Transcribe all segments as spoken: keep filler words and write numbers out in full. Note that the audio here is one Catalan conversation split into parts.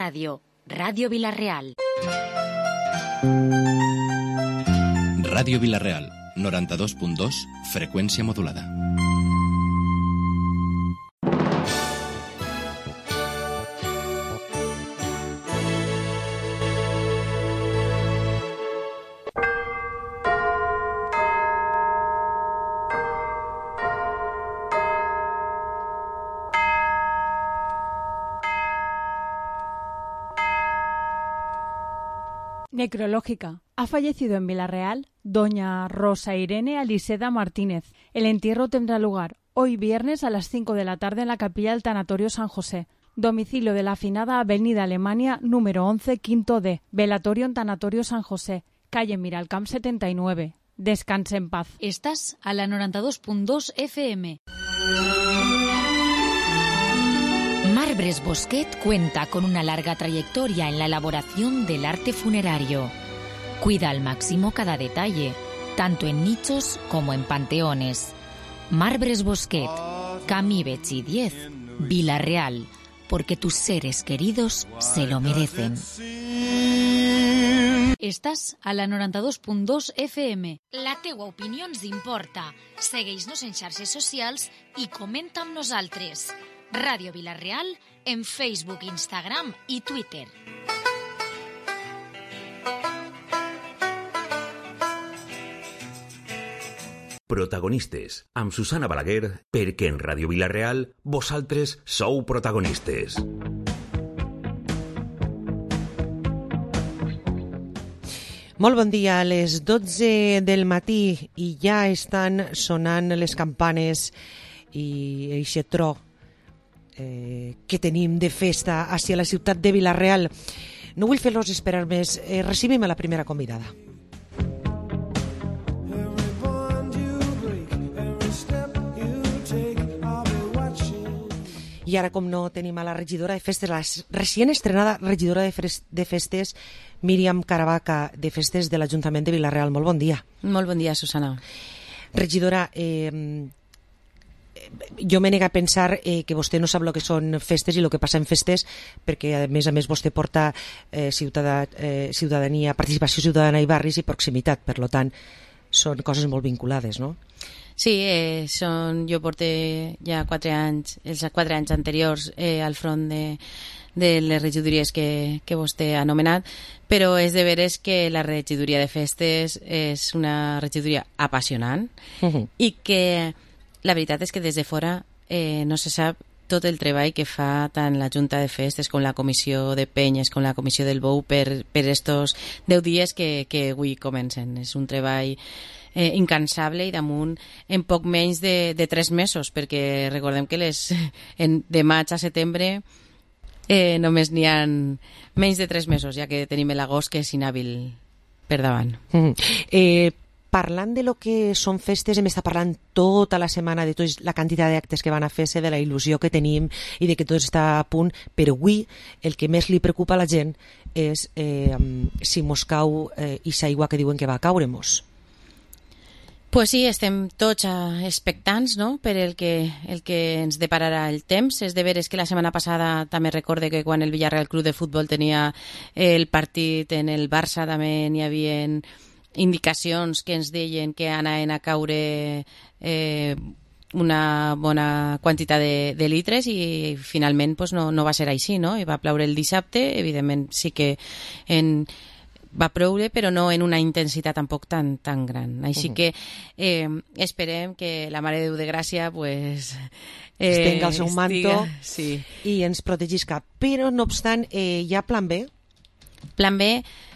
Ràdio, Ràdio Vila-real. Ràdio Vila-real, noranta-dos punt dos, freqüència modulada. Necrológica. Ha fallecido en Vila-real doña Rosa Irene Aliseda Martínez. El entierro tendrá lugar hoy viernes a las cinco de la tarde en la capilla del Tanatorio San José. Domicilio de la afinada Avenida Alemania número once, quinto D. Velatorio en Tanatorio San José. Calle Miralcamp setenta y nueve. Descanse en paz. Estás a la noranta-dos punt dos F M. Marbres Bosquet cuenta con una larga trayectoria en la elaboración del arte funerario. Cuida al máximo cada detalle, tanto en nichos como en panteones. Marbres Bosquet, Camí Betxí diez, Vila-real, porque tus seres queridos se lo merecen. Estàs a la noranta-dos punt dos F M. La teua opinió ens importa. Segueix-nos en xarxes socials i comenta amb nosaltres. Ràdio Vila-real en Facebook, Instagram i Twitter. Protagonistes, amb Susana Balaguer, perquè en Ràdio Vila-real vosaltres sou protagonistes. Molt bon dia, a les dotze del matí i ja estan sonant les campanes i eixe tro eh, que tenim de festa hacia la ciutat de Vila-real. No vull fer-los esperar més, eh, recibim a la primera convidada. I ara, com no, tenim a la regidora de festes, la recient estrenada regidora de, fres, de festes, Míriam Caravaca, de festes de l'Ajuntament de Vila-real. Molt bon dia. Molt bon dia, Susana. Regidora, eh, jo me nega a pensar eh, que vostè no sap el que són festes i el que passa en festes, perquè a més a més vostè porta eh, ciutadà, eh, ciutadania, participació ciutadana i barris i proximitat, per tant, són coses molt vinculades, no? Sí, eh, són, jo porto ja quatre anys, els quatre anys anteriors eh, al front de, de les regidories que, que vostè ha anomenat, però és de veres que la regidoria de festes és una regidoria apassionant uh-huh. i que la veritat és que des de fora eh, no se sap tot el treball que fa tant la Junta de Festes com la Comissió de Penyes com la Comissió del Bou per, per estos deu dies que, que avui comencen. És un treball eh, incansable i damunt en poc menys de, de tres mesos, perquè recordem que les, en, de maig a setembre eh, només n'hi ha menys de tres mesos, ja que tenim l'agost que és inhàbil per davant. Mm. Eh, parlant de lo que són festes, hem estat parlant tota la setmana de tota la quantitat d'actes que van a fer-se, de la il·lusió que tenim i de que tot està a punt, però avui el que més li preocupa a la gent és eh, si mos cau eh, ixa aigua que diuen que va caure-mos. Pues sí, estem tots expectants, no?, per el que, el que ens depararà el temps. És de veres que la setmana passada també recorde que quan el Villarreal Club de Futbol tenia el partit en el Barça també n'hi havia indicacions que ens deien que anaven a caure eh, una bona quantitat de, de litres i finalment pues, no, no va ser així, no? I va ploure el dissabte, evidentment sí que en... va ploure, però no en una intensitat tampoc tan, tan gran. Així uh-huh. que eh, esperem que la Mare de Déu de Gràcia pues, eh, estenga el seu manto estiga, sí. i ens protegisca. Però, no obstant, eh, hi ha plan B? Plan B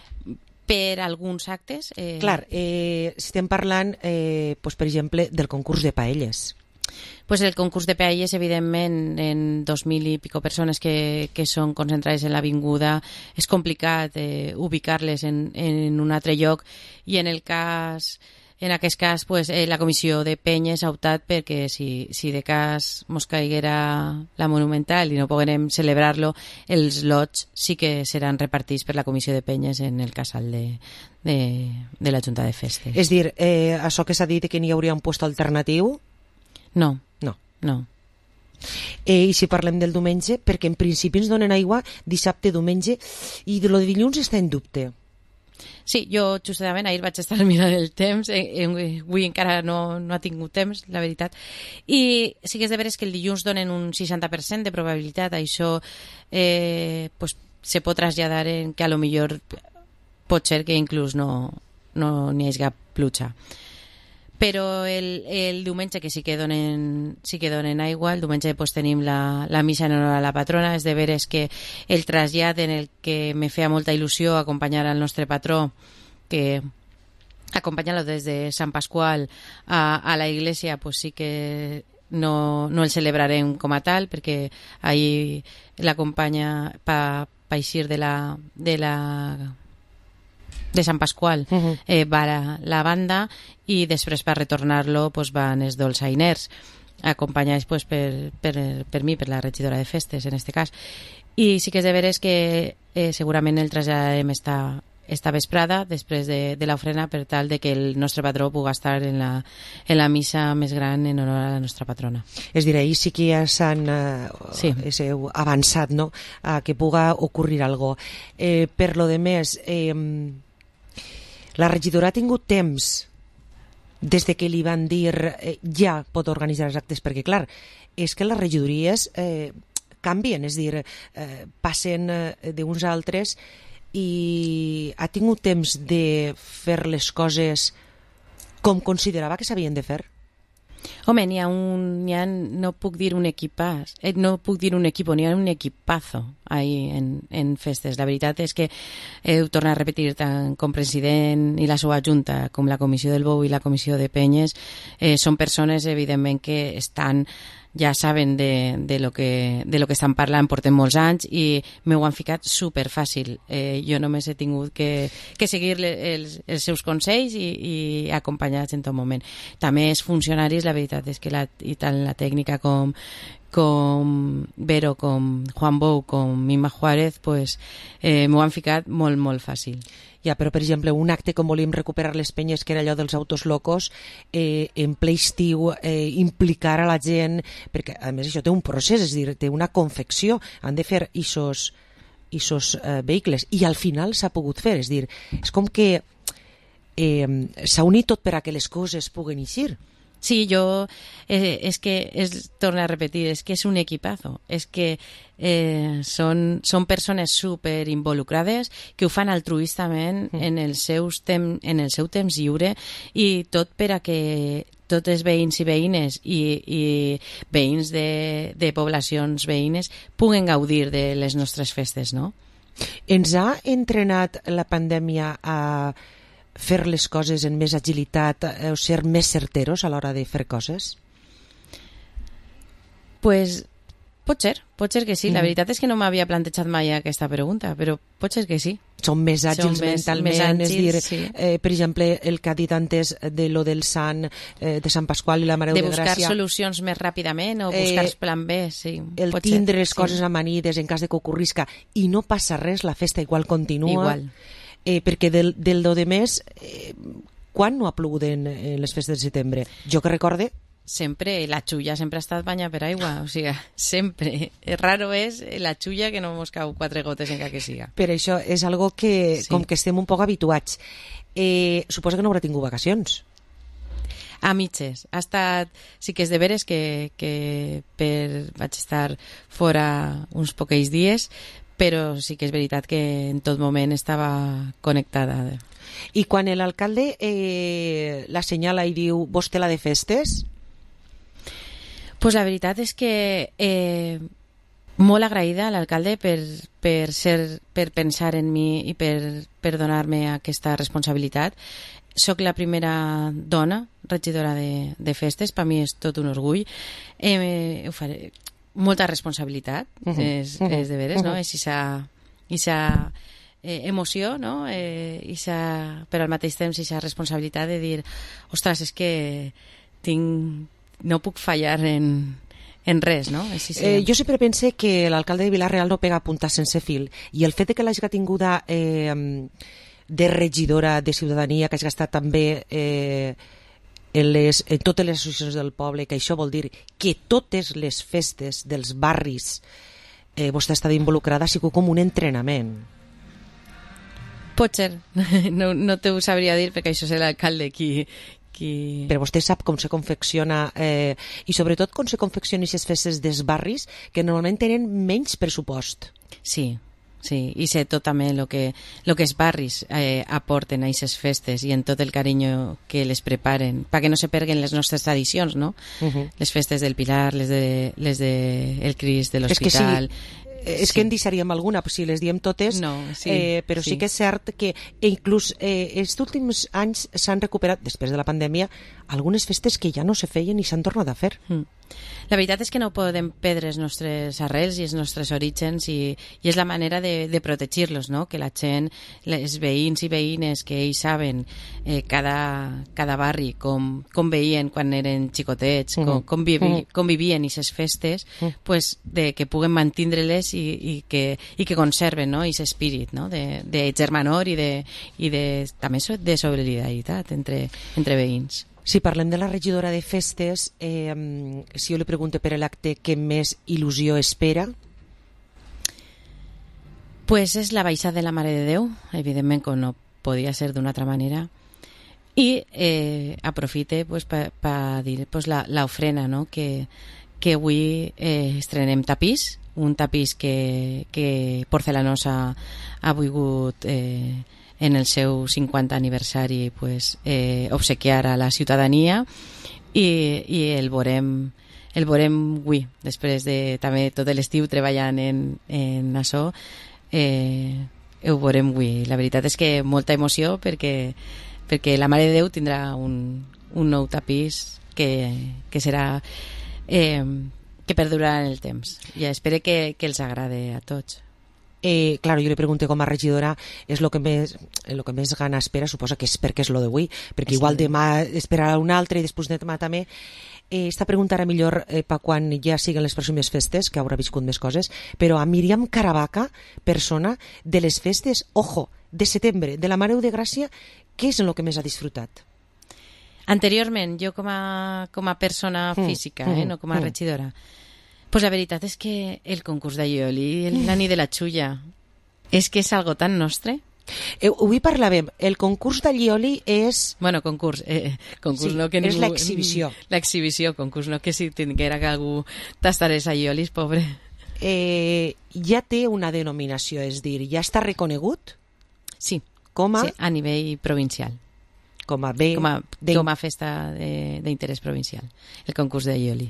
per alguns actes. Eh... Clar, eh, estem parlant, eh, pues, per exemple, del concurs de paelles. Pues el concurs de paelles, evidentment, en dos mil i pico persones que, que són concentrades en l'avinguda, és complicat eh, ubicar-les en, en un altre lloc i en el cas, en aquest cas, pues, eh, la comissió de penyes ha optat perquè si, si de cas mos caiguera la Monumental i no poguem celebrar-lo, els lots sí que seran repartits per la comissió de penyes en el casal de, de, de la Junta de Festes. És dir, eh, això que s'ha dit que n'hi hauria un lloc alternatiu? No. No. No. Eh, I si parlem del diumenge, perquè en principi ens donen aigua dissabte, diumenge, i de lo de dilluns està en dubte. Sí, jo justament ahir vaig estar mirant el temps, eh, avui encara no, no ha tingut temps, la veritat, i sí que és de veres que el dilluns donen un seixanta per cent de probabilitat, això eh, pues, se pot traslladar en que a lo millor pot ser que inclús no no n'hi hagi pluja. Però el, el diumenge que sí que donen, sí que donen aigua, el diumenge pues, tenim la, la missa en honor a la patrona, és de veres que el trasllat en el que me feia molta il·lusió acompanyar al nostre patró, que acompanyar-lo des de Sant Pasqual a, a la iglesia, pues sí que no, no el celebrarem com a tal, perquè ahir l'acompanya pa, pa eixir de la... De la de Sant Pasqual, uh-huh. eh, va la, la banda i després per retornar-lo pues, van els dolçainers acompanyats pues, per, per, per mi, per la regidora de festes en este cas, i sí que és de veres que eh, segurament el traslladarem esta, esta vesprada després de, de l'ofrena per tal de que el nostre patró pugui estar en la, en la missa més gran en honor a la nostra patrona. És dir, ahir sí que ja s'han eh, sí. avançat, no?, a que puga ocurrir algo. Eh, per lo de més, eh, la regidora ha tingut temps des de que li van dir eh, ja pot organitzar els actes, perquè clar, és que les regidories eh, canvien, és dir, eh, passen eh, d'uns a altres, i ha tingut temps de fer les coses com considerava que s'havien de fer? Home, n'hi ha un... N'hi ha, no puc dir un equipàs, eh, no puc dir un equipo, n'hi ha un equipazo ahí en, en festes. La veritat és que eh, ho torno a repetir, tant com president i la seva junta, com la comissió del Bou i la comissió de Penyes, eh, són persones, evidentment, que estan... ja saben de, de, lo que, de lo que estan parlant, portem molts anys i m'ho han ficat superfàcil. Eh, jo només he tingut que, que seguir els, els seus consells i, i acompanyats en tot moment. També els funcionaris, la veritat és que la, i tant la tècnica com, com Vero, com Juan Bou, com Mima Juárez, pues, eh, m'ho han ficat molt, molt fàcil. Ja, però, per exemple, un acte com volíem recuperar les penyes, que era allò dels autos locos, eh, en ple estiu, eh, implicar a la gent, perquè, a més, això té un procés, és a dir, té una confecció, han de fer isos, isos eh, vehicles, i al final s'ha pogut fer, és dir, és com que eh, s'ha unit tot per a que les coses puguen eixir. Sí, yo, eh, es que, es, torno a repetir, es que es un equipazo, es que eh, són, són persones super involucrades que ho fan altruistament mm. en, el seus tem, en el seu temps lliure, i tot per a que tots els veïns i veïnes i, i veïns de, de poblacions veïnes puguen gaudir de les nostres festes, no? Ens ha entrenat la pandèmia a fer les coses en més agilitat o ser més certeros a l'hora de fer coses? Pues pot ser, pot ser que sí. Mm. La veritat és que no m'havia plantejat mai aquesta pregunta, però pot ser que sí. Són més àgils Són mentalment, més àgils, és dir, sí. eh, per exemple, el que ha dit antes de lo del Sant, eh, de Sant Pasqual i la Mare de, de buscar Gràcia. Solucions més ràpidament o buscar eh, plan B, sí. El tindre les coses sí. amanides en cas de que ocorrisca i no passa res, la festa igual continua. Igual. Eh, perquè del, del do de mes, eh, quan no ha plogut en, en les festes de setembre? Jo que recorde... Sempre, la xulla sempre ha estat banyada per aigua, o sigui, sempre. Raro és la xulla que no mos cau quatre gotes encara que siga. Per això és algo que, sí. com que estem un poc habituats. Eh, suposo que no haurà tingut vacacions. A mitges. Ha estat... Sí que és de veres que, que per... vaig estar fora uns poquells dies, però sí que és veritat que en tot moment estava connectada. I quan l'alcalde eh, la senyala i diu vostè la de festes? Pues la veritat és que eh, molt agraïda a l'alcalde per, per, ser, per pensar en mi i per, per donar-me aquesta responsabilitat. Soc la primera dona regidora de, de festes, per mi és tot un orgull. Eh, ho faré... Molta responsabilitat, uh-huh. és, uh-huh. és de veres, uh-huh. no? És esa, esa eh, emoció, no? Eh, esa, però al mateix temps esa responsabilitat de dir, ostres, és que tinc, no puc fallar en, en res, no? Sí, sí. Eh, jo sempre pense que l'alcalde de Vila-real no pega punta sense fil, i el fet de que l'hagi tinguda eh, de regidora de Ciutadania, que hagi estat també... Eh, en, les, en totes les associacions del poble, que això vol dir que totes les festes dels barris eh, vostè ha estat involucrada, ha sigut com un entrenament. Pot ser, no, no te ho sabria dir perquè això és l'alcalde qui, qui... Però vostè sap com se confecciona eh, i sobretot com se confeccionen aquestes festes dels barris que normalment tenen menys pressupost. Sí, sí, i sé tot també el que, lo que els barris eh, aporten a aquestes festes i en tot el carinyo que les preparen, perquè no se perguen les nostres tradicions, no? Uh-huh. Les festes del Pilar, les de, les de el Crist de l'Hospital... És sí. que en deixaríem alguna, si les diem totes, no, sí, eh, però sí. sí que és cert que inclús eh, els últims anys s'han recuperat, després de la pandèmia, algunes festes que ja no se feien i s'han tornat a fer. Mm. La veritat és que no podem perdre els nostres arrels i els nostres orígens i, i és la manera de, de protegir-los, no? Que la gent, els veïns i veïnes que ells saben eh, cada, cada barri com, com veien quan eren xicotets, mm. com, com, vivi, mm. com vivien aquestes festes, mm. pues, de que puguen mantindre-les i, i, que, i que conserven, no? Aquest espírit, no? de, de germanor i, de, i de, també de solidaritat entre, entre veïns. Si parlem de la regidora de festes, eh, si jo li pregunto per l'acte que més il·lusió espera? Pues és la baixada de la Mare de Déu, evidentment com no podia ser d'una altra manera, i eh, aprofite pues, per pa dir pues, l'ofrena, no? que, que avui eh, estrenem tapís, un tapís que, que Porcelanosa ha volgut... Eh, en el seu cinquanta aniversari pues, eh, obsequiar a la ciutadania i, i el veurem el veurem avui, després de també tot l'estiu treballant en, en això, eh, ho veurem avui. La veritat és que molta emoció perquè, perquè la Mare de Déu tindrà un, un nou tapís que, que serà eh, que perdurarà en el temps i espero que, que els agrade a tots. Eh, claro, jo li pregunto com a regidora és el que més, lo que més gana espera, suposa que és perquè és lo d'avui, perquè és igual demà esperarà un altre i després de demà també. Eh, esta pregunta era millor eh, per quan ja siguen les pròximes festes, que haurà viscut més coses, però a Míriam Caravaca, persona de les festes, ojo, de setembre, de la Mare de Gràcia, què és el que més ha disfrutat? Anteriorment, jo com a, com a persona física, mm, eh, no com a mm. regidora, pues la veritat és que el concurs d'Aioli, la nit de la xulla, és que és algo tan nostre. Eh, avui parlàvem, el concurs d'Aioli és... Bueno, concurs, eh, concurs sí, no que és ningú... l'exhibició. L'exhibició, concurs no que si tinguera que algú tastarés Aiolis, pobre. Eh, ja té una denominació, és dir, ja està reconegut? Sí, com a... sí, a nivell provincial. Com a bé... Com a, com a festa d'interès provincial, el concurs d'Aioli.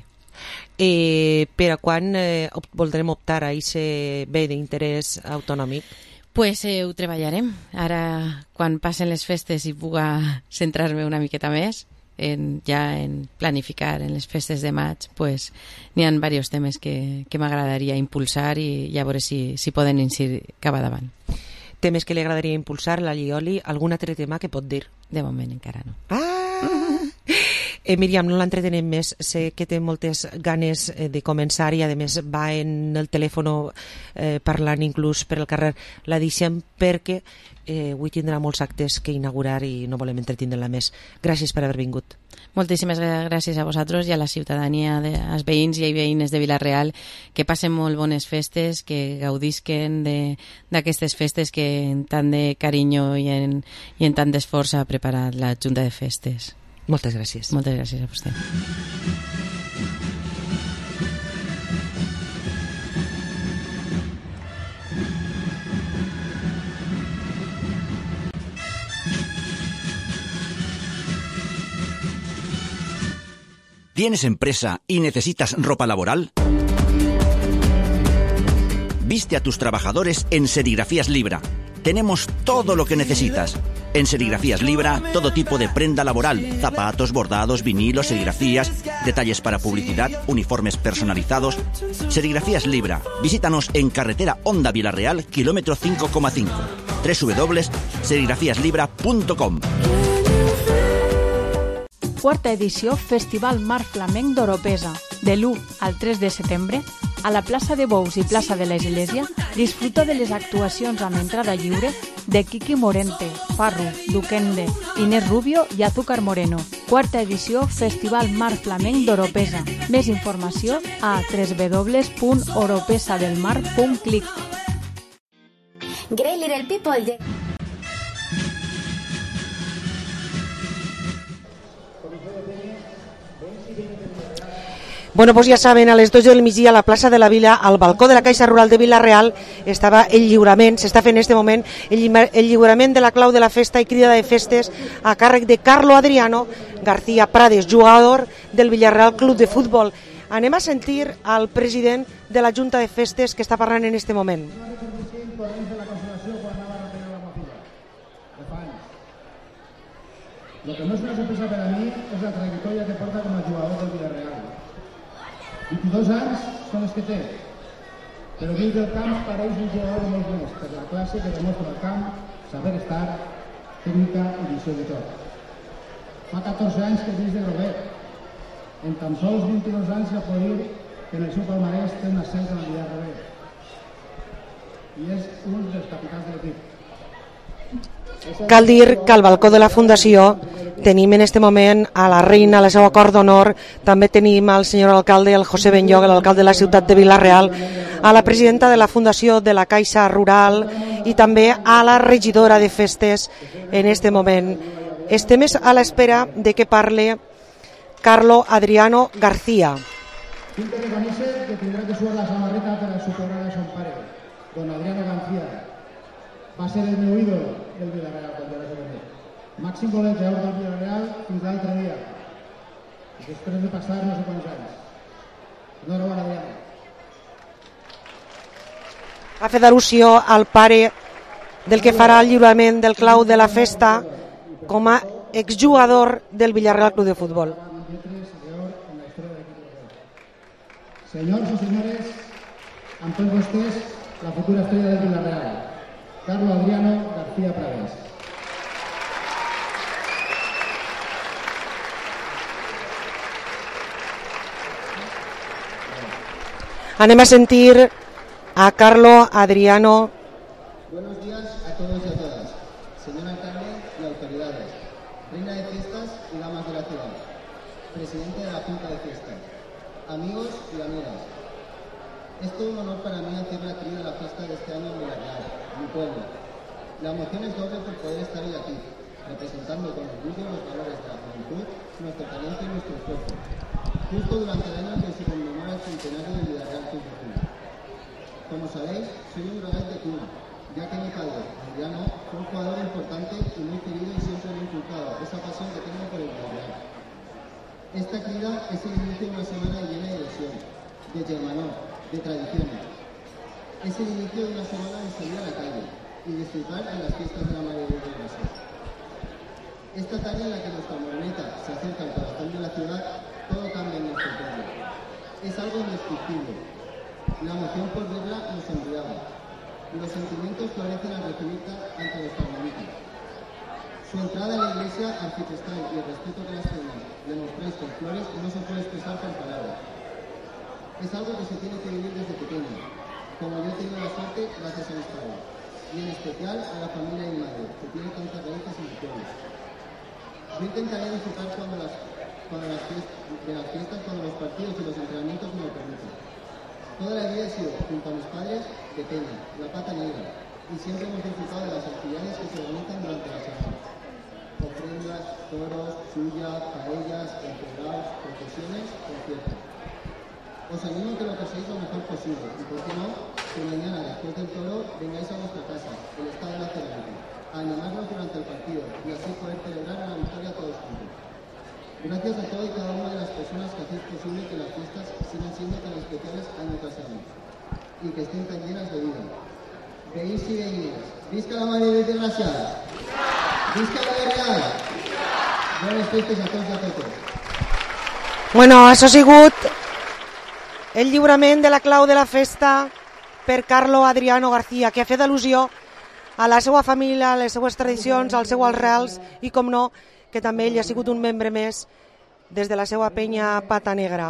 Eh, per a quan eh, op voldrem optar a aquest bé d'interès autonòmic? Pues eh, ho treballarem. Ara, quan passen les festes i puga centrar-me una miqueta més, en, ja en planificar en les festes de maig, pues n'hi ha diversos temes que, que m'agradaria impulsar i ja veure si, si poden incidir cap davant. Temes que li agradaria impulsar, la Aioli, algun altre tema que pot dir? De moment encara no. Ah! Eh, Míriam, no l'entretenem més, sé que té moltes ganes eh, de començar i a més va en el telèfon eh, parlant inclús per el carrer. La deixem perquè eh, avui tindrà molts actes que inaugurar i no volem entretindre-la més. Gràcies per haver vingut. Moltíssimes gràcies a vosaltres i a la ciutadania, de, als veïns i veïnes de Vila-real, que passen molt bones festes, que gaudisquen d'aquestes festes que en tant de carinyo i en, i en tant d'esforç ha preparat la Junta de Festes. Moltes gràcies. Moltes gràcies a vostè. ¿Tienes empresa y necesitas ropa laboral? Viste a tus trabajadores en Serigrafías Libra. Tenemos todo lo que necesitas. En Serigrafías Libra, todo tipo de prenda laboral, zapatos, bordados, vinilos, serigrafías, detalles para publicidad, uniformes personalizados. Serigrafías Libra. Visítanos en carretera Honda Vila-real, kilómetro cinco coma cinco. doble u doble u doble u punt serigrafías libra punt com. Quarta edició Festival Mar Flamenc d'Oropesa. De l'u al tres de setembre, a la plaça de Bous i plaça de l'Església, disfruta de les actuacions amb entrada lliure de Kiki Morente, Farru, Duquende, Inés Rubio i Azúcar Moreno. Quarta edició Festival Mar Flamenc d'Oropesa. Més informació a w w w punt oropesadelmar punt clic. Great Little People. Bueno, pues ja saben, a les dotze del migdia a la plaça de la Vila, al balcó de la Caixa Rural de Vila-real, estava el lliurament, s'està fent en aquest moment el, lli el lliurament de la clau de la festa i crida de festes a càrrec de Carlo Adriano García Prades, jugador del Villarreal Club de Futbol. Anem a sentir al president de la Junta de Festes que està parlant en aquest moment. Lo que no es una sorpresa para mí es la trayectoria que porta como jugador del Villarreal. vint-i-dos anys són els que té, però dins del camp pareix un jugador de molts més, per la classe que demostra el camp, saber estar, tècnica i visió de tot. Fa catorze anys que dins de Robert. En tan sols vint-i-dos anys ja pot dir que en el seu palmarès té un ascens a la Lliga Robert. I és un dels capitans de l'equip. Cal dir que al balcó de la Fundació tenim en este moment a la reina, a la seva cort d'honor, també tenim al senyor alcalde, el José Benlloc, l'alcalde de la ciutat de Vila-real, a la presidenta de la Fundació de la Caixa Rural i també a la regidora de festes en este moment. Estem a l'espera de que parle Carlo Adriano García. Tinc que reconèixer que tindrà que suar la samarreta per a superar a son pare, don Adriano García. Va ser el meu ídol del Villarreal quan jo era juvenil. Màxim golejador del Villarreal fins l'altre dia. Després de passar no sé quants anys. Enhorabona, Adriano. Ha fet al·lusió al pare del que farà el lliurament del clau de la festa com a exjugador del Villarreal Club de Futbol. Senyors i senyores, amb tots vostès, la futura estrella del Villarreal, Carlo Adriano García Prades. Anem a sentir a Carlo Adriano. Buenos días a todos y a todas, señor alcalde y autoridades, reina de fiestas y damas de la ciudad, presidente de la Junta de Fiestas, amigos y amigas. Es todo un honor para mí hacer la crida a la fiesta de este año en Villarreal, mi pueblo. La emoción es doble por poder estar hoy aquí, representando con orgullo los valores de la juventud, nuestro talento y nuestro esfuerzo, justo durante el año en que se conmemora el centenario del Villarreal Club de Futbol. Como sabéis, soy un dragal de cuna, ya que mi padre, Adriano, fue un jugador importante y muy querido y siempre me ha inculcado esa pasión que tengo por el Villarreal. Esta crida es el inicio de una semana llena de ilusión, de germanor, de tradiciones. Es el inicio de una semana de salir a la calle y disfrutar en las fiestas de la Madre de Dios. Esta tarde en la que nuestra moreneta se acerca al corazón de la ciudad, todo cambia en nuestro pueblo. Es algo indescriptible. La emoción por verla nos embriaga. Los sentimientos florecen al recibirla ante los carmelitas. Su entrada a la iglesia, arciprestral y el respeto que las penas le mostráis con flores no se puede expresar con palabras. Es algo que se tiene que vivir desde pequeño, como yo he tenido la suerte gracias a mis padres, y en especial a la familia de mi madre, que tiene tantas raíces en mi pueblo. Yo intentaré disfrutar cuando las, cuando las fiestas, de las fiestas, cuando los partidos y los entrenamientos me lo permiten. Toda la vida he sido, junto a mis padres, de peña, la pata negra, y siempre hemos disfrutado de las actividades que se organizan durante la semana. Ofrendas, toros, suyas, paellas, enterrados, procesiones, conciertos. Os animo a que lo paséis lo mejor posible y, por qué no, que mañana, después del toro, vengáis a vuestra casa, el Estado de la Cerámica, a animarnos durante el partido y así poder celebrar una victoria todos juntos. Gracias a todas y cada una de las personas que hacéis posible que las fiestas sigan siendo tan especiales año tras año y que estén tan llenas de vida. Veís y veïnes, visca la Mare de Déu Desgraciada! Visca la Villarreal! Bones festes a tots i a totes. Bueno, això ha sigut el lliurament de la clau de la festa per Carlo Adriano García, que ha fet al·lusió a la seva família, a les seues tradicions, als seus arrels i, com no, que també ell ha sigut un membre més des de la seva penya Pata Negra.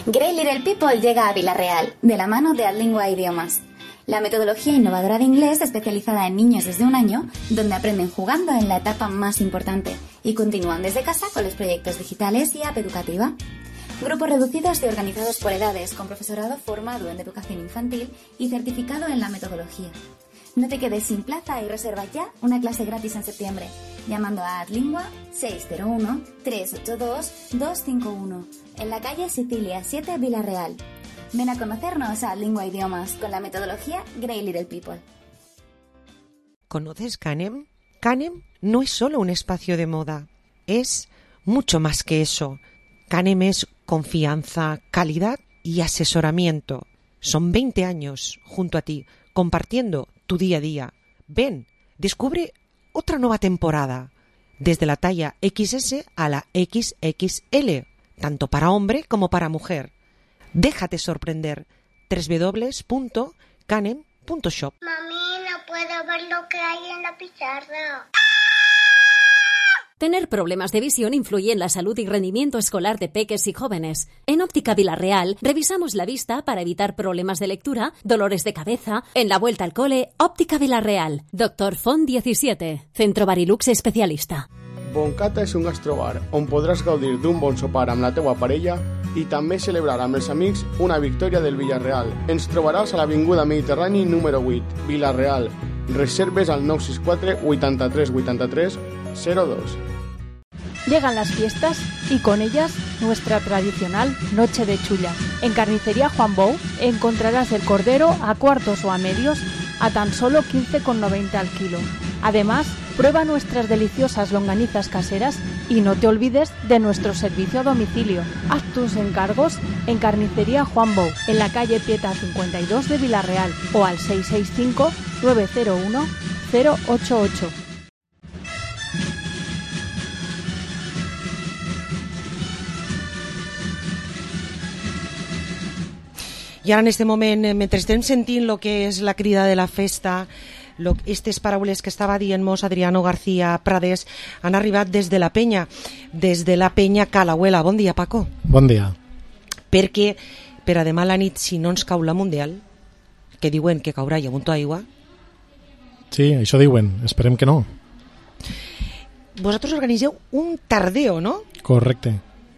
Great Little People llega a Vila-real, de la mano de Adlingua Idiomas, la metodología innovadora de inglés especializada en niños desde un año, donde aprenden jugando en la etapa más importante y continúan desde casa con los proyectos digitales y app educativa. Grupos reducidos y organizados por edades, con profesorado formado en educación infantil y certificado en la metodología. No te quedes sin plaza y reserva ya una clase gratis en septiembre, llamando a Adlingua seis cero uno, tres ocho dos, dos cinco uno, en la calle Sicilia siete, Vila-real. Ven a conocernos a Adlingua Idiomas con la metodología Great Little People. ¿Conoces Canem? Canem no es solo un espacio de moda, es mucho más que eso. Canem es confianza, calidad y asesoramiento. Son veinte años junto a ti, compartiendo tu día a día. Ven, descubre otra nueva temporada, desde la talla equis ese a la equis equis ele, tanto para hombre como para mujer. Déjate sorprender. doble u doble u doble u punto canem punto shop. Mami, no puedo ver lo que hay en la pizarra. Tener problemas de visión influye en la salud y rendimiento escolar de peques y jóvenes. En Óptica Vila-real revisamos la vista para evitar problemas de lectura, dolores de cabeza. En la vuelta al cole, Óptica Vila-real. Doctor Font diecisiete, Centro Barilux especialista. Boncata és un gastrobar on podràs gaudir d'un bon sopar amb la teua parella i també celebrar amb els amics una victòria del Villarreal. Ens trobaràs a l'Avinguda Mediterrani número vuit, Vila-real. Reserves al nou sis quatre, vuitanta-tres, vuitanta-tres, zero dos. Llegan las fiestas y con ellas nuestra tradicional noche de chulla. En Carnicería Juan Bou encontrarás el cordero a cuartos o a medios a tan solo quince con noventa al kilo. Además, prueba nuestras deliciosas longanizas caseras y no te olvides de nuestro servicio a domicilio. Haz tus encargos en Carnicería Juan Bou, en la calle Pieta cincuenta y dos de Vila-real o al seis seis cinco, nueve cero uno, cero ocho ocho. I ara en este moment, mentre estem sentint el que és la crida de la festa, aquestes paraules que estava dient-nos Adriano García Prades han arribat des de la penya, des de la penya Calahuela. Bon dia, Paco. Bon dia. Perquè per a demà a la nit, si no ens cau la Mundial, que diuen que caurà i amunt aigua... Sí, això diuen, esperem que no. Vosaltres organiseu un tardeo, no? Correcte.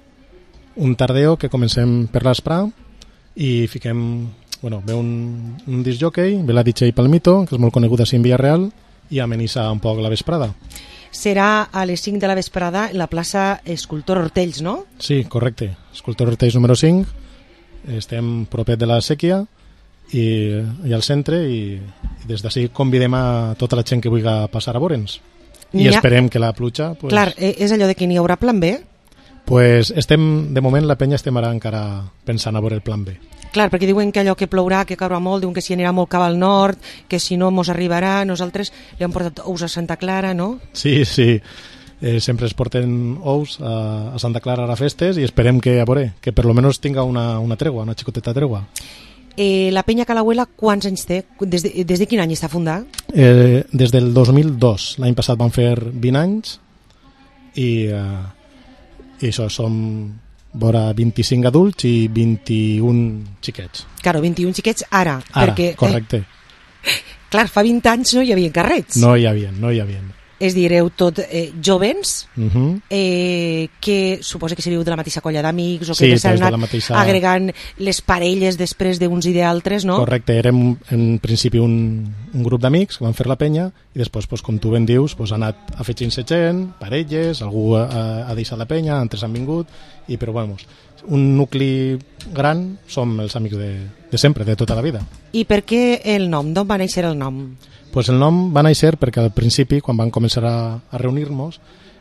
Un tardeo que comencem per l'Esprà i fiquem, bueno, ve un, un disc jockey, ve la D J Palmito, que és molt coneguda així en Villarreal, i amenitza un poc la vesprada. Serà a les cinc de la vesprada en la plaça Escultor Hortells, no? Sí, correcte. Escultor Hortells número cinc, estem propet de la sèquia i, i al centre i, i des d'ací convidem a tota la gent que vulgui passar a veure'ns. I ha... esperem que la pluja... Pues... Clar, és allò de que n'hi haurà plan B? Pues estem, de moment la penya estem ara encara pensant a veure el plan B. Clar, perquè diuen que allò que plourà, que caurà molt, diuen que si anirà molt cap al nord, que si no mos arribarà, nosaltres li hem portat ous a Santa Clara, no? Sí, sí, eh, sempre es porten ous a, a Santa Clara a festes i esperem que, a veure, que per lo menos tinga una, una tregua, una xicoteta tregua. Eh, la penya Calahuela, quants anys té? Des de, des de quin any està fundada? Eh, des del dos mil dos. L'any passat van fer vint anys i... Eh, i això, som vora vint-i-cinc adults i vint-i-un xiquets. Claro, vint-i-un xiquets ara. Ara, perquè, correcte. Eh, clar, fa vint anys no hi havia carrets. No hi havia, no hi havia. És dir, éreu tot eh, jovens, uh-huh. eh, que suposa que seríeu de la mateixa colla d'amics o que sí, s'han anat mateixa... agregant les parelles després d'uns i d'altres, no? Correcte, érem en principi un, un grup d'amics que van fer la penya i després, pues, com tu ben dius, pues, ha anat afegint-se gent, parelles, algú ha, ha deixat la penya, altres han vingut, i però vamos, un nucli gran som els amics de, de sempre, de tota la vida. I per què el nom? D'on va néixer el nom? Pues el nom va néixer perquè al principi, quan vam començar a, a reunir-nos,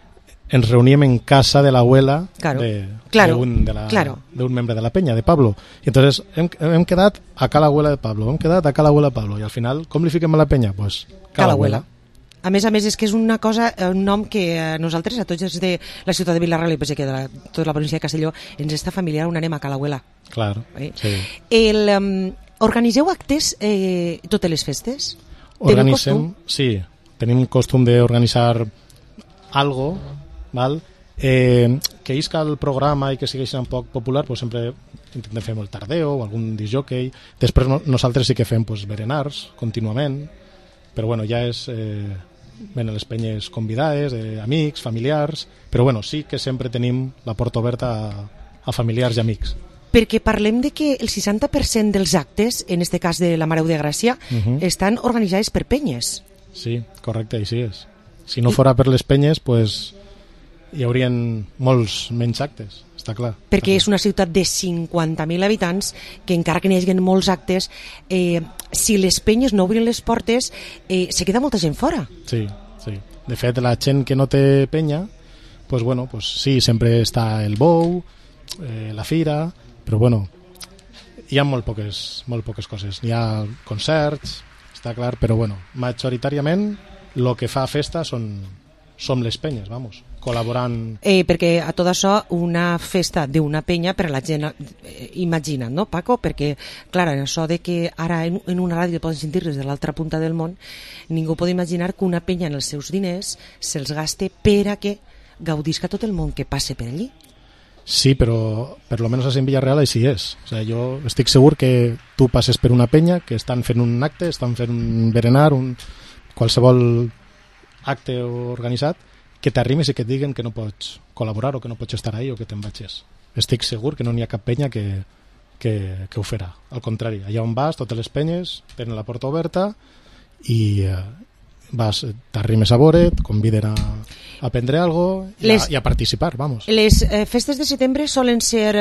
ens reuníem en casa de l'abuela claro, de, claro, de, un, de, la, claro. de un membre de la penya, de Pablo. I entonces hem, hem quedat a ca l'abuela de Pablo, hem quedat a ca l'abuela de Pablo, i al final, com li fiquem a la penya? Pues, ca l'abuela. A més a més, és que és una cosa, un nom que a nosaltres, a tots els de la ciutat de Vila-real i que de la, tota la província de Castelló, ens està familiar un anem a ca l'abuela. Claro, eh? Sí. El, um, organiseu actes eh, totes les festes? Organitzem, sí, tenim costum d'organitzar algo, val? Eh, que isca el programa i que sigui un poc popular, pues sempre intentem fer el tardeo o algun disjockey. Després no, nosaltres sí que fem pues, berenars contínuament, però bueno, ja és... Eh, venen les penyes convidades, eh, amics, familiars, però bueno, sí que sempre tenim la porta oberta a, a familiars i amics. Perquè parlem de que el seixanta per cent dels actes, en este cas de la Mare de Gràcia, uh-huh. estan organitzades per penyes. Sí, correcte, així és. Si no fora per les penyes, pues, hi haurien molts menys actes, està clar. Perquè és una ciutat de cinquanta mil habitants que encara que n'hi hagi molts actes, eh, si les penyes no obrin les portes, eh, se queda molta gent fora. Sí, sí. De fet, la gent que no té penya, pues bueno, pues sí, sempre està el bou, eh, la fira, però bueno, hi ha molt poques, molt poques coses. Hi ha concerts, està clar, però bueno, majoritàriament el que fa festa són, som les penyes, vamos, col·laborant. Eh, perquè a tot això, una festa d'una penya per a la gent, eh, imagina't, no, Paco? Perquè, clar, en això de que ara en, en una ràdio poden sentir des de l'altra punta del món, ningú pot imaginar que una penya en els seus diners se'ls gaste per a que gaudisca tot el món que passe per allí. Sí, però per lo menos en Villarreal així és. O sea, jo estic segur que tu passes per una penya que estan fent un acte, estan fent un berenar, un qualsevol acte organitzat, que t'arrimes i que et diguen que no pots col·laborar o que no pots estar ahí o que te'n vagis. Estic segur que no n'hi ha cap penya que, que, que ho farà. Al contrari, allà on vas, totes les penyes tenen la porta oberta i eh, vas, t'arrimes a veure, et conviden a, a prendre alguna cosa i, les, a, i a participar, vamos. Les eh, festes de setembre solen ser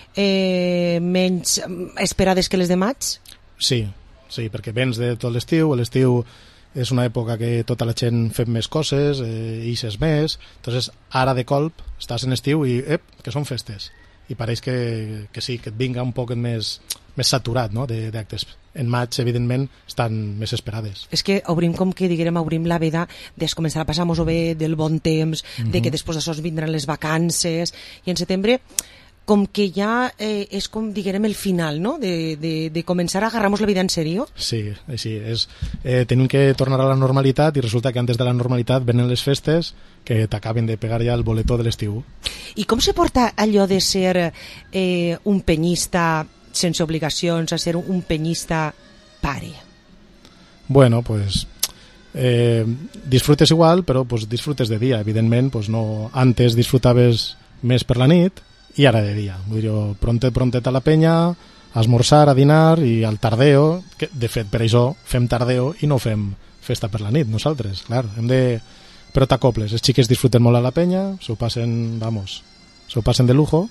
eh, menys esperades que les de maig? Sí, sí, perquè vens de tot l'estiu, l'estiu és una època que tota la gent fem més coses, eh, ixes més, entonces ara de colp estàs en estiu i ep, que són festes, i pareix que, que sí, que et vinga un poc més, més saturat, no?, d'actes. En maig, evidentment, estan més esperades. És que obrim, com que diguem, obrim la veda de començar a passar-nos-ho bé, del bon temps, uh-huh. de que després d'això vindran les vacances, i en setembre com que ja eh, és com, diguem, el final, no?, de, de, de començar a agarrar-nos la vida en sèrio. Sí, així és. Eh, tenim que tornar a la normalitat i resulta que antes de la normalitat venen les festes que t'acaben de pegar ja el boletó de l'estiu. I com se porta allò de ser eh, un penyista sense obligacions a ser un penyista pare? Bueno, pues... Eh, disfrutes igual, però pues, disfrutes de dia, evidentment. Pues, no, antes disfrutaves més per la nit i ara de dia. Vull dir, prontet, prontet a la penya, a esmorzar, a dinar i al tardeo, que de fet per això fem tardeo i no fem festa per la nit nosaltres, clar, hem de... però t'acoples, els xiques disfruten molt a la penya, s'ho passen, vamos, s'ho passen de lujo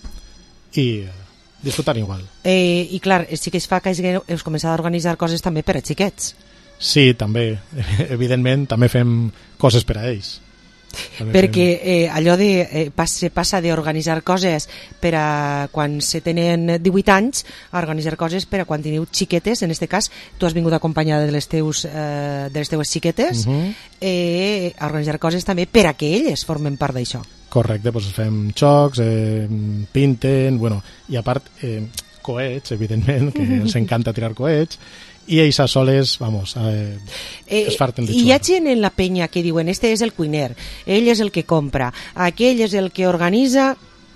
i disfrutant igual. Eh, I clar, sí que es fa que heu començat a organitzar coses també per a xiquets. Sí, també, evidentment, també fem coses per a ells. També perquè eh, allò de eh, se passa d'organitzar coses per a quan se tenen divuit anys a organitzar coses per a quan teniu xiquetes. En este cas tu has vingut acompanyada de les teus, eh, de les teues xiquetes, uh-huh. eh, a organitzar coses també per a que elles formen part d'això. Correcte, doncs fem xocs, eh, pinten, bueno, i a part eh, coets, evidentment, que ens encanta tirar coets, i ells a soles, vamos, eh, eh, es farten de xugar. I hi ha gent en la penya que diuen, este és el cuiner, ell és el que compra, aquell és el que organitza...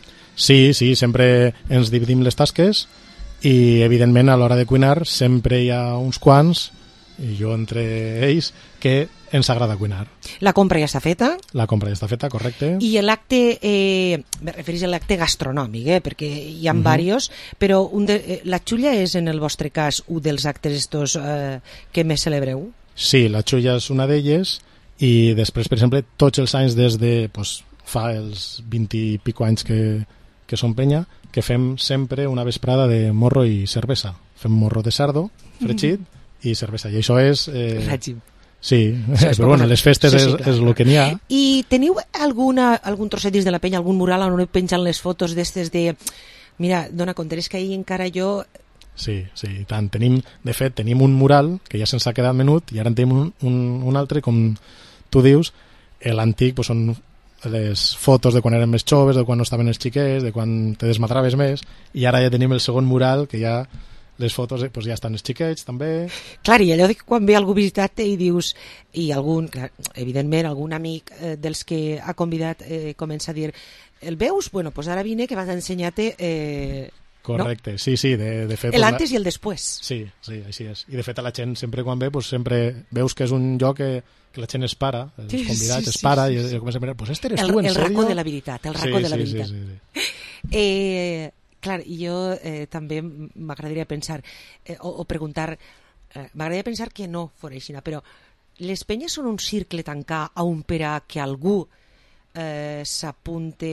Sí, sí, sempre ens dividim les tasques i, evidentment, a l'hora de cuinar sempre hi ha uns quants, i jo entre ells, que ens agrada cuinar. La compra ja està feta? La compra ja està feta, correcte. I l'acte, eh, me referís a l'acte gastronòmic, eh, perquè hi ha uh-huh. diversos, però un de, eh, la xulla és, en el vostre cas, un dels actes estos eh, que més celebreu? Sí, la xulla és una d'elles, i després, per exemple, tots els anys des de, pues, fa els vint i pico anys que, que som penya, que fem sempre una vesprada de morro i cervesa. Fem morro de sardo, fregit, uh-huh. i cervesa, i això és... Eh... Règim. Sí, sí, però bueno, les festes sí, sí, és, és el que n'hi ha. I teniu alguna, algun trosset dins de la penya, algun mural on pengen les fotos d'estes de... Mira, dona compte, és que ahir encara jo... Sí, sí, i tant. Tenim, de fet, tenim un mural que ja se'ns ha quedat menut i ara en tenim un, un, un altre, com tu dius, l'antic pues, són les fotos de quan érem més joves, de quan no estaven els xiquets, de quan te desmadraves més, i ara ja tenim el segon mural que ja... les fotos eh, pues ja estan els xiquets també. Clar, i allò de que quan ve algú a visitar-te i dius, i algun, clar, evidentment algun amic eh, dels que ha convidat eh, comença a dir, el veus? Bueno, pues ara vine que vas a ensenyar-te eh, Correcte, no? sí, sí, de, de fet... El antes i el després. Sí, sí, així és. I de fet a la gent sempre quan ve, pues, sempre veus que és un lloc que, que la gent es para, els sí, convidats sí, es para sí, sí, i, sí. i comença a mirar, pues este eres el, tu, en el sèrio? El racó de la veritat, el racó sí, de la sí, veritat. Sí, sí, sí. Eh, clar, jo eh, també m'agradaria pensar, eh, o, o preguntar, eh, m'agradaria pensar que no fora així, però les penyes són un circle tancat on per a que algú eh, s'apunte...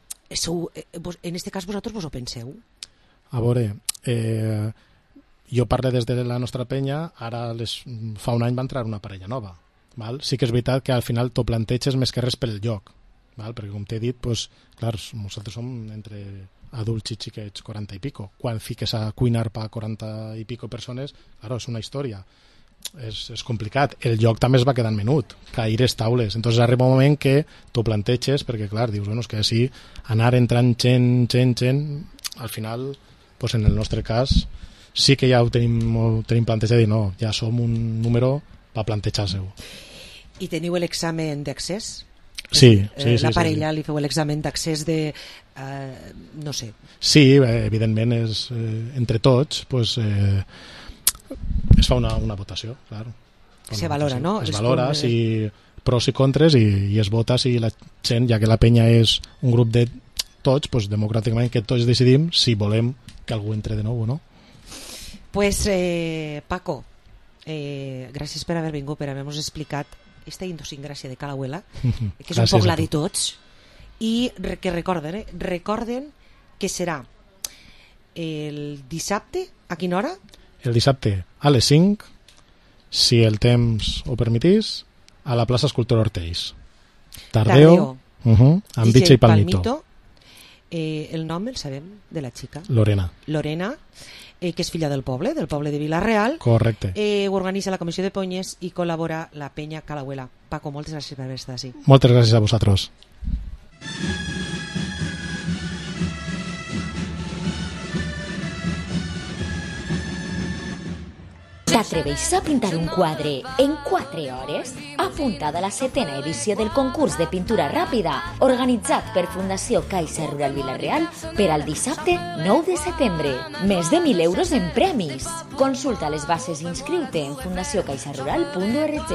En aquest cas vosaltres vos ho penseu? A veure, eh, jo parlo des de la nostra penya, ara les, fa un any va entrar una parella nova. Val? Sí que és veritat que al final t'ho planteges més que res pel lloc, val? Perquè com t'he dit, pues, clar, nosaltres som entre adults i xiquets quaranta i pico. Quan fiques a cuinar per quaranta i pico persones, clar, és una història. És, és complicat. El lloc també es va quedant menut, caires, taules. Entonces arriba un moment que t'ho planteges, perquè clar, dius, bueno, és que així anar entrant gent, gent, gent, al final, pues en el nostre cas, sí que ja ho tenim, ho tenim plantejat i no, ja som un número per plantejar-se-ho. I teniu l'examen d'accés? Sí, eh, sí, sí. La parella sí. li feu l'examen d'accés de... Eh, no sé. Sí, evidentment, és, eh, entre tots, pues, eh, es fa una, una votació, clar. Se valora, no? Es valora, com... si pros i contres, i, i es vota si la gent, ja que la penya és un grup de tots, pues, democràticament que tots decidim si volem que algú entre de nou o no. Pues, eh, Paco, eh, gràcies per haver vingut, per haver-nos explicat aquesta idiosincràsia de Calahuela, que és un poc la de tots, i que recorden, eh? recorden que serà el dissabte, a quina hora? El dissabte a les cinc, si el temps ho permetís, a la plaça Escultor Ortells. Tardeo, uh -huh, amb D J Palmito. Palmito. Eh, el nom el sabem de la xica? Lorena. Lorena, eh, que és filla del poble, del poble de Vila-real. Correcte. Eh, organitza la Comissió de Ponyes i col·labora la penya Calahuela. Paco, moltes gràcies per haver estat així. Moltes gràcies a vosaltres. T'atreveixes a pintar un quadre en quatre hores? Apuntada a la setena edició del concurs de pintura ràpida organitzat per Fundació Caixa Rural Vila-real per al dissabte nou de setembre. Més de mil euros en premis. Consulta les bases i inscriu-te en fundació caixa rural punt org.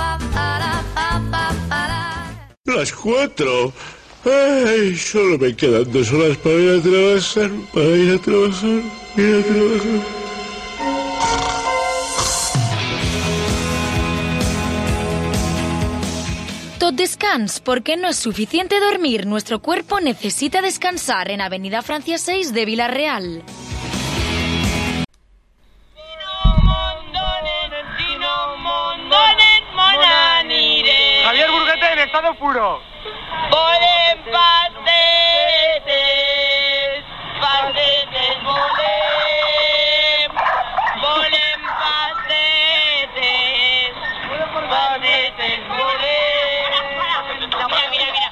Las cuatro. Ay, solo me quedan dos horas para ir a trabajar, para ir a trabajar, ir a trabajar. Tot descans, porque no es suficiente dormir. Nuestro cuerpo necesita descansar en Avenida Francia seis de Vila-real. Javier Burguete en estado puro. Volen pastetes, pastetes volem, volen pastetes, pastetes volem. Mira, mira, mira.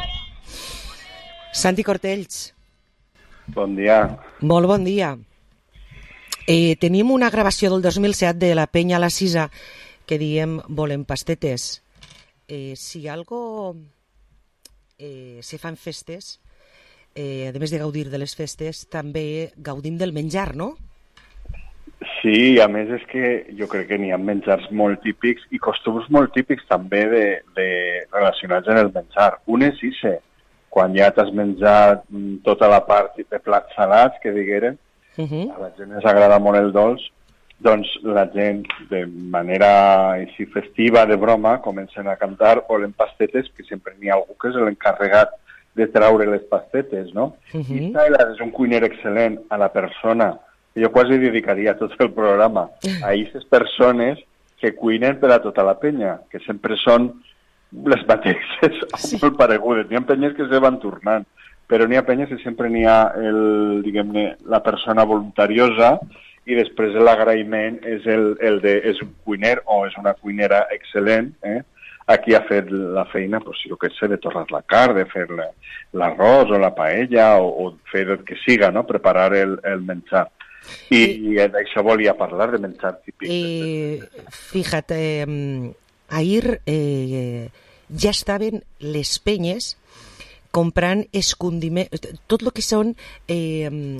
Santi Cortells. Bon dia. Molt bon dia. Eh, tenim una gravació del dos mil set de la penya a la Sisa que diem Volem pastetes. Eh, si algo eh, se fan festes, eh, a més de gaudir de les festes, també gaudim del menjar, no? Sí, a més és que jo crec que n'hi ha menjars molt típics i costums molt típics també de, de relacionats en el menjar. Un és ixe, quan ja t'has menjat tota la part de plats salats, que digueren, uh-huh. A la gent ens agrada molt el dolç, doncs la gent, de manera així festiva, de broma, comencen a cantar Volem pastetes, que sempre n'hi ha algú que és l'encarregat de traure les pastetes, no? Uh-huh. I Tyler és un cuiner excel·lent a la persona, jo quasi dedicaria tot el programa a aquestes persones que cuinen per a tota la penya, que sempre són les mateixes, sí. Molt paregudes. N'hi ha penyes que se van tornant, però n'hi ha penyes que sempre n'hi ha el, diguem-ne, la persona voluntariosa i després l'agraïment és, el, el de, és un cuiner o és una cuinera excel·lent, eh? Aquí ha fet la feina, pues, jo què sé, de torrar la carn, de fer l'arròs o la paella o, o fer el que siga, no? Preparar el, el menjar. I, i d'això volia parlar, de menjar típic. Eh, fíjate, eh, ahir eh, ja estaven les penyes comprant escondiments, tot el que són... Eh,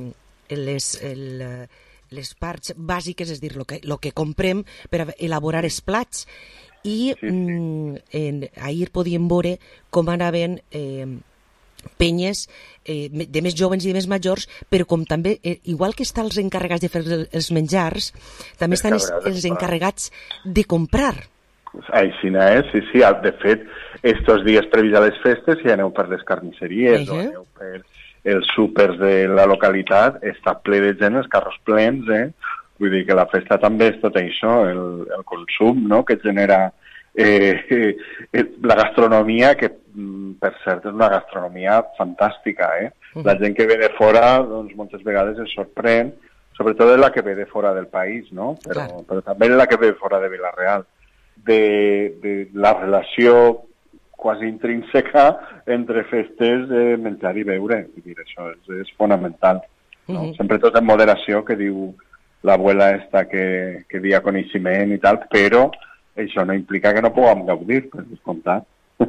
les, el, les parts bàsiques, és a dir, el que, lo que comprem per elaborar els plats. I sí, sí. Mm, en, ahir podíem veure com anaven eh, penyes eh, de més joves i de més majors, però com també, eh, igual que estan els encarregats de fer els menjars, també estan els, els encarregats de comprar. Així és, sí, sí. De fet, estos dies previs a les festes, si aneu per les carnisseries uh-huh. o aneu per els súpers de la localitat, està ple de gent, els carros plens, eh? Vull dir que la festa també és tot això, el, el consum, no?, que genera eh, eh, la gastronomia, que per cert és una gastronomia fantàstica, eh? Uh-huh. La gent que ve de fora, doncs moltes vegades es sorprèn, sobretot la que ve de fora del país, no? Però, claro. però també la que ve de fora de Vila-real, de, de la relació quasi intrínseca entre festes, eh, menjar i beure. Vull dir, això és, és fonamental. No? Uh-huh. Sempre tot en moderació, que diu l'abuela esta que, que dia coneixement i tal, però això no implica que no puguem gaudir, per descomptat.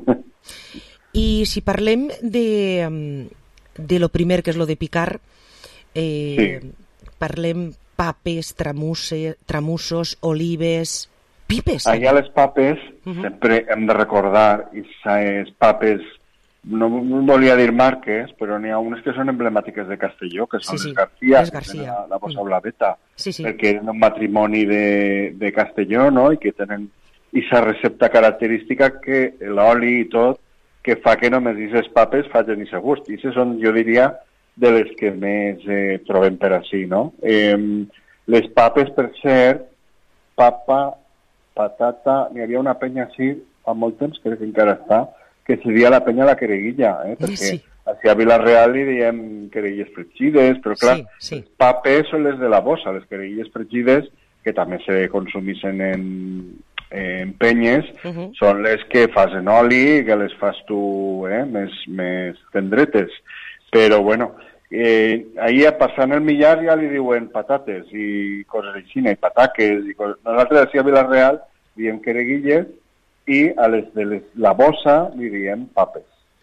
I si parlem de, de lo primer, que és lo de picar, eh, sí. parlem papes, tramusse, tramussos, olives, pipes. Allà les papes uh-huh. sempre hem de recordar, i les papes, no, no volia dir marques, però n'hi ha unes que són emblemàtiques de Castelló, que són sí, sí. les García, les García. Que la, la bossa uh-huh. blaveta, sí, sí. perquè eren un matrimoni de, de Castelló, no?, i que tenen aquesta recepta característica que l'oli i tot, que fa que només aquestes papes facin aquest gust. I aquestes són, jo diria, de les que més eh, trobem per així, no? Eh, les papes, per cert, papa, patata, n'hi havia una penya així fa molt temps, crec que encara està, que seria la penya la quereguilla, eh? Perquè sí. així a Vila-real li diem quereguilles fregides, però clar, sí, sí. les papes són les de la bossa, les quereguilles fregides, que també se consumeixen en, en penyes, uh-huh. són les que fas en oli, que les fas tu eh, més, més tendretes. Però, bueno, eh, ahir passant el millar ja li diuen patates i coses així, i pataques, i coses... Nosaltres així a Vila-real diem quereguilles i a les de les, la bossa li diem papes.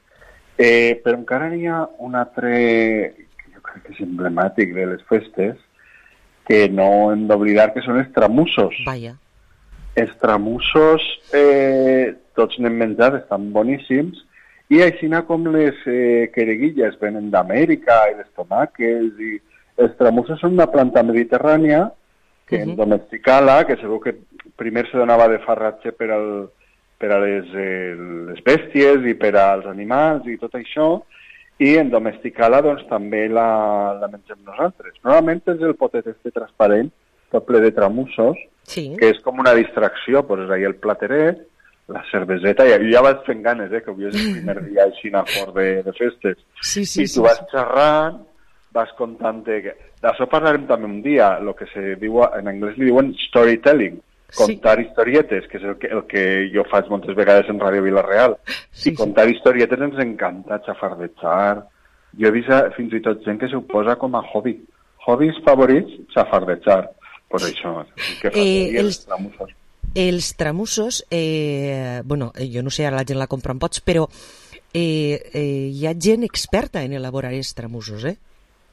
Eh, però encara hi ha un altre, que jo crec que és emblemàtic de les festes, que no hem d'oblidar, que són els tramussos. Vaja. Els tramussos, eh, tots n'hem menjat, estan boníssims, i així com les eh, quereguilles venen d'Amèrica, i les tomaques, i els tramussos són una planta mediterrània, que uh-huh. en domesticada, que segur que primer se donava de farratge per, al, per a les, eh, les bèsties i per als animals i tot això, i en domesticada doncs, també la, la mengem nosaltres. Normalment és el potet este transparent, tot ple de tramussos, sí. que és com una distracció, poses ahí el plateret, la cerveseta, i jo ja vaig fent ganes, eh, que avui és el primer dia així a fort de, de festes. Sí, sí, I tu sí, vas sí. xerrant, vas contant... Que... D'això parlarem també un dia, el que se diu, en anglès li diuen storytelling, contar sí. historietes, que és el que, el que jo faig moltes vegades en Ràdio Vila-real. Sí, I contar sí. historietes ens encanta, xafardejar. Jo he vist fins i tot gent que s'ho posa com a hobby. Hobbies favorits, xafardejar. Pues això, que fa eh, els tramussos. Els tramussos, eh, bueno, jo no sé, ara la gent la compra en pots, però eh, eh, hi ha gent experta en elaborar els tramussos, eh?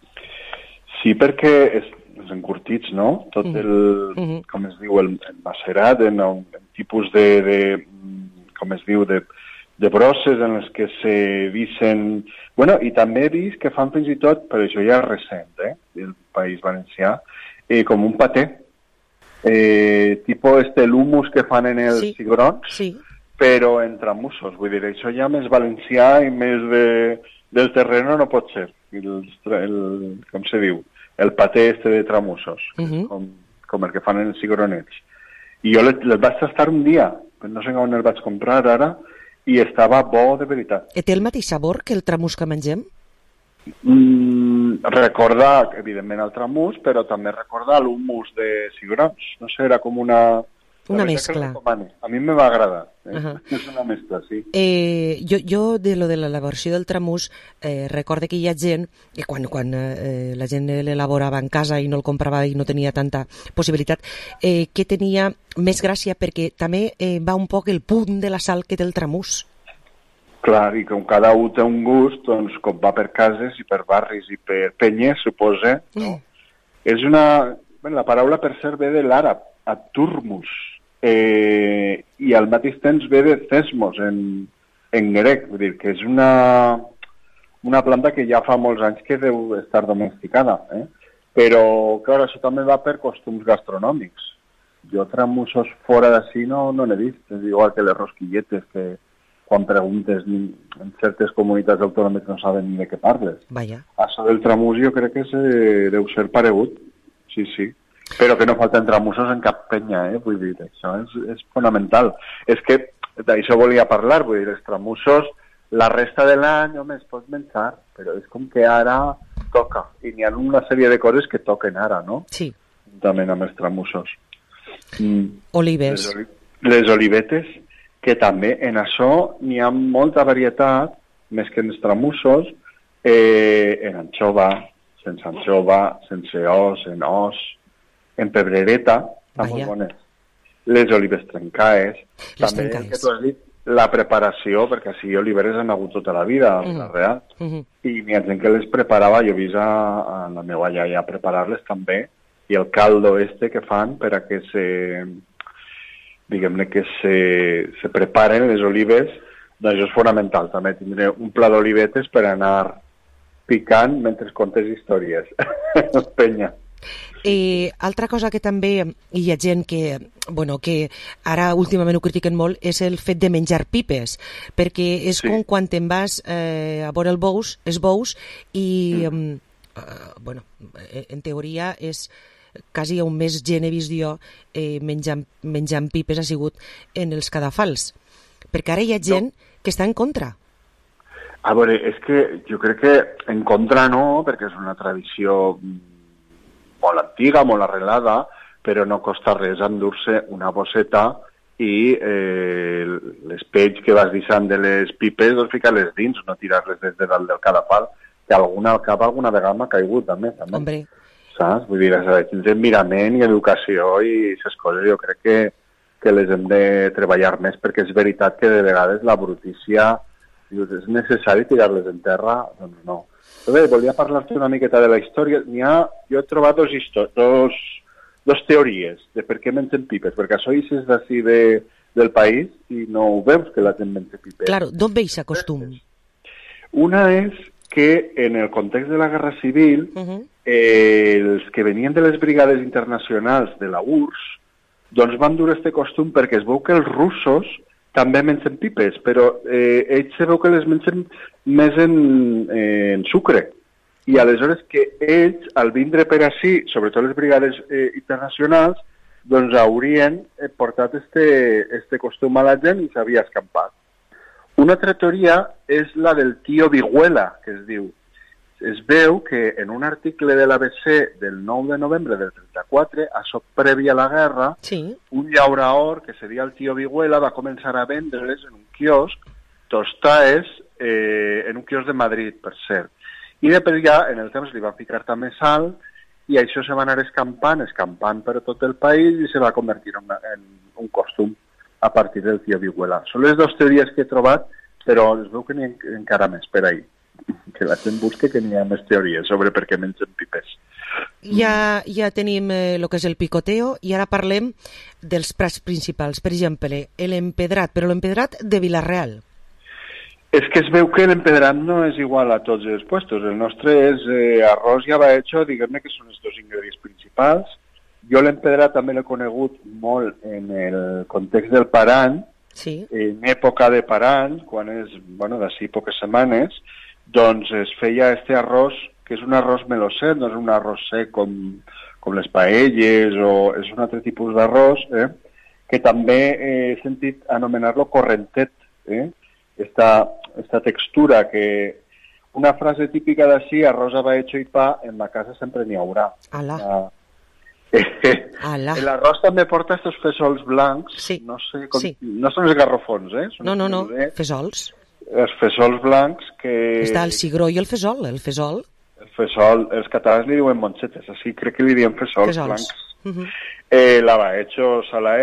Sí, perquè és, és encurtits, no? Tot el, uh-huh. com es diu, el, el macerat, en, en tipus de, de, com es diu, de, de brosses en les que se visen... Bueno, i també he vist que fan fins i tot, però això ja és recent, eh? El País Valencià, eh, com un paté. Eh, tipo este l'humus que fan en els sí. cigrons, sí. però en tramussos. Vull dir, això ja més valencià i més de, del terreno no pot ser. El, el, com se diu? El paté este de tramussos, uh-huh. com, com el que fan en els cigronets. I jo les, les vaig tastar un dia, no sé on el vaig comprar ara, i estava bo de veritat. I té el mateix sabor que el tramús que mengem? Mm, recordar, evidentment, el tramús, però també recordar l'humus de cigrons. No sé, era com una... Una mescla. A mi me va agradar. Eh? Uh-huh. És una mescla, sí. Eh, jo, jo, de lo de l'elaboració del tramús, eh, recorde que hi ha gent, que quan, quan eh, la gent l'elaborava en casa i no el comprava i no tenia tanta possibilitat, eh, que tenia més gràcia perquè també eh, va un poc el punt de la sal que té el tramús. Clar, i com cada un té un gust, doncs com va per cases i per barris i per penyes, suposa, no? Mm. És una... Bé, la paraula per cert ve de l'àrab, aturmus, eh, i al mateix temps ve de thesmos en, en grec, vull dir que és una, una planta que ja fa molts anys que deu estar domesticada, eh? Però, clar, això també va per costums gastronòmics. Jo tramussos fora d'ací no no n'he vist, és igual que les rosquilletes, que quan preguntes en certes comunitats autònomes no saben ni de què parles. Vaja. Això del tramús jo crec que se, deu ser paregut, sí, sí. Però que no falten tramussos en cap penya, eh? Vull dir, això és, és fonamental. És que d'això volia parlar, vull dir, els tramussos, la resta de l'any, home, es pot menjar, però és com que ara toca, i n'hi ha una sèrie de coses que toquen ara, no? Sí. També amb els tramussos. Mm. Olives. Les, oli les olivetes, que també en això n'hi ha molta varietat, més que en els tramussos, eh, en anxova, sense anxova, sense os, en os, en pebrereta, estan molt bones. Les olives trencaes, les també trencaes. que tu has dit, la preparació, perquè així oliveres han hagut tota la vida, a la real, Uh -huh. i n'hi ha gent que les preparava, jo he vist a, a la meva iaia preparar-les també, i el caldo este que fan per a que se, diguem-ne que se, se preparen les olives, doncs això és fonamental, també tindré un pla d'olivetes per anar picant mentre contes històries. Penya. I altra cosa que també hi ha gent que, bueno, que ara últimament ho critiquen molt és el fet de menjar pipes, perquè és sí. com quan te'n vas eh, a veure el bous, els bous i, mm. eh, bueno, en teoria és quasi un mes gent he vist jo eh, menjant, menjant pipes ha sigut en els cadafals, perquè ara hi ha gent no. que està en contra. A veure, és que jo crec que en contra no, perquè és una tradició molt antiga, molt arrelada, però no costa res endur-se una bosseta i eh, les peix que vas deixant de les pipes, doncs ficar-les dins, no tirar-les des de dalt del cadafal, que alguna al cap alguna vegada m'ha caigut també. també. Hombre. Saps? Vull dir, és envirament i educació i aquestes coses jo crec que, que les hem de treballar més, perquè és veritat que de vegades la brutícia, dius, és necessari tirar-les en terra? Doncs no. Bé, volia parlar-te una miqueta de la història. N'hi ha, jo he trobat dos, dos, dos teories de per què mengem pipes, perquè això és d'ací de, del país i no ho veus que la gent menja pipes. Claro, d'on veus aquest costum? Una és que en el context de la Guerra Civil uh -huh. eh, els que venien de les brigades internacionals de la U R S S doncs van dur aquest costum perquè es veu que els russos també mengen pipes, però eh, ells se veu que les mengen més en, eh, en sucre. I aleshores que ells, al vindre per així, sobretot les brigades eh, internacionals, doncs haurien eh, portat este, este costum a la gent i s'havia escampat. Una altra teoria és la del tio Viguela, que es diu. Es veu que en un article de l'A B C del nou de novembre del trenta-quatre, això prèvia a la guerra, sí. un llaurador, que seria el tio Viguela, va començar a vendre's en un quiosc tostaes eh, en un quiosc de Madrid, per cert. I després ja, en el temps, li van ficar també sal i això se va anar escampant, escampant per tot el país i se va convertir en, una, en un costum a partir del tio Viguela. Són les dues teories que he trobat, però es veu que n'hi ha encara més per ahir. Que la gent busca que n'hi ha més teories sobre per què mengen pipes. Ja, ja tenim el eh, que és el picoteo i ara parlem dels plats principals. Per exemple, l'empedrat, però l'empedrat de Vila-real. És que es veu que l'empedrat no és igual a tots els puestos. El nostre és eh, arròs i abaecho, diguem-ne que són els dos ingredients principals. Jo l'empedrat també l'he conegut molt en el context del parany, sí. En època de parany, quan és, bueno, d'ací poques setmanes, doncs es feia este arròs, que és un arròs meloset, no és un arròs sec com, com les paelles, o és un altre tipus d'arròs, eh? Que també eh, he sentit anomenar-lo correntet, eh? esta, esta textura que... Una frase típica d'ací, arròs, abaecho i pa, en ma casa sempre n'hi haurà. Alà. Alà. L'arròs també porta estos fesols blancs, sí. no sé, com, sí. no són els garrofons, eh? Són no, no, no, de... fesols. Els fesols blancs que... Està el cigró i el fesol, el fesol. El fesol, els catalans li diuen monxetes, així crec que li diuen fesols, fesols. blancs. Uh -huh. eh, L'abaecho salaet,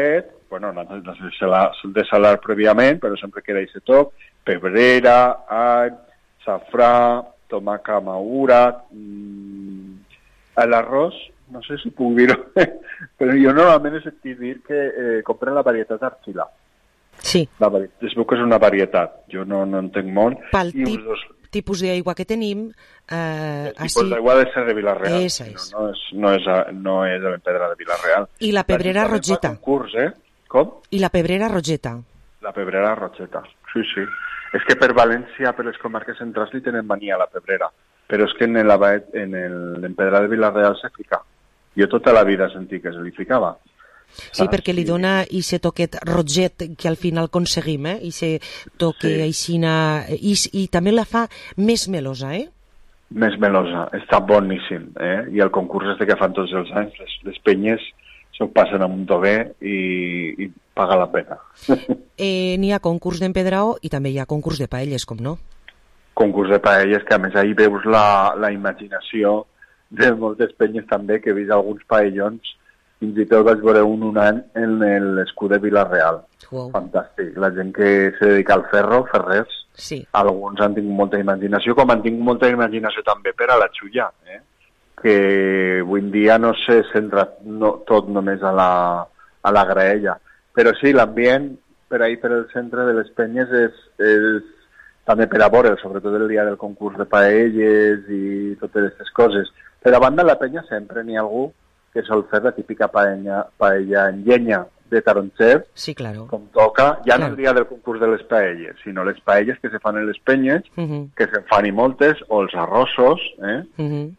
bueno, n'has de salar, de salar prèviament, però sempre queda aquest toc, pebrera, all, safrà, tomaca madura, mmm, l'arròs, no sé si puc dir-ho, però jo normalment he sentit dir que eh, compren la varietat argila. Sí. La varietat, es veu que és una varietat, jo no, no entenc molt. Pel I tip, dos... tipus d'aigua que tenim... Eh, el tipus d'aigua ha de ser de Vila-real, Esa és. no, no és, no és, a, no és de l'Empedra de Vila-real. I la pebrera la rogeta. Concurs, eh? Com? I la pebrera rogeta. La pebrera rogeta, sí, sí. És que per València, per les comarques centrals, li tenen mania a la pebrera, però és que en l'Empedra de Vila-real se fica. Jo tota la vida sentí que se li ficava. Sí, ah, perquè li sí. dona aquest toquet roget que al final aconseguim, eh? I se toque sí. aixina... I, I també la fa més melosa, eh? Més melosa, està boníssim, eh? I el concurs és de que fan tots els anys, les, les penyes s'ho passen amb un tobé i, i paga la pena. eh, N'hi ha concurs d'empedrao i també hi ha concurs de paelles, com no? Concurs de paelles, que a més ahir veus la, la imaginació de moltes penyes també, que he vist alguns paellons, fins i tot vaig veure un un any en l'escut de Vila-real. Wow. Fantàstic. La gent que se dedica al ferro, ferrers, sí. Alguns han tingut molta imaginació, com han tingut molta imaginació també per a la xulla, eh? Que avui en dia no se centra no, tot només a la, a la graella. Però sí, l'ambient per ahir per el centre de les penyes és, és també per a veure, sobretot el dia del concurs de paelles i totes aquestes coses. Per a banda, la penya sempre n'hi ha algú que sol fer la típica paella, paella en llenya de taronxer, sí, claro. Com toca, ja claro. No el dia del concurs de les paelles, sinó les paelles que se fan en les penyes, uh -huh. que se'n fan i moltes, o els arrossos, eh? uh -huh.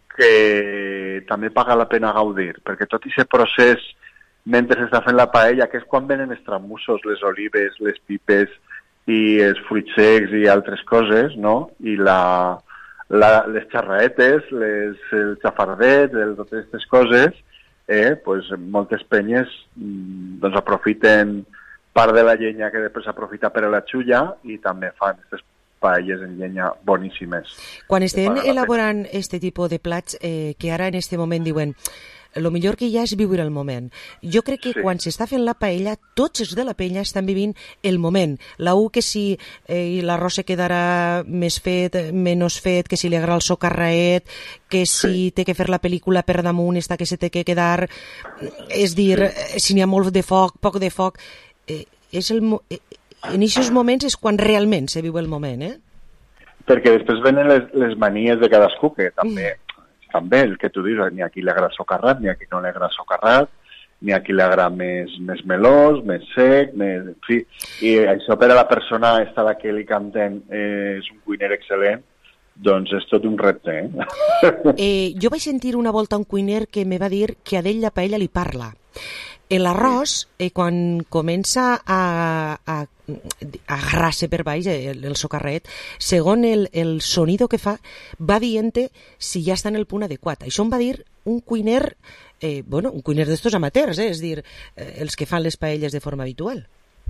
que també paga la pena gaudir, perquè tot aquest procés, mentre s'està fent la paella, que és quan venen els tramussos, les olives, les pipes i els fruits secs i altres coses, no? I la... La, les xarraetes, les, els xafardets, el, totes aquestes coses, eh, pues, moltes penyes doncs, aprofiten part de la llenya que després s'aprofita per a la xulla i també fan aquestes paelles en llenya boníssimes. Quan estem elaborant aquest tipus de plats, eh, que ara en aquest moment diuen el millor que hi ha és viure el moment. Jo crec que sí. Quan s'està fent la paella, tots els de la penya estan vivint el moment. La U que si eh, l'arròs se quedarà més fet, menys fet, que si li agrada el socarraet, que si sí. Té que fer la pel·lícula per damunt, està que se té que quedar... És dir, sí. Si n'hi ha molt de foc, poc de foc... Eh, és el, eh, en aquests moments és quan realment se viu el moment, eh? Perquè després venen les, les manies de cadascú, que també... Mm. També el que tu dius, ni a qui li agrada socarrat, ni a qui no li agrada socarrat, ni a qui li agrada més, més melós, més sec, més... En fi, i això per a la persona esta la que li canten eh, és un cuiner excel·lent, doncs és tot un repte, eh? eh jo vaig sentir una volta un cuiner que me va dir que a ell la paella li parla. L'arròs, eh, quan comença a, a, a agarrar-se per baix, el, el socarret, segons el, el sonido que fa, va dient si ja està en el punt adequat. Això em va dir un cuiner, eh, bueno, un cuiner d'estos amateurs, eh, és dir, eh, els que fan les paelles de forma habitual.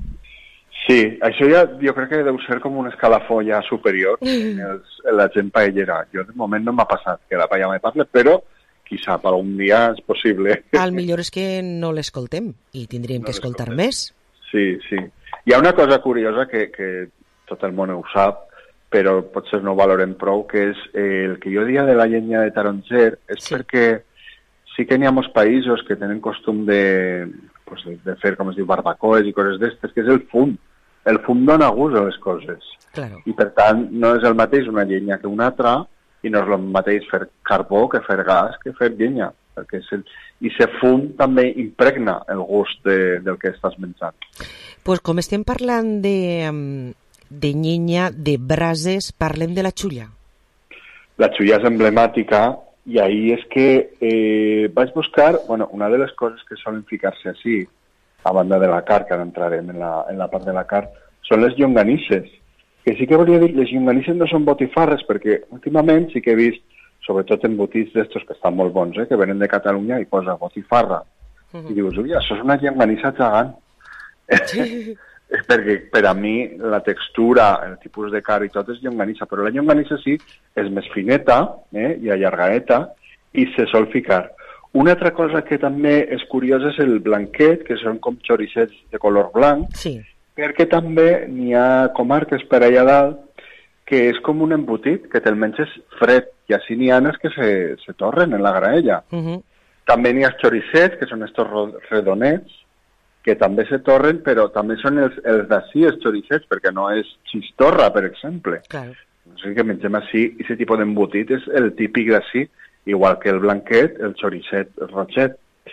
Sí, això ja jo crec que deu ser com un escalafó ja superior en, els, en la gent paellera. Jo de moment no m'ha passat que la paella me parle, però qui sap, algun dia és possible. Al millor és que no l'escoltem i tindríem no que escoltar més. Sí, sí. Hi ha una cosa curiosa que, que tot el món ho sap, però potser no ho valorem prou, que és eh, el que jo dia de la llenya de taronxer és sí. Perquè sí que n'hi ha molts països que tenen costum de, pues, de, de fer, com es diu, barbacoes i coses d'estes, que és el fum. El fum dona gust a les coses. Claro. I per tant no és el mateix una llenya que una altra, i no és el mateix fer carbó que fer gas que fer llenya, perquè és el... i se fum també impregna el gust de, del que estàs menjant. Pues com estem parlant de, de llenya, de brases, parlem de la xulla. La xulla és emblemàtica i ahí és que eh, vaig buscar, bueno, una de les coses que solen ficar-se així, a banda de la carn, que ara entrarem en la, en la part de la carn, són les llonganisses. Que sí que volia dir, les llonganisses no són botifarres, perquè últimament sí que he vist, sobretot embotits d'estos que estan molt bons, eh, que venen de Catalunya i posa botifarra. Uh-huh. I dius, ui, això és una llonganissa gegant. Sí. Perquè per a mi la textura, el tipus de carn i tot és llonganissa, però la llonganissa sí és més fineta eh, i allargadeta i se sol ficar Una altra cosa que també és curiosa és el blanquet, que són com xoricets de color blanc, sí. perquè també n'hi ha comarques per allà dalt que és com un embotit, que te'l menges fred, i així n'hi ha que se, se torren en la graella. Uh -huh. També n'hi ha xoricets, que són estos redonets, que també se torren, però també són els, els d'ací, els xoricets, perquè no és xistorra, per exemple. Claro. O sigui que mengem així, i aquest tipus d'embotit és el típic d'ací, igual que el blanquet, el xoricet, el rotxet.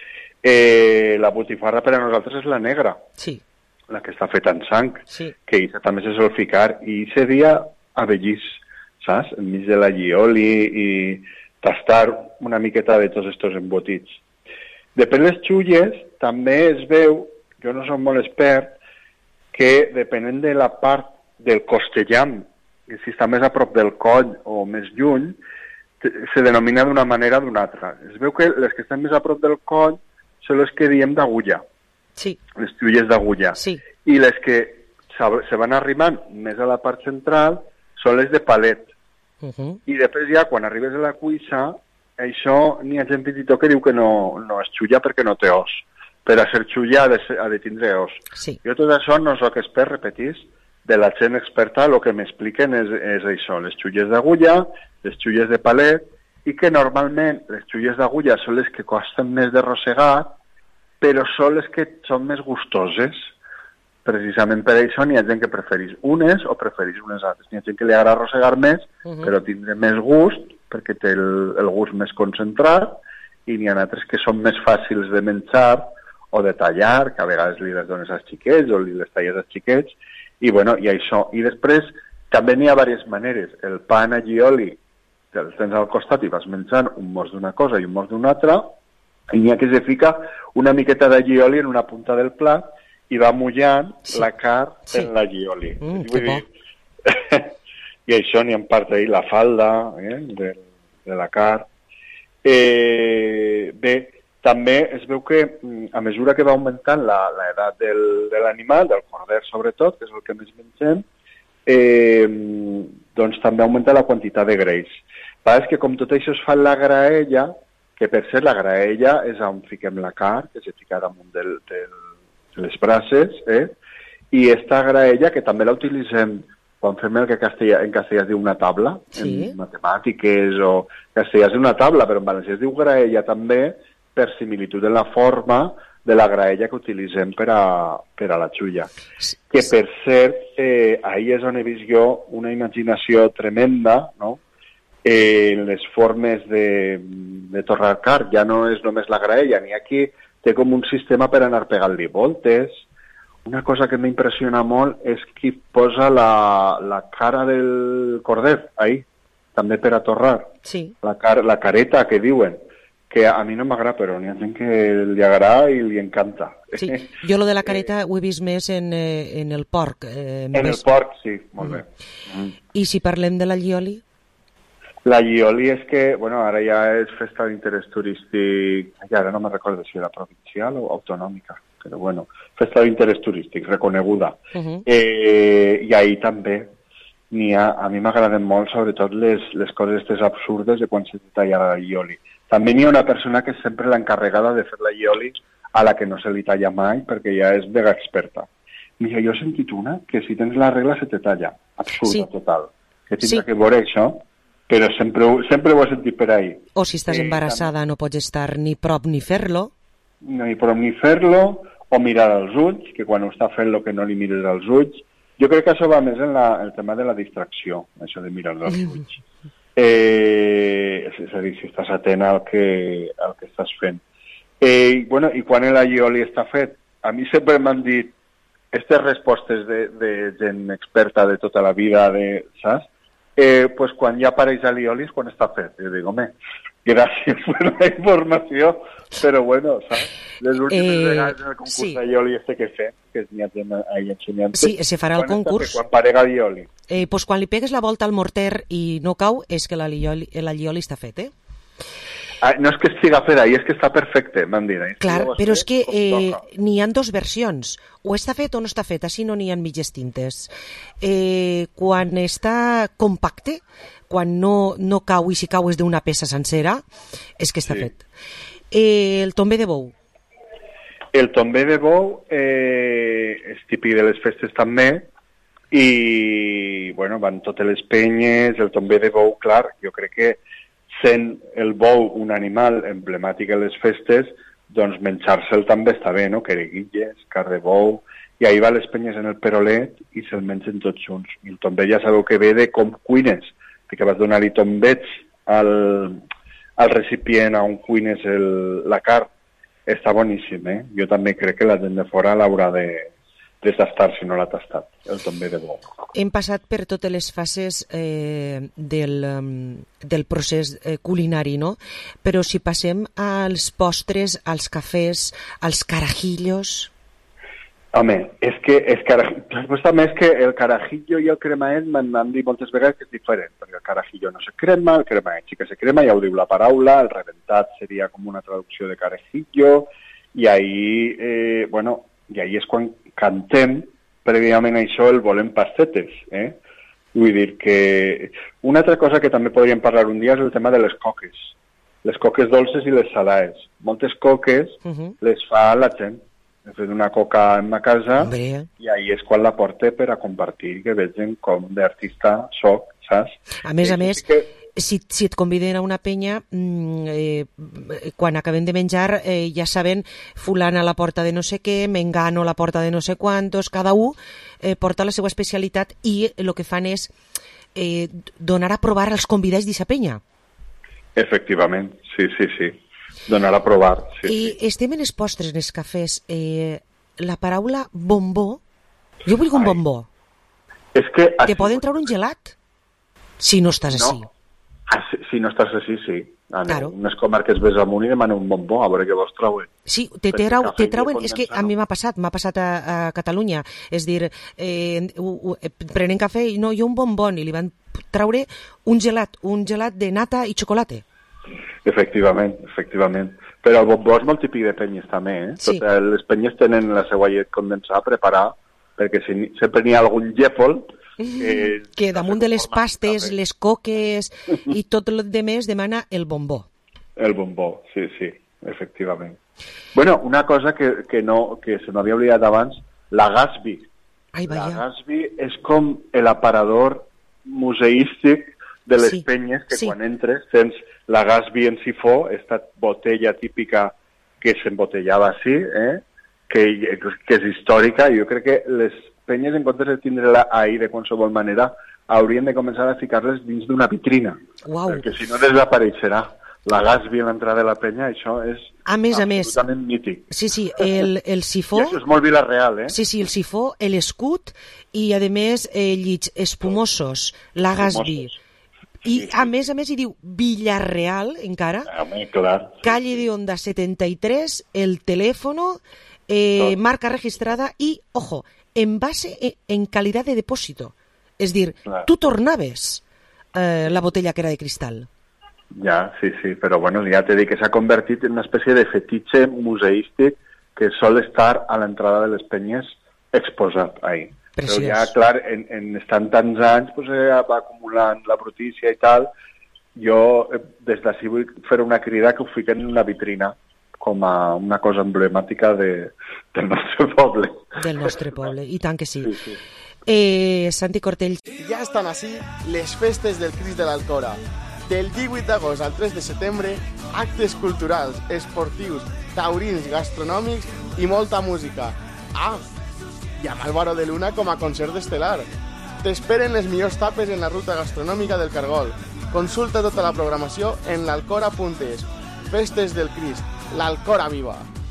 Eh, la botifarra per a nosaltres és la negra, sí. la que està feta en sang, sí. que això també se sol ficar, i seria avellís, saps? Enmig de la llioli i tastar una miqueta de tots estos embotits. Depèn les xulles, també es veu, jo no soc molt expert, que depenent de la part del costellam, que si està més a prop del coll o més lluny, se denomina d'una manera o d'una altra. Es veu que les que estan més a prop del coll són les que diem d'agulla, sí. les xulles d'agulla, sí. i les que se van arrimant més a la part central són les de palet. Uh -huh. I després ja, quan arribes a la cuissa, això n'hi ha gent petitó que diu que no, no es xulla perquè no té os. Per a ser xulla ha de, ser, ha de tindre os. Sí. Jo tot això no soc expert, repetís, de la gent experta el que m'expliquen és, és això, les xulles d'agulla, les xulles de palet, i que normalment les xulles d'agulla són les que costen més de rosegar, però són les que són més gustoses. Precisament per això n'hi ha gent que preferís unes o preferís unes altres. N'hi ha gent que li agrada arrossegar més, uh -huh. però tindre més gust, perquè té el, el gust més concentrat, i n'hi ha altres que són més fàcils de menjar o de tallar, que a vegades li les dones als xiquets o li les talles als xiquets, i bueno, i això. I després també n'hi ha diverses maneres. El pa en allioli, que el tens al costat i vas menjant un mos d'una cosa i un mos d'una altra, i n'hi ha que se fica una miqueta d'allioli en una punta del plat i va mullant sí. la carn sí. en l'allioli. Mm, Vull dir, i això n'hi ha en part ahí, la falda eh, de, de la carn. Eh, bé, també es veu que a mesura que va augmentant l'edat del, de l'animal, del corder sobretot, que és el que més mengem, eh, doncs també augmenta la quantitat de greix. Però és que com tot això es fa en la graella, que per ser la graella és on fiquem la carn, que se fica damunt del, del, de les brases, eh? I esta graella, que també la utilitzem quan fem el que castellà, en castellà es diu una taula, sí. en matemàtiques o castellà es diu una taula, però en valencià es diu graella també, per similitud en la forma de la graella que utilitzem per a, per a la xulla. Sí. Que, per cert, eh, ahir és on he vist jo una imaginació tremenda, no?, eh, en les formes de, de torrar carn. Ja no és només la graella, ni aquí té com un sistema per anar pegant-li voltes. Una cosa que m'impressiona molt és qui posa la, la cara del corder, ahí, també per a torrar. Sí. La, car la careta, que diuen. Que a mi no m'agrada, però n'hi ha gent que li agrada i li encanta. Sí, jo lo de la careta ho he vist més en, eh, en el porc. Eh, en més... el porc, sí, molt bé. Mm. I si parlem de la llioli? La llioli és que, bueno, ara ja és festa d'interès turístic, ja ara no me recordo si era provincial o autonòmica, però bueno, festa d'interès turístic, reconeguda. Uh -huh. eh, I ahir també n'hi ha, a mi m'agraden molt, sobretot les, les coses aquestes absurdes de quan se talla la llioli. També n'hi ha una persona que és sempre l'encarregada de fer la llioli a la que no se li talla mai perquè ja és mega experta. Mira, jo he sentit una que si tens la regla se te talla. Absurda, sí. Total. Que tindrà sí. que veure això, però sempre, sempre ho he sentit per ahí. O si estàs eh, embarassada també. No pots estar ni prop ni fer-lo. Ni prop ni fer-lo, o mirar als ulls, que quan ho està fent-lo que no li mires als ulls. Jo crec que això va més en la, el tema de la distracció, això de mirar als ulls. Eh, és a dir, si estàs atent al que, al que estàs fent. Eh, bueno, i quan l'allioli està fet? A mi sempre m'han dit aquestes respostes de, de gent experta de tota la vida, de, saps? Eh, pues quan ja apareix l'allioli és quan està fet. Jo dic, home, gràcies per la informació, però bueno, saps? Les últimes eh, vegades en el concurs sí. d'allioli este que fem, que n'hi ha gent ahí ensenyant. Sí, se farà el concurs. Quan parega l'allioli. Eh, pues quan li pegues la volta al morter i no cau, és que l'allioli està fet, eh? Ah, no és que estiga fet ahí, és que està perfecte, m'han dit. Clar, però és que eh, n'hi ha dos versions. O està fet o no està fet, així no n'hi ha mitges tintes. Eh, quan està compacte, quan no, no cau i si cau és d'una peça sencera, és que està sí. fet. Eh, el tomber de bou. El tomber de bou eh, és típic de les festes també, i bueno, van totes les penyes. El tomber de bou, clar, jo crec que sent el bou un animal emblemàtic a les festes, doncs menjar-se'l també està bé, no? Quereguilles, carn de bou, i ahir va les penyes en el perolet i se'l mengen tots junts. I el tomber ja sabeu que ve de com cuines, de que vas donar-li tombets al, al recipient on cuines el, la carn. Està boníssim, eh? Jo també crec que la gent de fora l'haurà de, de tastar, si no l'ha tastat, el tomber de bou. Hem passat per totes les fases eh, del, um, del procés eh, culinari, no? Però si passem als postres, als cafès, als carajillos... Home, és que el carajillo, després també és que el carajillo i el cremaet m'han dit moltes vegades que és diferent, perquè el carajillo no se crema, el cremaet sí que se crema, ja ho diu la paraula, el reventat seria com una traducció de carajillo, i ahir, eh, bueno, i ahir és quan cantem prèviament això el volem pastetes, eh? Vull dir que una altra cosa que també podríem parlar un dia és el tema de les coques, les coques dolces i les salades. Moltes coques uh-huh. les fa la gent. He fet una coca en ma casa Hombre. I ahir és quan la porte per a compartir, que vegin com d'artista soc, saps? A més eh, a més, que... si, si et conviden a una penya, eh, quan acabem de menjar eh, ja saben, fulana a la porta de no sé què, mengano a la porta de no sé quantos, cada un eh, porta la seva especialitat i el que fan és eh, donar a provar als convidats d'aquesta penya. Efectivament, sí, sí, sí. Donar a provar, sí. I sí. estem en els postres, en els cafès. Eh, la paraula bombó, jo vull un Ai. bombó. És que... Te poden treure un gelat, si no estàs no. així. Ah, si, si no estàs així, sí. Ah, no. Claro. Unes comarques ves amunt i demanen un bombó, a veure què vos trauen. Sí, te, te, trau, te trauen, és que a mi m'ha passat, m'ha passat a, a Catalunya. És dir, eh, u, u, prenen cafè i no, jo un bombón, i li van traure un gelat, un gelat de nata i xocolata. Efectivament, efectivament. Però el bombó és molt típic de penyes també, eh? Sí. Tot, les penyes tenen la seva llet condensada preparada, perquè si, sempre n'hi ha algun llèpol que... que damunt de les pastes, les coques i tot el de més demana el bombó. El bombó, sí, sí, efectivament. Bueno, una cosa que, que, no, que se m'havia oblidat abans, la Gatsby. Ai, la Gatsby és com l'aparador museístic de les sí, penyes, que sí. quan entres tens la Gatsby en sifó, esta botella típica que s'embotellava així, eh? que, que és històrica, i jo crec que les penyes, en comptes de tindre-la ahir de qualsevol manera, haurien de començar a ficar-les dins d'una vitrina, Uau. perquè si no desapareixerà. La Gatsby a l'entrada de la penya, això és a més, absolutament a més, mític. Sí, sí, el, el sifó... I això és molt Vila-real, eh? Sí, sí, el sifó, l'escut i, a més, eh, llits espumosos, la Gatsby. I, a més a més, hi diu Villarreal, encara. Home, clar. Calle de Onda setenta y tres, el teléfono, eh, marca registrada i, ojo, envase en calidad de depósito. És dir, clar. Tu tornaves eh, la botella que era de cristal. Ja, sí, sí, però bueno, ja t'he dit que s'ha convertit en una espècie de fetitxe museístic que sol estar a l'entrada de les penyes exposat ahí. Preciós. Però ja, clar, en, en estant tants anys, pues, eh, va acumulant la brutícia i tal. Jo, eh, des d'ací, vull fer una crida que ho fiquen en una vitrina com a una cosa emblemàtica de, del nostre poble. Del nostre poble, i tant que sí. Sí, sí. Eh, Santi Cortell. Ja estan així les festes del Crist de l'Alcora. Del divuit d'agost al tres de setembre, actes culturals, esportius, taurins, gastronòmics i molta música. Ah, i amb Álvaro de Luna com a concert estel·lar. T'esperen les millors tapes en la ruta gastronòmica del Cargol. Consulta tota la programació en l'alcora punt es. Festes del Crist, l'Alcora viva.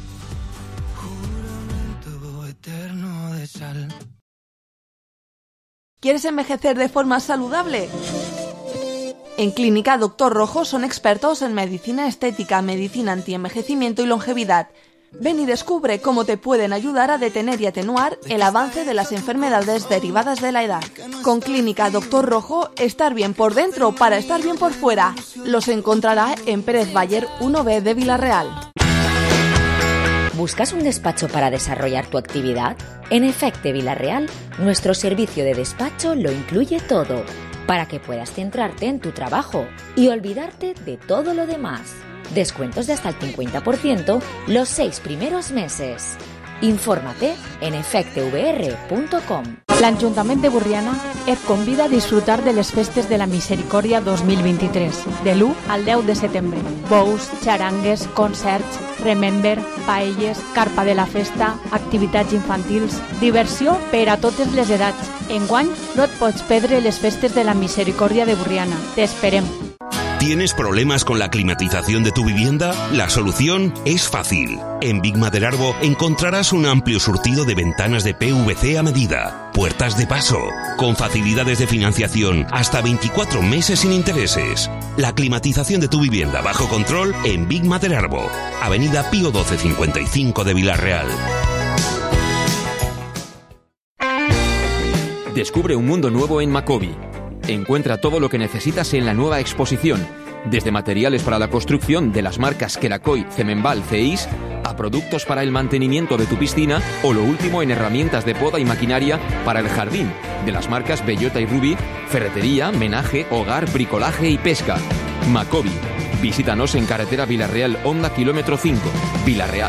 ¿Quieres envejecer de forma saludable? En Clínica Doctor Rojo son expertos en medicina estética, medicina antienvejecimiento y longevidad. Ven y descubre cómo te pueden ayudar a detener y atenuar el avance de las enfermedades derivadas de la edad. Con Clínica Doctor Rojo, estar bien por dentro para estar bien por fuera. Los encontrará en Pérez Bayer uno B de Vila-real. ¿Buscas un despacho para desarrollar tu actividad? En Efecte Vila-real, nuestro servicio de despacho lo incluye todo, para que puedas centrarte en tu trabajo y olvidarte de todo lo demás. Descuentos de hasta el cincuenta por ciento los seis primeros meses. Infórmate en efecte v r punto com. L'Ajuntament de Borriana et convida a disfrutar de les Festes de la Misericòrdia dos mil vint-i-tres, de l'u al deu de setembre. Bous, xarangues, concerts, remember, paelles, carpa de la festa, activitats infantils, diversió per a totes les edats. Enguany no et pots perdre les Festes de la Misericòrdia de Borriana. T'esperem. ¿Tienes problemas con la climatización de tu vivienda? La solución es fácil. En Big Maderarbo encontrarás un amplio surtido de ventanas de P V C a medida, puertas de paso, con facilidades de financiación hasta veinticuatro meses sin intereses. La climatización de tu vivienda bajo control en Big Maderarbo, Avenida Pío doce cincuenta y cinco de Vilarreal. Descubre un mundo nuevo en Macobi. Encuentra todo lo que necesitas en la nueva exposición, desde materiales para la construcción de las marcas Queracoy, Cemenbal, Ceis, a productos para el mantenimiento de tu piscina o lo último en herramientas de poda y maquinaria para el jardín, de las marcas Bellota y Ruby, ferretería, menaje, hogar, bricolaje y pesca. Macobi. Visítanos en carretera Vilarreal Honda kilómetro cinco, Vilarreal.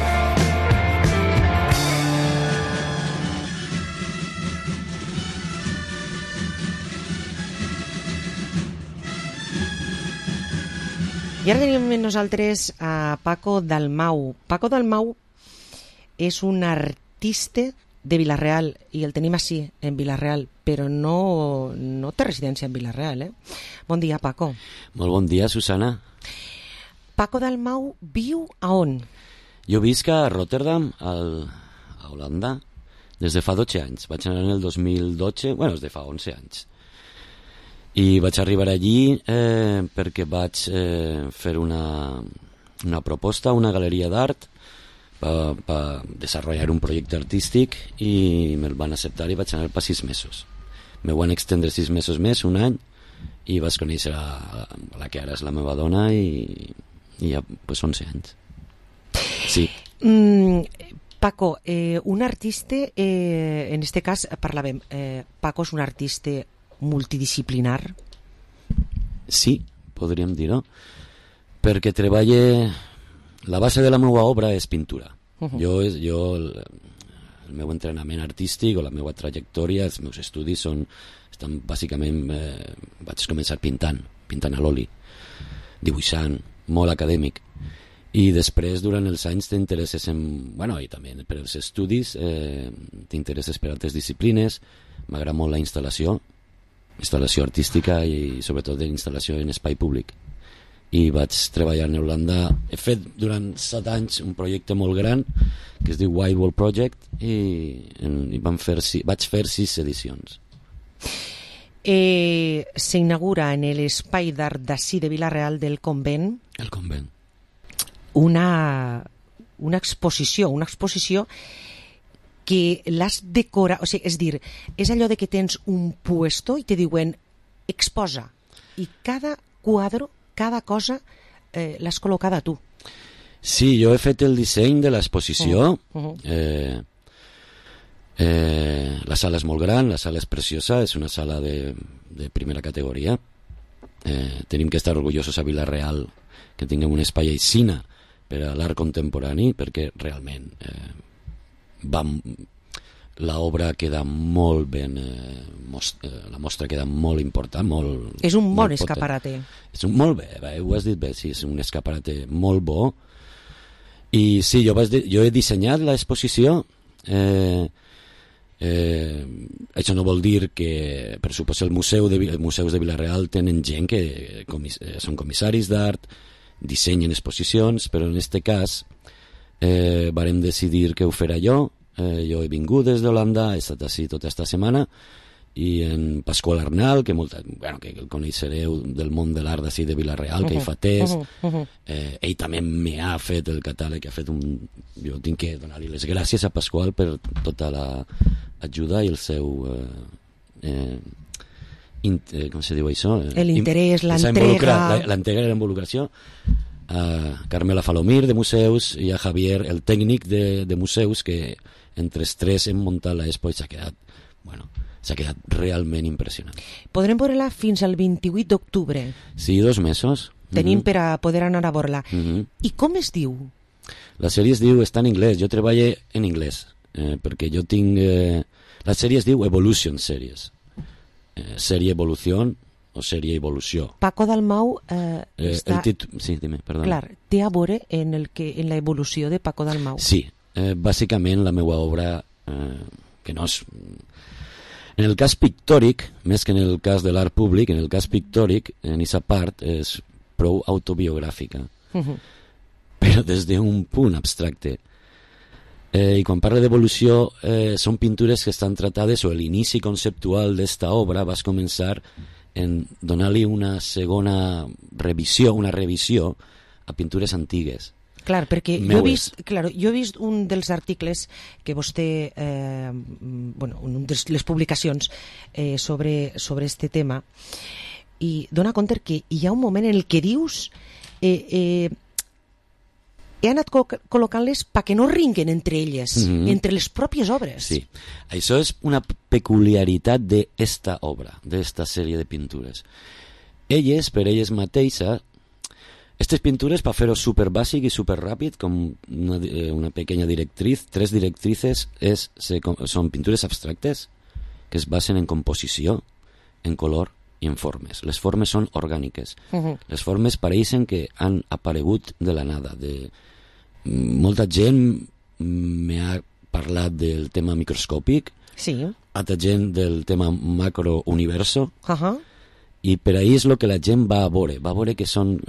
I ara tenim amb nosaltres a Paco Dalmau. Paco Dalmau és un artista de Vilarreal i el tenim així, en Vilarreal, però no, no té residència en Vilarreal. Eh? Bon dia, Paco. Molt bon dia, Susana. Paco Dalmau viu a on? Jo visc a Rotterdam, al, a Holanda, des de fa dotze anys. Vaig anar en el dos mil dotze, bueno, des de fa onze anys. I vaig arribar allí eh, perquè vaig eh, fer una, una proposta, una galeria d'art per pa desenvolupar un projecte artístic i me'l van acceptar i vaig anar per sis mesos. Me van extendre sis mesos més, un any, i vaig conèixer a, a la que ara és la meva dona i, i ja pues, onze anys. Sí. Mm, Paco, eh, un artista, eh, en este cas parlàvem, eh, Paco és un artista multidisciplinar? Sí, podríem dir-ho, perquè treballe... La base de la meva obra és pintura. Uh-huh. Jo, jo el, el meu entrenament artístic o la meva trajectòria, els meus estudis són, estan bàsicament... Eh, vaig començar pintant, pintant a l'oli, dibuixant, molt acadèmic. I després, durant els anys, t'interesses en... Bueno, i també per els estudis, eh, t'interesses per altres disciplines, m'agrada molt la instal·lació, instal·lació artística i sobretot d'instal·lació en espai públic. I vaig treballar en Holanda. He fet durant set anys un projecte molt gran que es diu White Wall Project i, i van fer, vaig fer sis edicions. Eh, s'inaugura en l'espai d'art d'ací de Vilarreal del convent el convent una, una exposició una exposició que l'has decorat, o sigui, és dir, és allò de que tens un puesto i te diuen exposa, i cada quadre, cada cosa eh, l'has col·locada tu. Sí, jo he fet el disseny de l'exposició. Uh -huh. eh, eh, la sala és molt gran, la sala és preciosa, és una sala de, de primera categoria. Eh, tenim que estar orgullosos a Vilarreal que tinguem un espai aixina per a l'art contemporani, perquè realment eh, va, l'obra queda molt ben eh, most, eh, la mostra queda molt important, molt, és un bon molt escaparate potent. És un molt bé, bé, ho has dit bé, sí, és un escaparate molt bo. I sí, jo, vaig, jo he dissenyat l'exposició. eh, eh, això no vol dir que, per suposar, el museu de, els museus de Vilarreal tenen gent que comis, eh, són comissaris d'art, dissenyen exposicions, però en aquest cas eh, varem decidir que ho farà jo. Eh, jo he vingut des d'Holanda, he estat així tota esta setmana, i en Pasqual Arnal, que, molta, bueno, que el coneixereu del món de l'art d'ací de Vilarreal, que uh -huh, hi fa test, uh -huh, uh -huh. Eh, ell també m'ha fet el catàleg, ha fet un... Jo tinc que donar-li les gràcies a Pasqual per tota l'ajuda i el seu... Eh, eh, in, eh, com se diu això? El interès, l'entrega... L'entrega i l'involucració. A Carmela Falomir, de Museus, i a Javier, el tècnic de, de Museus, que entre els tres hem muntat l'expo i s'ha quedat, bueno, s'ha quedat realment impressionant. Podrem veure-la fins al vint-i-vuit d'octubre. Sí, dos mesos. tenim Mhm. per a poder anar a veure-la. Mhm. I com es diu? La sèrie es diu, està en anglès, jo treballo en anglès, eh, perquè jo tinc... Eh, la sèrie es diu Evolution Series. Eh, sèrie Evolució o sèrie Evolució. Paco Dalmau eh, Eh, està... el tit... Sí, dime, perdona. Clar, té a veure en, el que, en la evolució de Paco Dalmau. Sí, eh, bàsicament la meva obra, eh, que no és... En el cas pictòric, més que en el cas de l'art públic, en el cas pictòric, en aquesta part és prou autobiogràfica. Uh-huh. Però des d'un punt abstracte. Eh, I quan parla d'evolució, eh, són pintures que estan tratades, o l'inici conceptual d'esta obra vas començar en donar-li una segona revisió, una revisió a pintures antigues. Clar, perquè jo he, Meues. vist, claro, jo he vist un dels articles que vostè, eh, bueno, un de les publicacions eh, sobre, sobre este tema, i dona compte que hi ha un moment en el que dius eh, eh, he anat col col·locant-les perquè no ringuen entre elles, Mhm. entre les pròpies obres. Sí, això és una peculiaritat d'esta obra, d'esta sèrie de pintures. Elles, per elles mateixes, aquestes pintures, per fer-ho superbàsic i superràpid, com una, eh, una pequeña directriz, tres directrices, és, se, són pintures abstractes que es basen en composició, en color i en formes. Les formes són orgàniques. Uh-huh. Les formes pareixen que han aparegut de la nada. De... Molta gent m'ha parlat del tema microscòpic, sí. altra gent del tema macrouniverso, uh-huh. i per ahí és el que la gent va a veure. Va a veure que són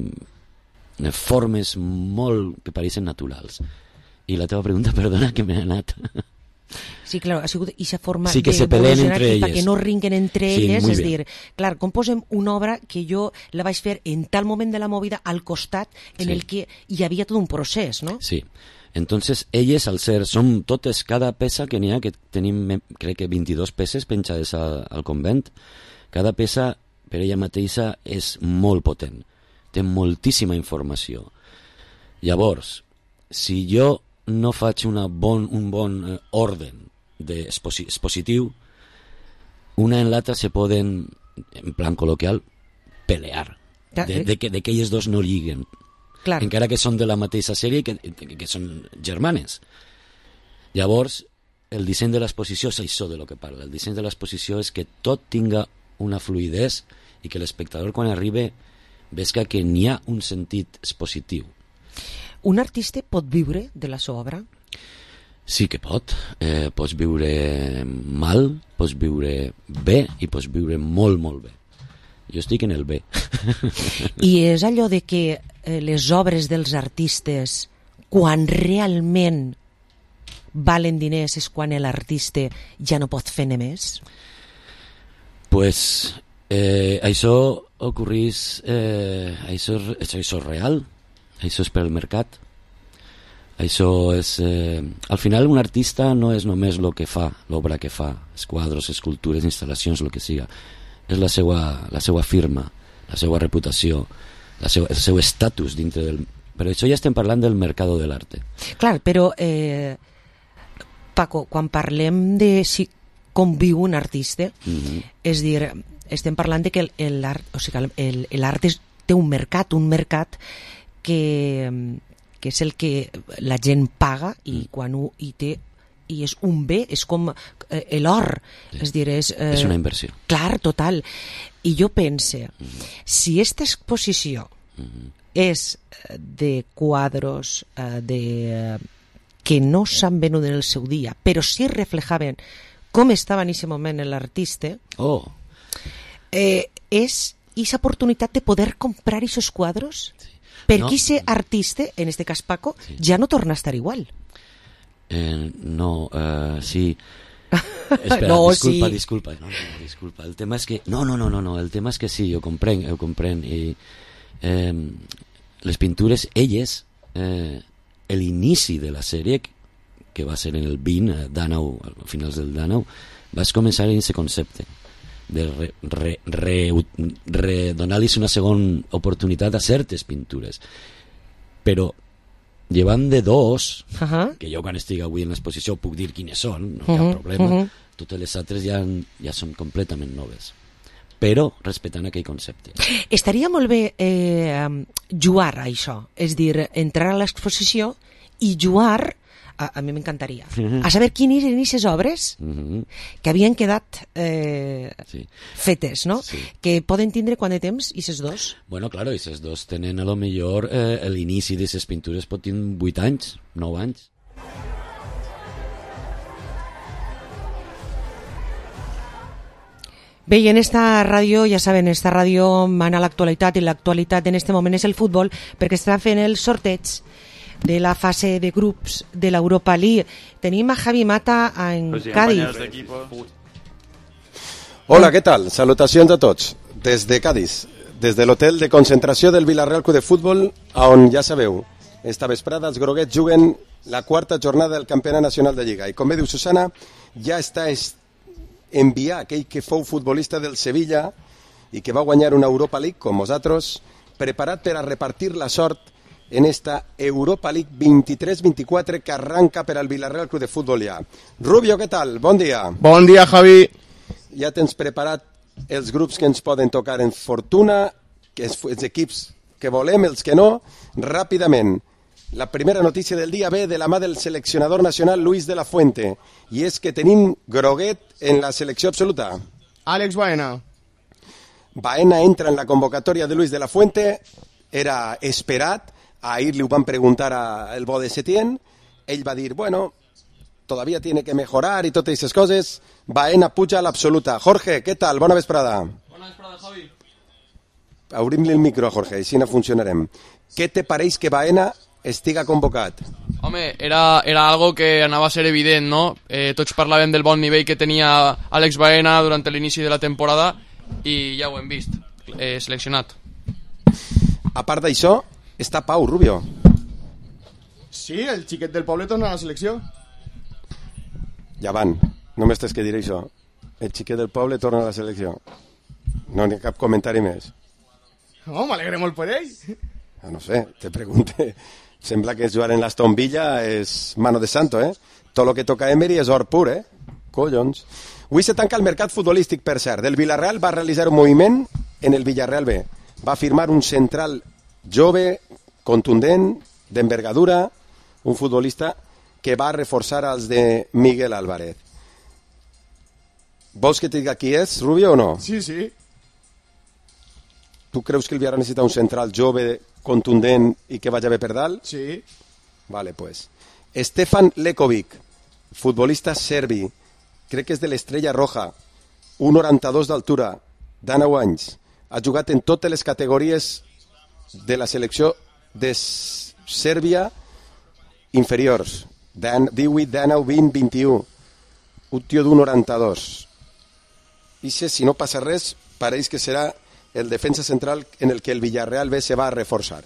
eh, formes molt que pareixen naturals. I la teva pregunta, perdona, que m'ha anat... Sí, clar, ha sigut aquesta forma sí, que de se peleen evolucionar entre elles. que no ringuen entre Sí, elles, muy és bien. dir, clar, com posem una obra que jo la vaig fer en tal moment de la movida al costat en Sí. el que hi havia tot un procés, no? Sí. Entonces, elles, al ser, són totes, cada peça que n'hi ha, que tenim, crec que vint-i-dos peces penjades al, al convent, cada peça, per ella mateixa, és molt potent. Té moltíssima informació. Llavors, si jo no faig una bon, un bon eh, orden d'expositiu, una en l'altra se poden, en plan col·loquial, pelear. De, de, que, de que elles dos no lliguen. Clar. Encara que són de la mateixa sèrie, que, que són germanes. Llavors, el disseny de l'exposició és això de lo que parla. El disseny de l'exposició és que tot tinga una fluidesa i que l'espectador, quan arriba, vesca que n'hi ha un sentit expositiu. Un artista pot viure de la seva obra? Sí que pot. Eh, pots viure mal, pots viure bé i pots viure molt, molt bé. Jo estic en el bé. I és allò de que eh, les obres dels artistes, quan realment valen diners, és quan l'artista ja no pot fer més? Pues eh, això ocorrís, eh, això, això, això és real, això és per al mercat. Això és... Eh, al final un artista no és només el que fa, l'obra que fa, els quadres, escultures, instal·lacions, el que siga. És la seva, la seva firma, la seva reputació, la seva, el seu estatus dintre del... Però això ja estem parlant del mercat de l'arte. Clar, però eh, Paco, quan parlem de si, com viu un artista, mm-hmm. és dir, estem parlant de que l'art, o sigui, l'art té un mercat, un mercat que... que és el que la gent paga i mm. quan ho hi té i és un bé, és com eh, l'or, sí. és dir, és... Eh, és una inversió. Clar, total. I jo pense, mm. si aquesta exposició mm. és de quadros eh, de, eh, que no s'han venut en el seu dia, però sí reflejaven com estava en aquest moment l'artista, oh. eh, és aquesta oportunitat de poder comprar aquests quadros... Sí. Per no. Qui ser artista, en este cas Paco, sí. ja no torna a estar igual. Eh, no, uh, sí. Espera, no, disculpa, sí. disculpa, no, no, disculpa. El tema és que... No, no, no, no, no. El tema és que sí, ho comprenc, ho comprenc. I, eh, les pintures, elles, eh, l'inici de la sèrie, que va ser en el vint, eh, Dànau, a finals del Dànau, vas començar en aquest concepte de re, re, re, re, donar-los una segona oportunitat a certes pintures, però llevant de dos, uh-huh. que jo quan estic avui en l'exposició puc dir quines són, no hi ha uh-huh. problema, uh-huh. totes les altres ja, ja són completament noves. però respectant aquell concepte. Estaria molt bé eh, jugar a això, és dir, entrar a l'exposició i jugar, a, a mi m'encantaria, Mhm. a saber quines eren aquestes obres Mhm. que havien quedat eh, Sí. fetes, no? Sí. Que poden tindre quant de temps, aquestes dos? Bueno, claro, aquests dos tenen a lo millor eh, l'inici d'aquestes pintures pot tenir vuit anys, nou anys. Bé, i en esta ràdio, ja saben, esta ràdio mana l'actualitat i l'actualitat en este moment és el futbol perquè està fent el sorteig de la fase de grups de l'Europa League. Tenim a Javi Mata en Cádiz. Hola, ¿qué tal? Salutacions a tots. Des de Cádiz, des de l'hotel de concentració del Villarreal Club de Futbol, on, ja sabeu, esta vesprada els groguets juguen la quarta jornada del Campionat Nacional de Lliga. I com bé diu Susana, ja està est enviar aquell que fou futbolista del Sevilla i que va guanyar una Europa League, com vosaltres, preparat per a repartir la sort en esta Europa League vint-i-tres vint-i-quatre que arranca per al Villarreal Club de Futbol ja. Rubio, què tal? Bon dia. Bon dia, Javi. Ja tens preparat els grups que ens poden tocar en fortuna, que els, els equips que volem, els que no, ràpidament. La primera notícia del dia ve de la mà del seleccionador nacional Luis de la Fuente, i és que tenim groguet en la selecció absoluta. Àlex Baena. Baena entra en la convocatòria de Luis de la Fuente, era esperat, ahir li ho van preguntar al bo de Setién, ell va dir, bueno, todavía tiene que mejorar i totes aquestes coses. Baena puja a l'absoluta. Jorge, què tal? Bona vesprada. Bona vesprada, Javi. Obrim-li el micro, Jorge, així no funcionarem. Què te pareix que Baena estiga convocat? Home, era, era algo que anava a ser evident, no? Eh, tots parlàvem del bon nivell que tenia Àlex Baena durant l'inici de la temporada i ja ho hem vist, eh, seleccionat. A part d'això, està Pau, Rubio. Sí, el xiquet del poble torna a la selecció. Ja van, només tens que dir això. El xiquet del poble torna a la selecció. No n'hi ha cap comentari més. Oh, m'alegre molt per ell. Ah, no sé, te pregunte. Sembla que jugar en l'Aston Villa és mano de santo, eh? Tot lo que toca Emery és or pur, eh? Collons. Avui se tanca el mercat futbolístic, per cert. El Villarreal va realitzar un moviment en el Villarreal B. Va firmar un central jove, contundent, d'envergadura, un futbolista que va reforçar els de Miguel Álvarez. Vols que te diga qui és, Rubio, o no? Sí, sí. Tu creus que el Villarreal necessita un central jove, contundent i que vagi bé per dalt? Sí. Vale, pues. Stefan Lekovic, futbolista serbi, crec que és de l'Estrella Roja, un noranta-dos d'altura, dinou anys, ha jugat en totes les categories de la selecció de Sèrbia inferiors, divuit, dinou, vint, vint-i-u, un tio d'un noranta-dos. I si no passa res, pareix que serà el defensa central en el que el Villarreal B se va a reforçar.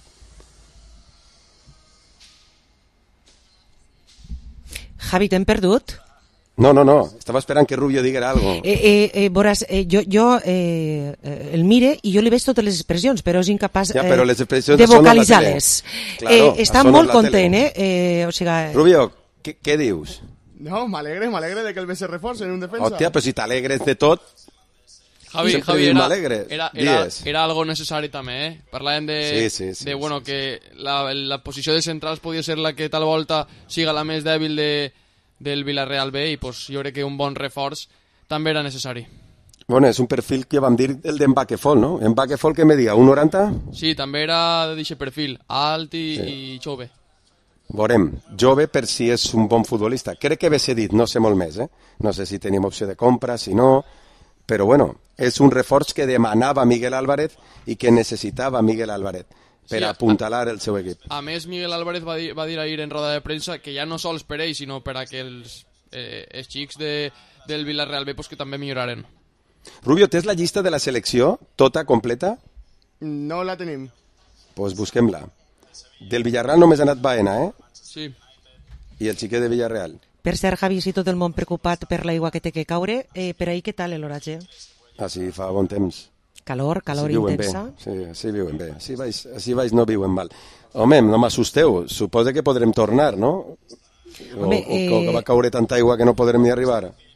Javi, t'hem perdut? No, no, no, estava esperant que Rubio diguera alguna cosa. Eh, eh, eh, veuràs, eh, jo, jo eh, el mire i jo li veig totes les expressions, però és incapaç ja, però les expressions eh, de vocalitzar-les. Claro, eh, està molt content, eh? eh o sigui, Rubio, què, què dius? No, m'alegre, m'alegre de que el B se reforça en un defensa. Hòstia, però si t'alegres de tot... Javi, Javi era, era, era, era algo necessari també, eh? Parlàvem de, sí, sí, sí, de bueno, sí, sí. que la, la posició de centrals podia ser la que tal volta siga la més dèbil de, del Villarreal B i pues, jo crec que un bon reforç també era necessari. Bueno, és un perfil que vam dir el d'en Baquefol, no? En Baquefol que media, un noranta? Sí, també era d'aquest perfil, alt i, sí. i jove. Veurem, jove per si és un bon futbolista. Crec que ve cedit, no sé molt més, eh? No sé si tenim opció de compra, si no... Però bueno, és un reforç que demanava Miguel Álvarez i que necessitava Miguel Álvarez per sí, apuntalar el seu equip. A més, Miguel Álvarez va dir, va dir ahir en roda de premsa que ja no sols per ell, sinó per a que els, eh, els xics de, del Villarreal B pues, que també milloraren. Rubio, tens la llista de la selecció tota completa? No la tenim. Doncs pues busquem-la. Del Villarreal només ha anat Baena, eh? Sí. I el xiquet de Villarreal. Per cert, Javi, si tot el món preocupat per l'aigua que té que caure, eh, per ahir què tal l'oratge? Ah, sí, fa bon temps. Calor, calor sí, intensa. Bé. Sí, sí, viuen bé. Si vais, si vais no viuen mal. Home, no m'assusteu, suposa que podrem tornar, no? O, Home, eh... o que va caure tanta aigua que no podrem ni arribar.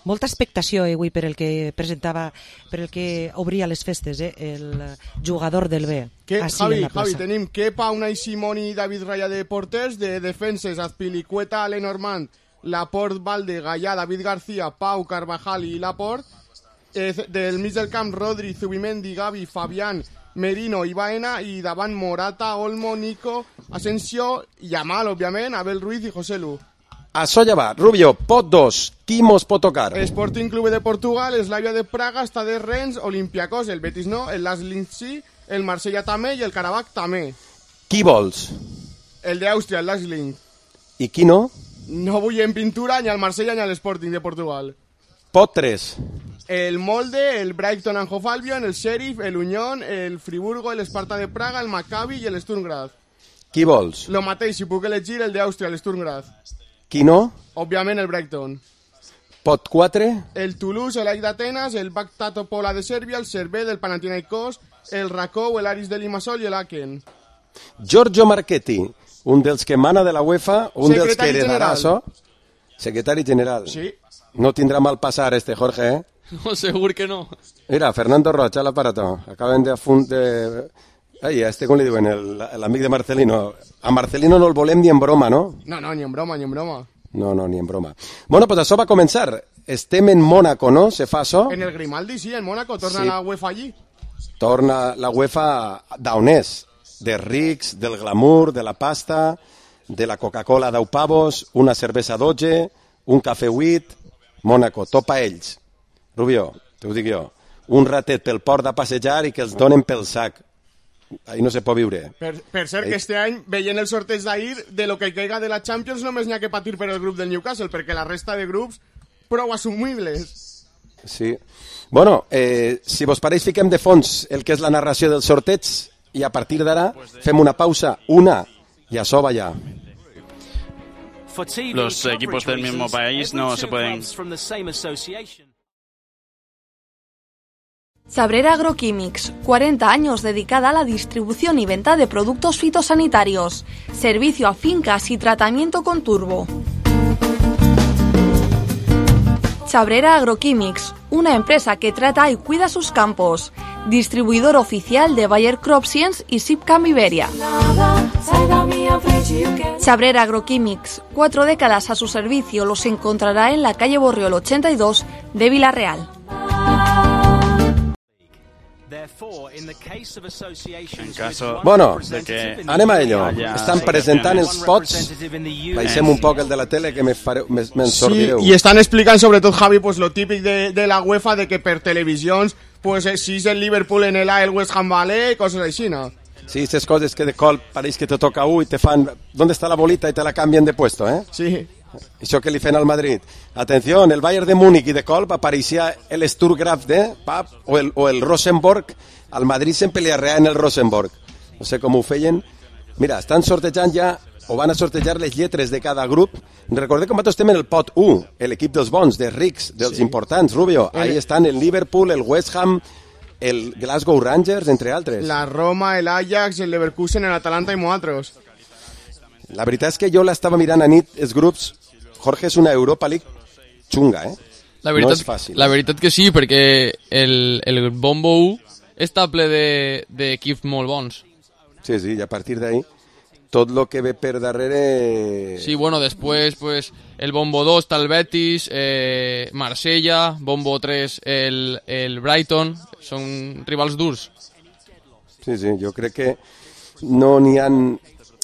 molta expectació eh, avui per el que presentava, per el que obria les festes, eh, el jugador del B. Que, Així Javi, en la Javi, plaça. tenim Kepa, Unai Simón i David Raya de porters, de defenses, Azpilicueta, Lenormand, Laporte, Valde, Gallà, David García, Pau, Carvajal i Laporte. Eh, del mig del camp, Rodri, Zubimendi, Gavi, Fabián, Merino i Baena, i davant Morata, Olmo, Nico, Asensio, Yamal, òbviament, Abel Ruiz i José Lu. Això ja va. Rubio, pot dos. Qui mos pot tocar? Sporting Clube de Portugal, Slavia de Praga, Stade Rennes, Olympiacos, el Betis no, el Las Linci, el Marsella també i el Karabakh també. Qui vols? El de Àustria, el Las Link. I qui no? No vull en pintura ni al Marsella ni al Sporting de Portugal. Pot tres. El Molde, el Brighton and Hove Albion, el Sheriff, el Unión, el Friburgo, el Sparta de Praga, el Maccabi i el Sturm Graz. Qui vols? Lo mateix, si puc elegir, el d'Àustria, el Sturm Graz. Qui no? Òbviament el Brighton. Pot quatre. El Toulouse, el Aik d'Atenes, el Bakta Topola de Sèrbia, el Servette, el Panathinaikos, el Rakow, el Aris de Limassol i el Aken. Giorgio Marchetti, un dels que mana de la UEFA, un Secretari dels que heredarà general. això. Secretari general. Sí. No tindrà mal passar este Jorge, eh? No, segur que no. Mira, Fernando Rocha, l'aparato. Acaben de afunt de... Ai, a este com li diuen, el- l'amic de Marcelino. A Marcelino no el volem ni en broma, no? No, no, ni en broma, ni en broma. No, no, ni en broma. Bueno, pues això va començar. Estem en Mónaco, no? Se fa això? En el Grimaldi, sí, en Mónaco, torna Sí. la UEFA allí. Torna la UEFA d'on és? De rics, del glamour, de la pasta, de la Coca-Cola deu pavos, una cervesa doge, un cafè huit, Mónaco, topa ells. Rubio, t'ho dic jo, un ratet pel port de passejar i que els donen pel sac. Ahí no se pot viure. Per, per cert, Ei. que este any, veient el sorteig d'ahir, de lo que caiga de la Champions només n'hi ha que patir per el grup del Newcastle, perquè la resta de grups prou assumibles. Sí. Bueno, eh, si vos pareix, fiquem de fons el que és la narració del sorteig i a partir d'ara fem una pausa, una, i això va ja. Los equipos del mismo país no se pueden... Sabrera Agroquímics, cuarenta años dedicada a la distribución y venta de productos fitosanitarios, servicio a fincas y tratamiento con turbo. Sabrera Agroquímics, una empresa que trata y cuida sus campos, distribuidor oficial de Bayer Crop Science y Sipcam Iberia. Sabrera Agroquímics, cuatro décadas a su servicio, los encontrará en la calle Borriol ochenta y dos de Villarreal. En caso Bueno, de que anem a ello. haya Estan presentant els selecciones- pots. Baixem un poc el de la tele que me fareu, me, me Sí, ensordireu. i estan explicant sobretot, Javi, pues lo típic de, de la UEFA, de que per televisions, pues eh, si és el Liverpool en el A, el West Ham vale, coses així, no? Sí, estas cosas que de col pareix que te toca u i te fan... ¿Dónde está la bolita? Y te la cambian de puesto, eh? Sí. Això que li fan al Madrid. Atenció, el Bayern de Múnich i de colp apareixia el Sturm de Pap o el, o el Rosenborg. Al Madrid sempre li arreaven el Rosenborg. No sé com ho feien. Mira, estan sortejant ja, o van a sortejar les lletres de cada grup. Recordeu que nosaltres estem en el pot u, l'equip dels bons, dels rics, dels Sí. importants, Rubio. Ahí El- estan el Liverpool, el West Ham, el Glasgow Rangers, entre altres. La Roma, el Ajax, el Leverkusen, el Atalanta i Moatros. La veritat és que jo l'estava mirant a nit, els grups. Jorge, és una Europa League xunga, eh? La veritat, no és fàcil. la veritat que sí, perquè el, el Bombo u està ple de- d'equips de, molt bons. Sí, sí, i a partir d'ahí tot el que ve per darrere... Sí, bueno, després pues, el Bombo dos està el Betis, eh, Marsella, Bombo tres el, el Brighton, són rivals durs. Sí, sí, jo crec que no n'hi han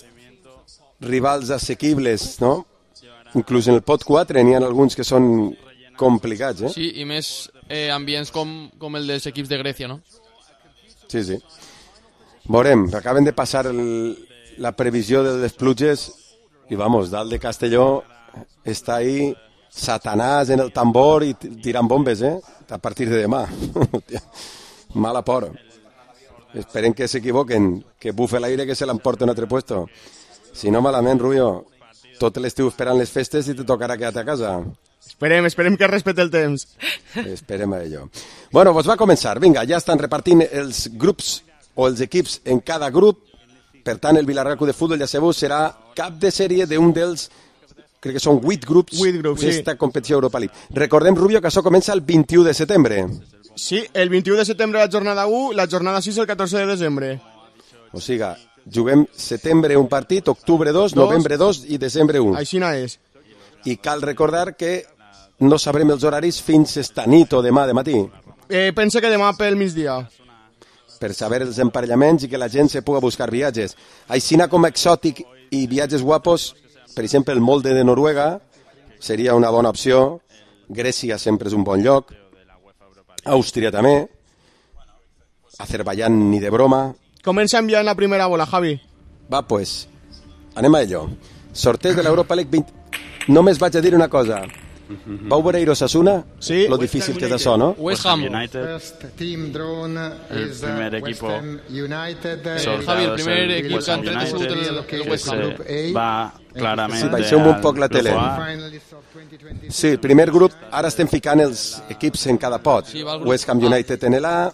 rivals assequibles, no? Inclús en el pot quatre n'hi ha alguns que són complicats, eh? Sí, i més eh, ambients com, com el dels equips de Grècia, no? Sí, sí. Veurem, acaben de passar el, la previsió de les pluges i, vamos, dalt de Castelló està ahí Satanàs en el tambor i t- tirant bombes, eh? A partir de demà. Hòstia, mala por. Esperem que s'equivoquen, que bufe l'aire que se l'emporta a un altre puesto. Si no, malament, Rubio, tot l'estiu esperant les festes i te tocarà quedar a casa. Esperem, esperem que respecte el temps. Esperem a ello. Bueno, doncs va començar. Vinga, ja estan repartint els grups o els equips en cada grup. Per tant, el Villarreal Club de Futbol, ja sabeu, serà cap de sèrie d'un dels crec que són vuit grups d'esta sí. competició Europa League. Recordem, Rubio, que això comença el vint-i-u de setembre. Sí, el vint-i-u de setembre la jornada u, la jornada sis el catorze de desembre. O sigui, juguem setembre un partit, octubre dos, novembre dos i desembre un. Així no és. I cal recordar que no sabrem els horaris fins esta nit o demà de matí. Eh, pense que demà pel migdia. Per saber els emparellaments i que la gent se pugui buscar viatges. Aixina com exòtic i viatges guapos, per exemple, el Molde de Noruega seria una bona opció. Grècia sempre és un bon lloc. Àustria també. Azerbaiyán ni de broma. Comença enviant la primera bola, Javi. Va, pues, anem a ello. Sorteig de l'Europa League vint... Només vaig a dir una cosa. Vau veure Osasuna? Sí. Lo difícil que és això, no? West Ham United. El primer equipo. Javi, el primer equipo que han tret ha sigut el West Ham. Va clarament... Sí, baixeu un poc la tele. Sí, primer grup, ara estem ficant els equips en cada pot. West Ham United en l'A.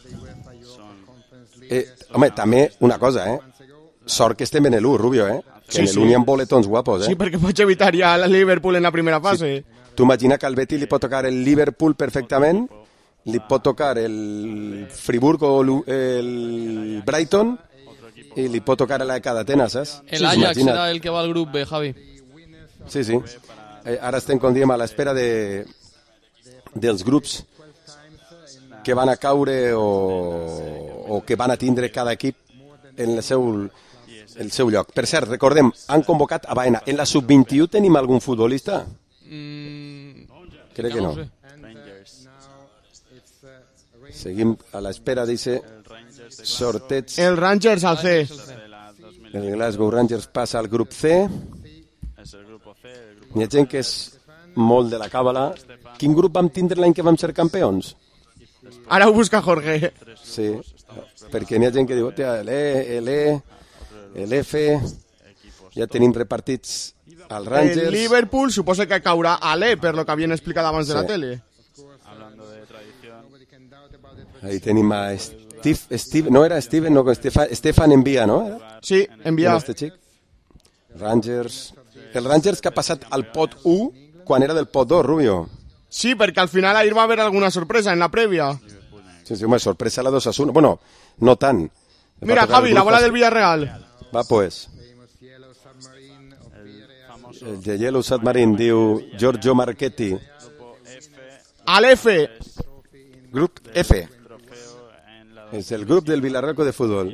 Eh, home, també una cosa, eh? Sort que estem en l'U, Rubio, eh? Que sí, en l'U n'hi ha boletons guapos, eh? Sí, perquè pots evitar ja el Liverpool en la primera fase. Sí. Tu imagina que al Betis li pot tocar el Liverpool perfectament, li pot tocar el Friburg o el Brighton i li pot tocar a la Cadatenas, saps? El Ajax sí, serà el que va al grup B, Javi. Sí, sí. Eh, ara estem, com diem, a l'espera de, dels grups que van a caure o, o que van a tindre cada equip en el seu, el seu lloc. Per cert, recordem, han convocat a Baena. En la sub vint-i-u tenim algun futbolista? Mm, Crec que no. Seguim a l'espera d'aquest sorteig. El Rangers al C. El Glasgow Rangers passa al grup C. Hi ha gent que és molt de la càbala. Quin grup vam tindre l'any que vam ser campions? Ara ho busca Jorge. Sí, perquè n'hi ha gent que diu l'E, l'E, l'F, ja tenim repartits al Rangers. El Liverpool suposa que caurà a l'E, per lo que havien explicat abans sí. de la tele. Ahí tenim a Steve, Steve no era Steven, no, Stefan, Stefan Envia, no? Sí, Envia. Este xic. Rangers. El Rangers que ha passat al pot u quan era del pot dos, Rubio. Sí, perquè al final ahir va haver alguna sorpresa en la prèvia. Sí, sí, home, sorpresa la dos a uno. Bueno, no tant. Mira, Javi, la bola del Villarreal. Va, pues. El de Yellow Submarine diu Giorgio Marchetti. A l'F. Grup F. És el grup del Villarreal de Fútbol.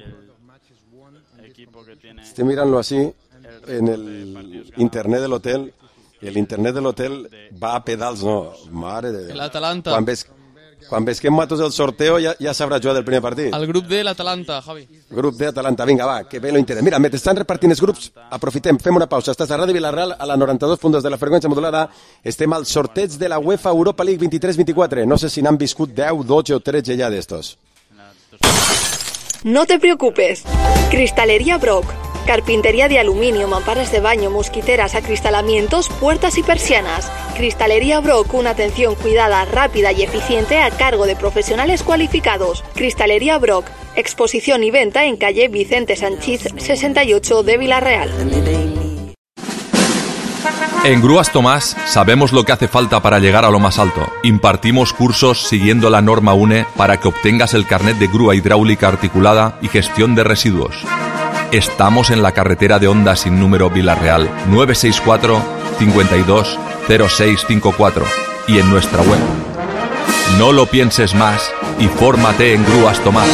Estem mirant-lo així en el internet de l'hotel. El internet de l'hotel va a pedals, no? Mare de Déu. L'Atalanta. Quan ves, quan ves que hem matos el sorteo ja, ja sabrà jugar del primer partit. El grup de l'Atalanta, Javi. Grup de Atalanta, vinga, va, que bé lo internet. Mira, mentre estan repartint els grups, aprofitem, fem una pausa. Estàs a Ràdio Vilareal, a la noranta-dos punt dos de la freqüència modulada. Estem al sorteig de la UEFA Europa League vint-i-tres vint-i-quatre. No sé si n'han viscut deu, dotze o tretze ja d'estos. No te preocupes. Cristalería Brock. Carpintería de aluminio, mamparas de baño, mosquiteras, acristalamientos, puertas y persianas. Cristalería Brock, una atención cuidada, rápida y eficiente a cargo de profesionales cualificados. Cristalería Brock, exposición y venta en calle Vicente Sanchís sesenta y ocho de Vilarreal. En Grúas Tomás sabemos lo que hace falta para llegar a lo más alto. Impartimos cursos siguiendo la norma U N E para que obtengas el carnet de grúa hidráulica articulada y gestión de residuos. Estamos en la carretera de Honda sin número Vilarreal, nueve seis cuatro, cinco dos, cero seis cinco cuatro y en nuestra web. No lo pienses más y fórmate en Grúas Tomás.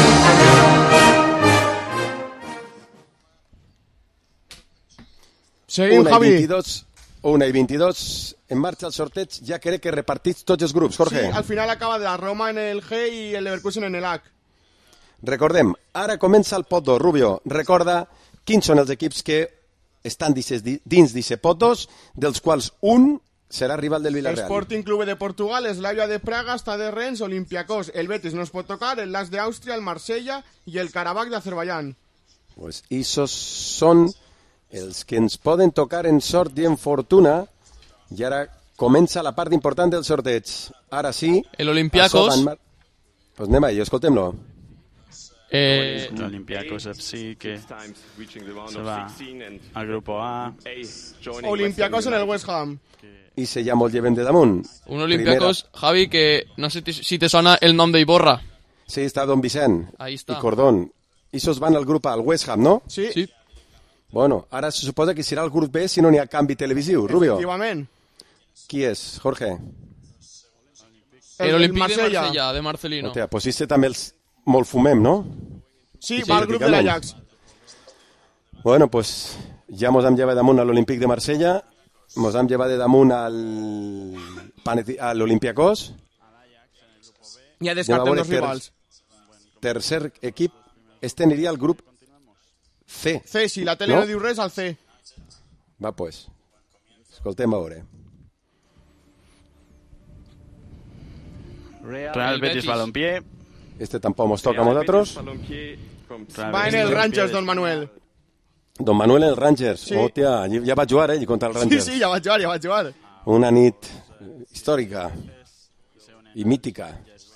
Seguim, una Javi. I veintidós, una i veintidós, en marxa el sorteig, ja crec que repartits tots els grups, Jorge. Sí, al final acaba de la Roma en el G i el Leverkusen en el H. Recordem, ara comença el pot dos, Rubio. Recorda quins són els equips que estan dins d'aquest pot dos, dels quals un serà rival del Villarreal. Sporting Clube de Portugal, Slavia de Praga, Stade Rennes, Olympiacos, el Betis no es pot tocar, el Lens de Àustria, el Marsella i el Karabakh d'Azerbaiyán. Pues esos són els que ens poden tocar en sort i en fortuna. I ara comença la part important del sorteig. Ara sí... El Olympiacos... Mar... Pues anem ahí, escoltem-lo. Eh, Olympiacos F C, que se va al grupo A. Olympiacos en el West Ham. I se llama el lleven de damunt. Un Olympiacos, Primera... Javi, que no sé si te sona el nom d'Iborra. Sí, està Don Vicent Ahí está. i Cordón. I sos van al grup A, al West Ham, no? Sí. sí. Bueno, ara se suposa que serà el grup B si no n'hi ha canvi televisiu. Rubio. Efectivament. Qui és, Jorge? El, el Olympique de Marsella, de Marcelino. Hòstia, pues este també els molt fumem, no? Sí, va al grup de l'Ajax. Bueno, pues ja mos hem llevat damunt a l'Olímpic de Marsella, mos hem llevat de damunt al, a l'Olympiacos. Ja descartem dos rivals. Tercer equip, este aniria al grup C. C, si la tele no, no diu res, al C. Va, pues. Escoltem a veure. Real Betis Balompié. Este tampoc mos toca a nosaltres. Va en el Rangers, don Manuel. Don Manuel en el Rangers. Sí. Hòstia, ja va jugar, eh, contra el Rangers. Sí, sí, ja va jugar, ja va jugar. Una nit històrica i mítica.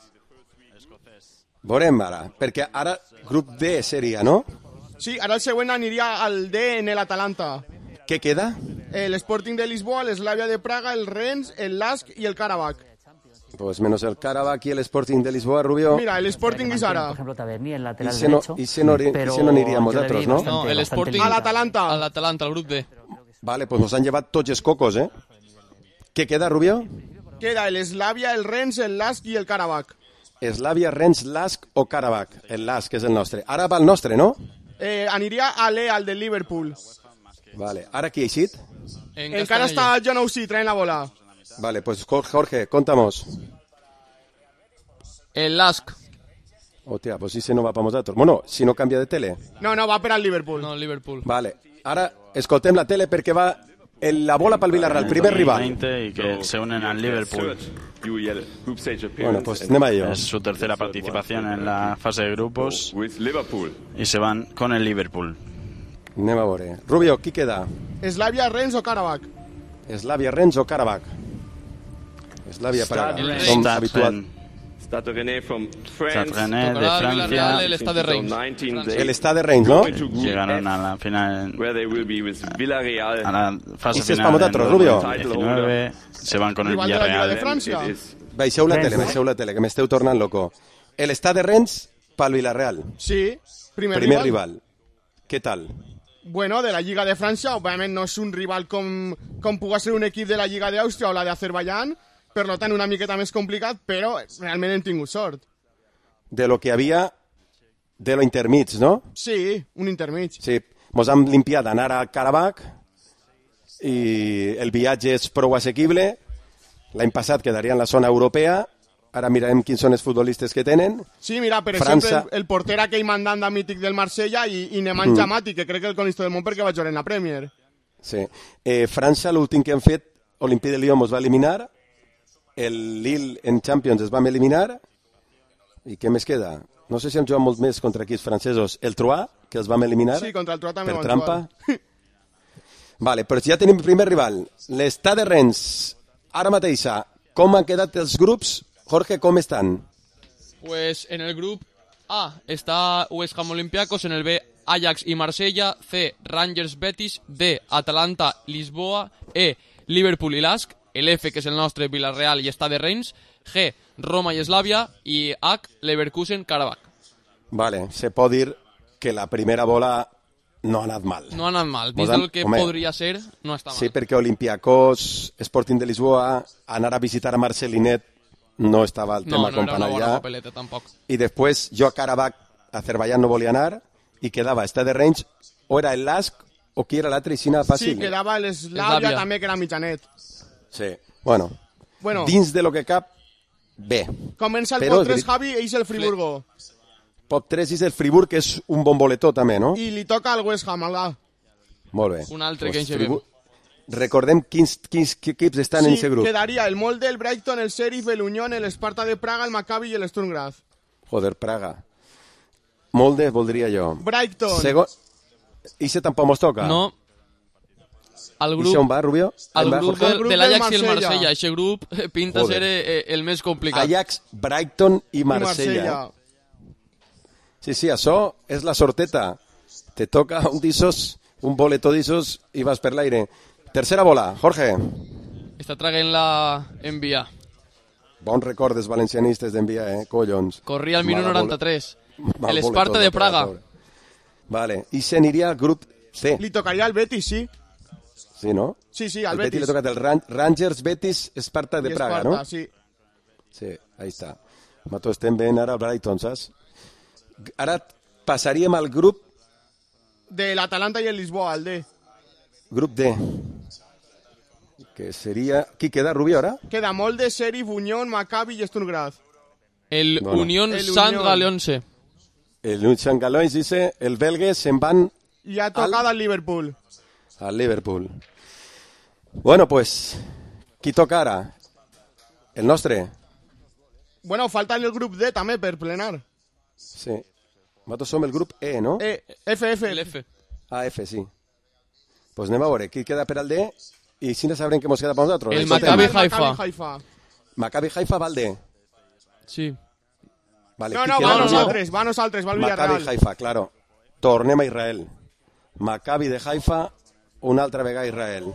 Veurem ara, perquè ara grup D seria, no? Sí, ara el següent aniria al D en l'Atalanta. Què queda? El Sporting de Lisboa, l'Slavia de Praga, el Rennes, el Lask i el Karabakh. Pues menos el Karabakh y el Sporting de Lisboa, Rubio. Mira, el Sporting y Sara. Por ejemplo, Tavernier, el lateral y se no, derecho. Y se no, pero y se no iríamos nosotros, ¿no? No, el Sporting... Al Atalanta. Al Atalanta, al grup D. Vale, pues nos han llevado tots els cocos, ¿eh? ¿Qué queda, Rubio? Queda el Slavia, el Rennes, el Lask i el Karabakh. Slavia, Rennes, Lask o Karabakh. El Lask és el nostre. Ara va el nostre, no? Eh, aniria a l'E, al del Liverpool. Vale, ara qui ha eixit? En Encara està John O'Shea, traen la bola. Vale, pues Jorge, contamos. El Lask. Hòstia, pues si no va per nosaltres. Bueno, si no canvia de tele. No, no, va per al Liverpool. No, Liverpool. Vale, ara escoltem la tele perquè va el, la bola pel Villarreal, primer rival. Y que se unen al Liverpool. Bueno, pues anem a ello. Es su tercera participación en la fase de grupos. Y se van con el Liverpool. Anem a veure. Rubio, qui queda? Slavia, Rennes o Karabakh? Slavia, Rennes o Karabakh? Slavia, Praga. Som habituat. Stade Rennais de Francia. El Stade Reims. El Stade Reims, ¿no? Llegaron a la final. A la fase final. En dos mil diecinueve. Se van con el Villarreal. de Francia. Baixeu la tele, baixeu la tele, que m'esteu tornant loco. El Stade Reims pel Villarreal. Sí, primer, primer rival. rival. Què tal? Bueno, de la Lliga de Francia, obviamente no és un rival com, com puga ser un equip de la Lliga d'Àustria o la d'Azerbaiyán, per tant una miqueta més complicat, però realment hem tingut sort. De lo que havia, de lo intermig, no? Sí, un intermig. Sí, mos hem limpiat d'anar a Karabakh i el viatge és prou assequible. L'any passat quedaria en la zona europea. Ara mirarem quins són els futbolistes que tenen. Sí, mira, per França... exemple, el, el porter aquell mandant de mític del Marsella i, i Nemanja mm. Mati, que crec que el conisto del món perquè va jugar en la Premier. Sí. Eh, França, l'últim que hem fet, Olympique de Lyon mos va eliminar, el Lille en Champions es vam eliminar, i què més queda? No sé si hem jugat molt més contra equips francesos. El Troyes, que els vam eliminar, sí, contra el Troyes també per trampa. Vale, però ja tenim el primer rival. L'Stade Rennes, ara mateixa, com han quedat els grups? Jorge, ¿cómo están? Pues en el grupo A está West Ham Olympiacos, en el B Ajax y Marsella, C Rangers Betis, D Atalanta Lisboa, E Liverpool y Lask, el F que es el nostre Villarreal y Stade Reims, G Roma y Slavia y H Leverkusen Karabakh. Vale, se pot dir que la primera bola no ha anat mal. No ha anat mal, dins del que home, podria ser no està mal. Sí, perquè Olympiacos, Sporting de Lisboa, anar a visitar a Marcelinet no estava el tema no, no com per anar allà. Papeleta, tampoc. I després jo a Karabakh, a Azerbaiyán no volia anar i quedava Stade Reims, o era el Lask o qui era l'altre, i fàcil. Sí, quedava l'Slavia també, que era mitjanet. Sí, bueno, bueno, dins de lo que cap, bé. Comença el pot tres, Javi, i és el Friburgo. Pot tres és el Friburg, que és un bon boletó també, no? I li toca al West Ham, al Molt bé. Un altre pues que ens Friburg... Recordem quins, quins equips estan sí, en aquest grup. Sí, quedaria el Molde, el Brighton, el Sheriff, el Unión, el Sparta de Praga, el Maccabi i el Sturm Graz. Joder, Praga. Molde voldria jo. Brighton. Segon... Ixe tampoc mos toca. No. El grup... Ixe on va, Rubio? El va, grup Jorge? de, de l'Ajax i el Marsella. Eixe grup pinta Joder. ser eh, el més complicat. Ajax, Brighton i Marsella. I Marsella. Sí, sí, això és la sorteta. Te toca un d'issos, un boleto d'issos i vas per l'aire. Tercera bola, Jorge. Està traient la envia. Bons recordes valencianistes d'enviar, eh? Collons. Corria al minut noranta-tres. El Esparta de Praga. Vale, i se aniria al grup C. Li tocaria al Betis, sí. Sí, no? Sí, sí, al el Betis. Betis. Le toca el Ran Rangers, Betis, Esparta de I Praga, Esparta, no? sí. Sí, ahí està. Mato, estem ben ara al Brighton, saps? Ara passaríem al grup... De l'Atalanta i el Lisboa, el D. Grup D. Que seria... Qui queda, Rubio, ara? Queda Molde, Sheriff, Unión, Maccabi i Sturm Graz. El Bueno. Unión El Sant Unión. Galeonse. El Unión Galois dice, el belgues se'n van I ha tocat al Liverpool. al Liverpool. Bueno, pues, qui toca ara? El nostre? Bueno, falta el grup D també per plenar. Sí. Nosaltres som el grup E, no? E, F, F. El F. Ah, F, sí. Pues anem a veure qui queda per al D i si no sabrem què ens queda per nosaltres. El Escoltem. Maccabi El Haifa. Maccabi Haifa. Maccabi Haifa va al D. Sí. Vale, No, qui no, queda va a al nosaltres, va a nosaltres, va al Maccabi Villarreal. Haifa, claro. Tornem a Israel. Maccabi de Haifa, una altra vegada a Israel.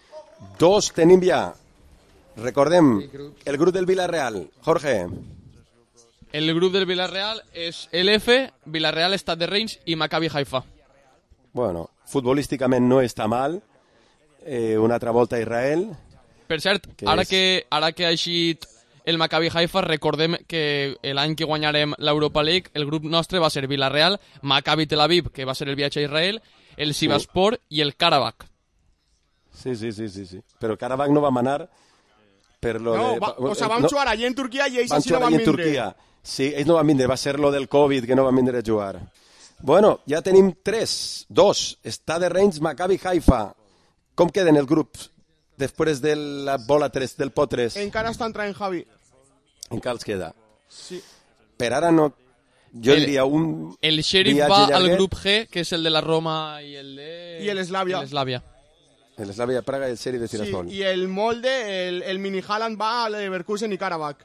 Dos tenim ja. Recordem, el grup del Villarreal. Jorge. El grup del Villarreal és el F, Villarreal, Estat de Reims i Maccabi Haifa. Bueno, futbolísticament no està mal. Eh, una altra volta a Israel. Per cert, Que ara és- que, ara que ha eixit el Maccabi Haifa, recordem que l'any que guanyarem l'Europa League, el grup nostre va ser Villarreal, Maccabi Tel Aviv, que va ser el viatge a Israel, el Sivaspor i el Karabakh. Sí, sí, sí, sí, sí. Però el Karabakh no va manar per lo No, de... va, o sea, vam no, jugar allí en Turquia i ells van així no jugar van allí en vindre. Turquia. Sí, ells no van vindre, va ser lo del Covid que no van vindre a jugar. Bueno, ja tenim tres, dos. Està de Reims, Maccabi Haifa. Com queden els grups després de la bola tres, del pot tres? Encara està entrant Javi. Encara els queda. Sí. Per ara no... Jo El- diria un... El Sheriff viatge va al llarguet. grup G, que és el de la Roma i el de... I el Slavia. El Slavia. El Slavia Praga i el Sheriff de Sí, Tiraspol. i el Molde, el, el Mini Haaland va a Leverkusen i Karabakh.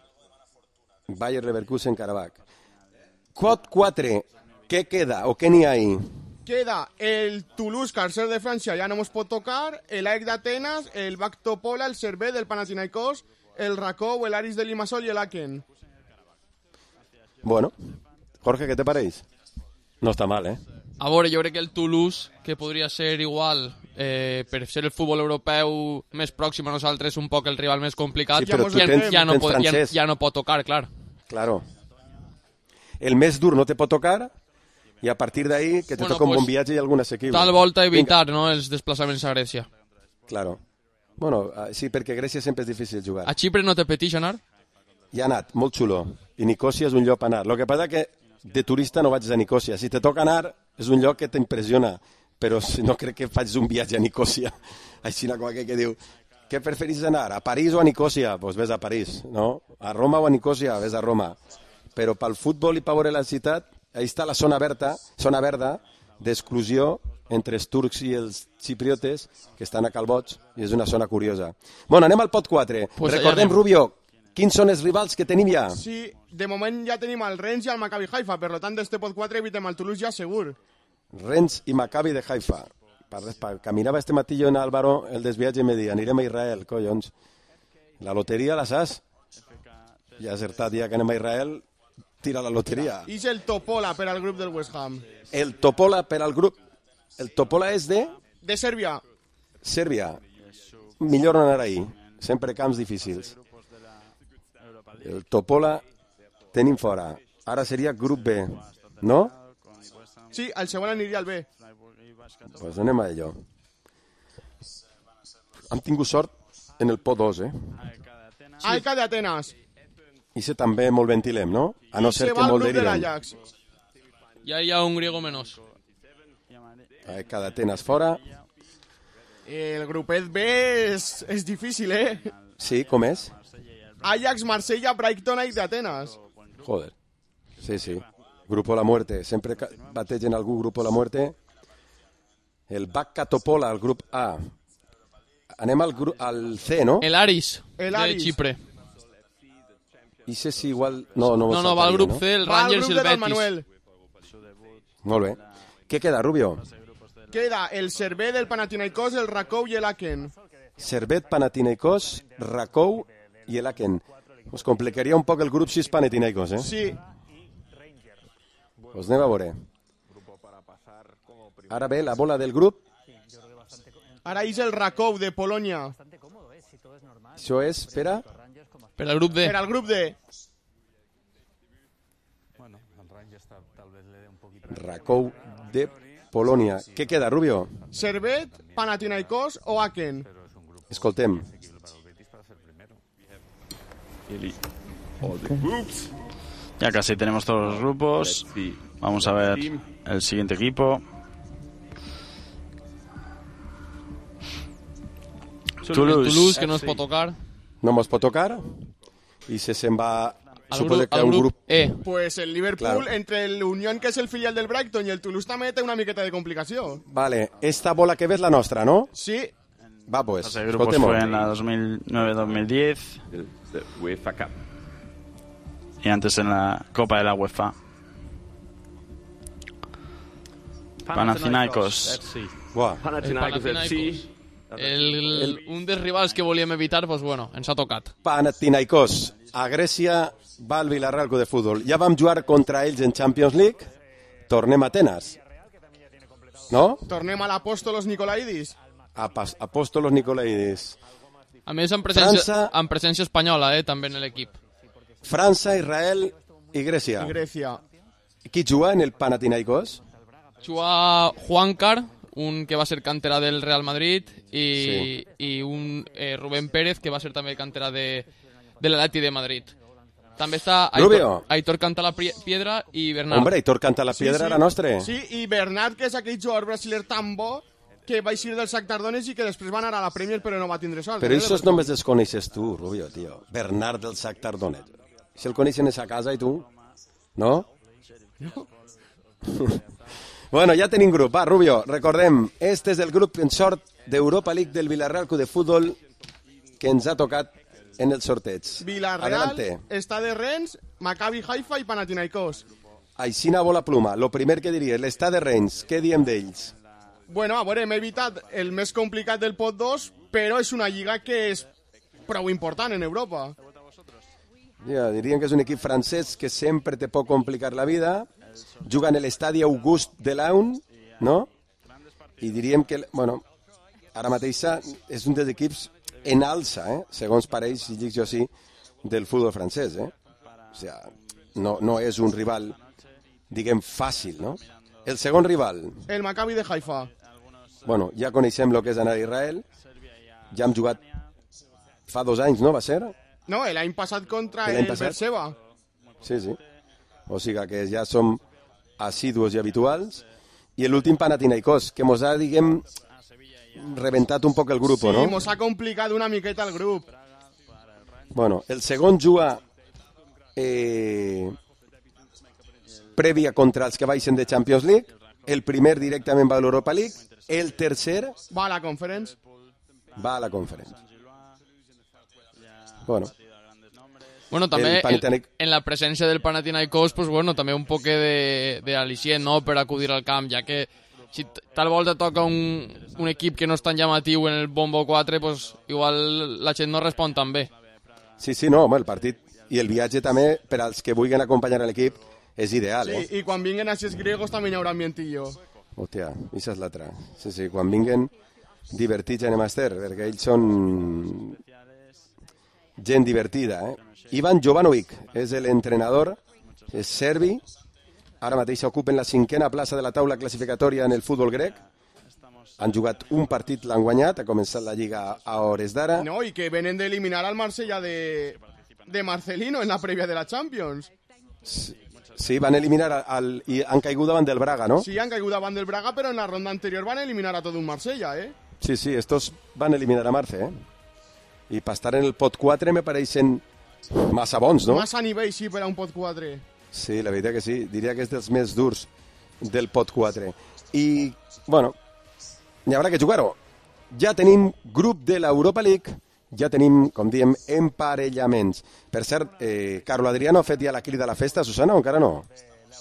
Bayer Leverkusen, Karabakh. Quad quatre. Què queda o què n'hi ha ahí? Queda el Toulouse, que al ser de Francia ja no ens pot tocar, el A E C d'Atenes, el Bak Topola, el Servet del Panathinaikos, el Rakov, el Aris de Limassol i el Aken. Bueno, Jorge, què te pareix? No està mal, eh? A veure, jo crec que el Toulouse, que podria ser igual, eh, per ser el futbol europeu més pròxim a nosaltres, un poc el rival més complicat, Sí, però ja, tu tens- ja, no tens pot, ja, francès. ja no pot tocar, clar. Claro. El més dur no te pot tocar i a partir d'ahí que te Bueno, toca un pues, bon viatge i algun assequible. Tal volta evitar, no?, els desplaçaments a Grècia. Claro. Bueno, ah, sí, perquè Grècia sempre és difícil jugar. A Xipre no te petix anar? Ja ha anat, molt xulo. I Nicòsia és un lloc a anar. El que passa que de turista no vaig a Nicòsia. Si te toca anar, és un lloc que t'impressiona. Però si no crec que facis un viatge a Nicòsia. Així com aquell que diu, què preferís anar? A París o a Nicòsia? Doncs pues ves a París, no? A Roma o a Nicòsia? Ves a Roma. Però pel futbol i per veure la ciutat, ahí està la zona verda, zona verda d'exclusió entre els turcs i els xipriotes que estan a Calboig i és una zona curiosa. Bueno, anem al pot quatre. Pues allà Recordem, anem. Rubio, quins són els rivals que tenim ja? Sí, de moment ja tenim el Rennes i el Maccabi Haifa, per tant, d'este pot quatre evitem el Toulouse ja segur. Rennes i Maccabi de Haifa. Per, per, caminava este matí jo en Álvaro el desviatge i me dia, anirem a Israel, collons. La loteria la saps? Ja ha acertat, ja que anem a Israel, tira la loteria. I és el Topola per al grup del West Ham. El Topola per al grup. El Topola és de De Sèrbia. Sèrbia. Millor no anar ahí. Sempre camps difícils. El Topola tenim fora. Ara seria grup B, no? Sí, el segon aniria al B. Doncs pues anem a allò. Hem tingut sort en el pot dos, eh? A E C d'Atenes. I se també molt ventilem, no? A no I ser se que va al molt grup de deriven. l'Ajax. Ja hi ha un griego menos. A cada Atenes fora. El grupet B és, és difícil, eh? Sí, com és? Ajax, Marsella, Brighton i d'Atenes. Joder. Sí, sí. Grupo La Muerte. Sempre ca- bategen algú Grupo La Muerte. El Bacca Topola, el grup A. Anem al, gru- al C, no? El Aris, El de Aris. Xipre. I sé si igual... No, no, No, no, va al grup C, el Va al Rangers grup i de el Don Betis. Manuel. Molt bé. Què queda, Rubio? Queda el Servet, el Panathinaikos, el Rakow i el Aken. Servet, Panathinaikos, Rakow i el Aken. Us complicaria un poc el grup si és Panathinaikos, eh? Sí. Pues anem a veure. Ara ve la bola del grup. Ara és el Rakow de Polònia. Això és per a... Per al grup D. Per al grup D. Rakow de Polònia. Què queda, Rubio? Servet, Panathinaikos o Aken. Escoltem. Ya casi tenemos todos los grupos. Vamos a ver el siguiente equipo. Toulouse, Toulouse que no es pot tocar. No mos pot tocar. I se se'n va... Al Supose grup, que al un grup grup... E. Pues el Liverpool, Claro. entre el Unión, que és el filial del Brighton, i el Toulouse també té una miqueta de complicació. Vale, esta bola que ves la nostra, ¿no? Sí. Va, pues, Ese grupo escoltem-ho. fue en la dos mil nueve dos mil diez. UEFA Cup. Y antes en la Copa de la UEFA. Panathinaikos. Buah. Panathinaikos F C. El, el, un dels rivals que volíem evitar, doncs bueno, ens ha tocat. Panathinaikos. A Grècia va al Villarreal Club de Futbol. Ja vam jugar contra ells en Champions League. Tornem a Atenes. No? Tornem a l'Apóstolos Nicolaidis. Apas- Apóstolos Nicolaidis. A més, amb presència, França- amb presència espanyola, eh, també en l'equip. França, Israel i Grècia. I Grècia. Qui juga en el Panathinaikos? Juga Juancar, un que va ser cantera del Real Madrid, i, Sí. i un eh, Rubén Pérez, que va ser també cantera de, de l'Atleti de Madrid. També està Rubio. Aitor, Aitor Cantala Piedra i Bernat. Hombre, Aitor canta la piedra, era nostre. Sí, i Bernat, que és aquell jugador brasiler tan bo que va eixir del Shakhtar Donetsk i que després va anar a la Premier però no va tindre sort. Però eh, això només els coneixes tu, Rubio, tio. Bernard del Shakhtar Donetsk. Si el coneixen és a casa i tu, no? No. Bueno, ja tenim grup. Va, Rubio, recordem, este és el grup en sort d'Europa League del Villarreal Club de Futbol que ens ha tocat en el sorteig. Villarreal, Adelante. està de Rennes, Maccabi Haifa i Panathinaikos. Aixina bola pluma. Lo primer que diries, l'està de Rennes, què diem d'ells? Bueno, a veure, hem evitat el més complicat del pot dos, però és una lliga que és prou important en Europa. Ja, diríem que és un equip francès que sempre te pot complicar la vida. Juga en l'estadi August de Laun, no? I diríem que, bueno, ara mateix és un dels equips en alça, eh? Segons pareix, si dic jo així, del futbol francès, eh? O sigui, no, no és un rival, diguem, fàcil, no? El segon rival, El Maccabi de Haifa. bueno, ja coneixem el que és anar a Israel, ja hem jugat fa dos anys, no va ser? No, l'any passat contra L'any el passat? Berseba. Sí, sí. O sigui que ja som assidus i habituals. I l'últim Panathinaikos, que mos ha, diguem, rebentat un poc el grup, Sí, no? mos ha complicat una miqueta el grup. Bueno, el segon juga eh, prèvia contra els que baixen de Champions League, el primer directament va a l'Europa League, el tercer Va a la conference. va a la conferència. Bueno, Bueno, també El Panathinaik- en, en la presència del Panathinaikos, pues bueno, també un poc de, de al·licient, no?, per acudir al camp, ja que si t- tal volta toca un, un equip que no és tan llamatiu en el Bombo quatre, pues igual la gent no respon tan bé. sí, sí, no, home, el partit i el viatge també, per als que vulguin acompanyar l'equip, és ideal, Sí, eh? i quan vinguen així els griegos també hi haurà ambientillo. Hòstia, això és l'altra. Sí, sí, quan vinguen divertits anem a estar, perquè ells són gent divertida, eh? Ivan Jovanovic és l'entrenador, és serbi, ara mateix ocupen la cinquena plaça de la taula classificatòria en el futbol grec, han jugat un partit, l'han guanyat, ha començat la Lliga a hores d'ara. No, i que venen d'eliminar al Marsella de, de Marcelino en la prèvia de la Champions. Sí, van eliminar al, i han caigut davant del Braga, no? Sí, han caigut davant del Braga, però en la ronda anterior van eliminar a tot un Marsella, eh? Sí, sí, estos van eliminar a Marce, eh? I per estar en el pot quatre me pareixen massa bons, no? Massa nivell, sí, per a un pot quatre. Sí, la veritat que sí. Diria que és dels més durs del pot quatre. I, bueno, hi haurà que jugar-ho. Ja tenim grup de l'Europa League, ja tenim, com diem, emparellaments. Per cert, eh, Carlo Adriano ha fet ja la crida a la festa, Susana, o encara no?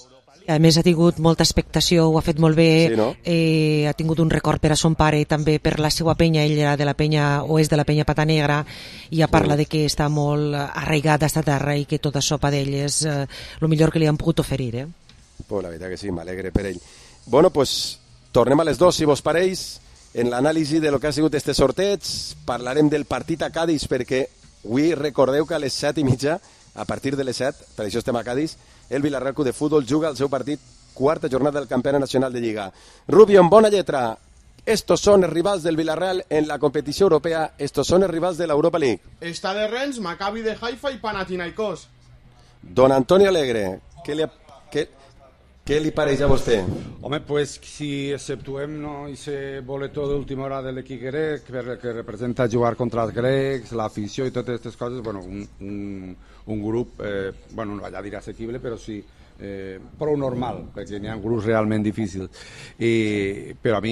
A més ha tingut molta expectació, ho ha fet molt bé, sí, no? eh, ha tingut un record per a son pare, també per la seva penya, ell era de la penya, o és de la penya Pata Negra, i ja parla sí. de que està molt arraigat a esta terra i que tot això per ell és el eh, millor que li han pogut oferir. Eh? Pues la veritat que sí, m'alegre per ell. Bueno, pues tornem a les dos, si vos pareix, en l'anàlisi de lo que ha sigut este sorteig. Parlarem del partit a Cádiz, perquè avui recordeu que a les set i mitja, a partir de les set, per això estem a Cádiz, el Villarreal Club de Fútbol juga el seu partit, quarta jornada del Campionat Nacional de Lliga. Rubio, en bona lletra, estos son els rivals del Villarreal en la competició europea, estos son els rivals de l'Europa League. Està de Rennes, Maccabi de Haifa i Panathinaikos. Don Antonio Alegre, què li, què, què li pareix a vostè? Home, pues si exceptuem no, ese boletó d'última hora de l'equip grec que representa jugar contra els grecs, l'afició i totes aquestes coses, bueno, un, un, un grup, eh, bueno, no vaig a dir assequible, però sí eh, prou normal, perquè n'hi ha grups realment difícils. I, però a mi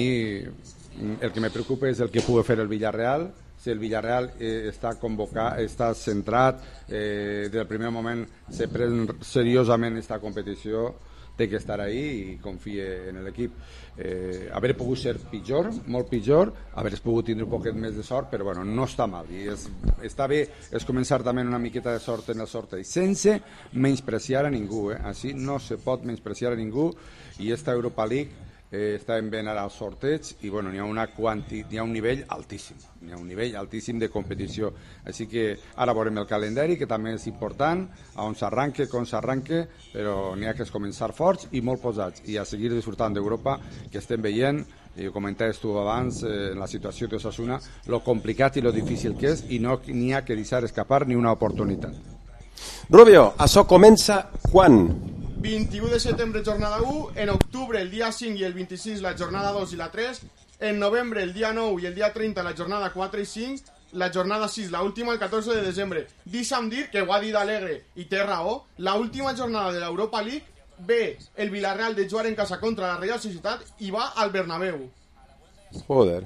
el que me preocupa és el que pugui fer el Villarreal. Si el Villarreal eh, està convocat, està centrat, eh, del primer moment se pren seriosament aquesta competició, té que estar ahí i confie en l'equip. Eh, haver pogut ser pitjor, molt pitjor, haver pogut tindre un poquet més de sort, però bueno, no està mal. I és, està bé és començar també una miqueta de sort en el sorteig, sense menyspreciar a ningú. Eh? Així no se pot menyspreciar a ningú, i esta Europa League eh, està en ben ara al sorteig i bueno, n'hi ha, una quanti, n'hi ha un nivell altíssim, n'hi ha un nivell altíssim de competició. Així que ara veurem el calendari, que també és important, on s'arranque, com s'arranque, però n'hi ha que començar forts i molt posats, i a seguir disfrutant d'Europa, que estem veient, i ho comentaves tu abans, eh, en la situació d'Osasuna, lo complicat i lo difícil que és, i no n'hi ha que deixar escapar ni una oportunitat. Rubio, això comença quan? vint-i-u de setembre, jornada u, en octubre, el dia cinc i el vint-i-sis, la jornada dos i la tres, en novembre, el dia nou i el dia trenta, la jornada quatre i cinc, la jornada sis, la última el catorze de desembre. Deixa'm dir, que ho ha dit Alegre i té raó, la última jornada de l'Europa League ve el Villarreal de jugar en casa contra la Real Societat i va al Bernabéu. Joder.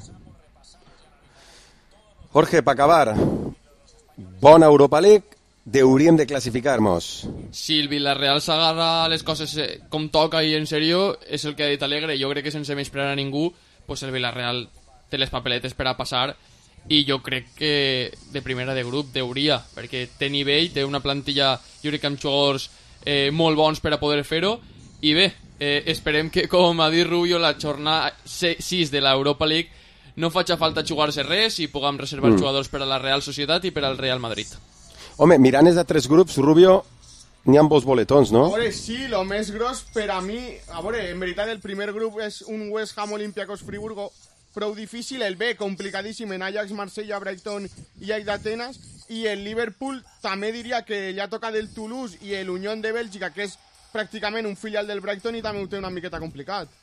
Jorge, per acabar, bona Europa League, hauríem de classificar-nos. Si el Villarreal s'agarra les coses com toca i en sèrio, és el que ha dit Alegre. Jo crec que sense menysprear a ningú, pues el Villarreal té les papeletes per a passar, i jo crec que de primera de grup hauria, perquè té nivell, té una plantilla, jo crec que amb jugadors eh, molt bons per a poder fer-ho, i bé, eh, esperem que, com ha dit Rubio, la jornada sis de l'Europa League no faci falta jugar-se res i puguem reservar mm. jugadors per a la Real Societat i per al Real Madrid. Home, mirant els altres grups, Rubio, n'hi ha molts boletons, no? A veure, sí, el més gros per a mi... A veure, en veritat el primer grup és un West Ham Olympiacos Friburgo prou difícil, el B complicadíssim en Ajax, Marsella, Brighton i Ajax d'Atenes, i el Liverpool també diria que ja toca del Toulouse i l'Unión de Bèlgica, que és pràcticament un filial del Brighton, i també ho té una miqueta complicat.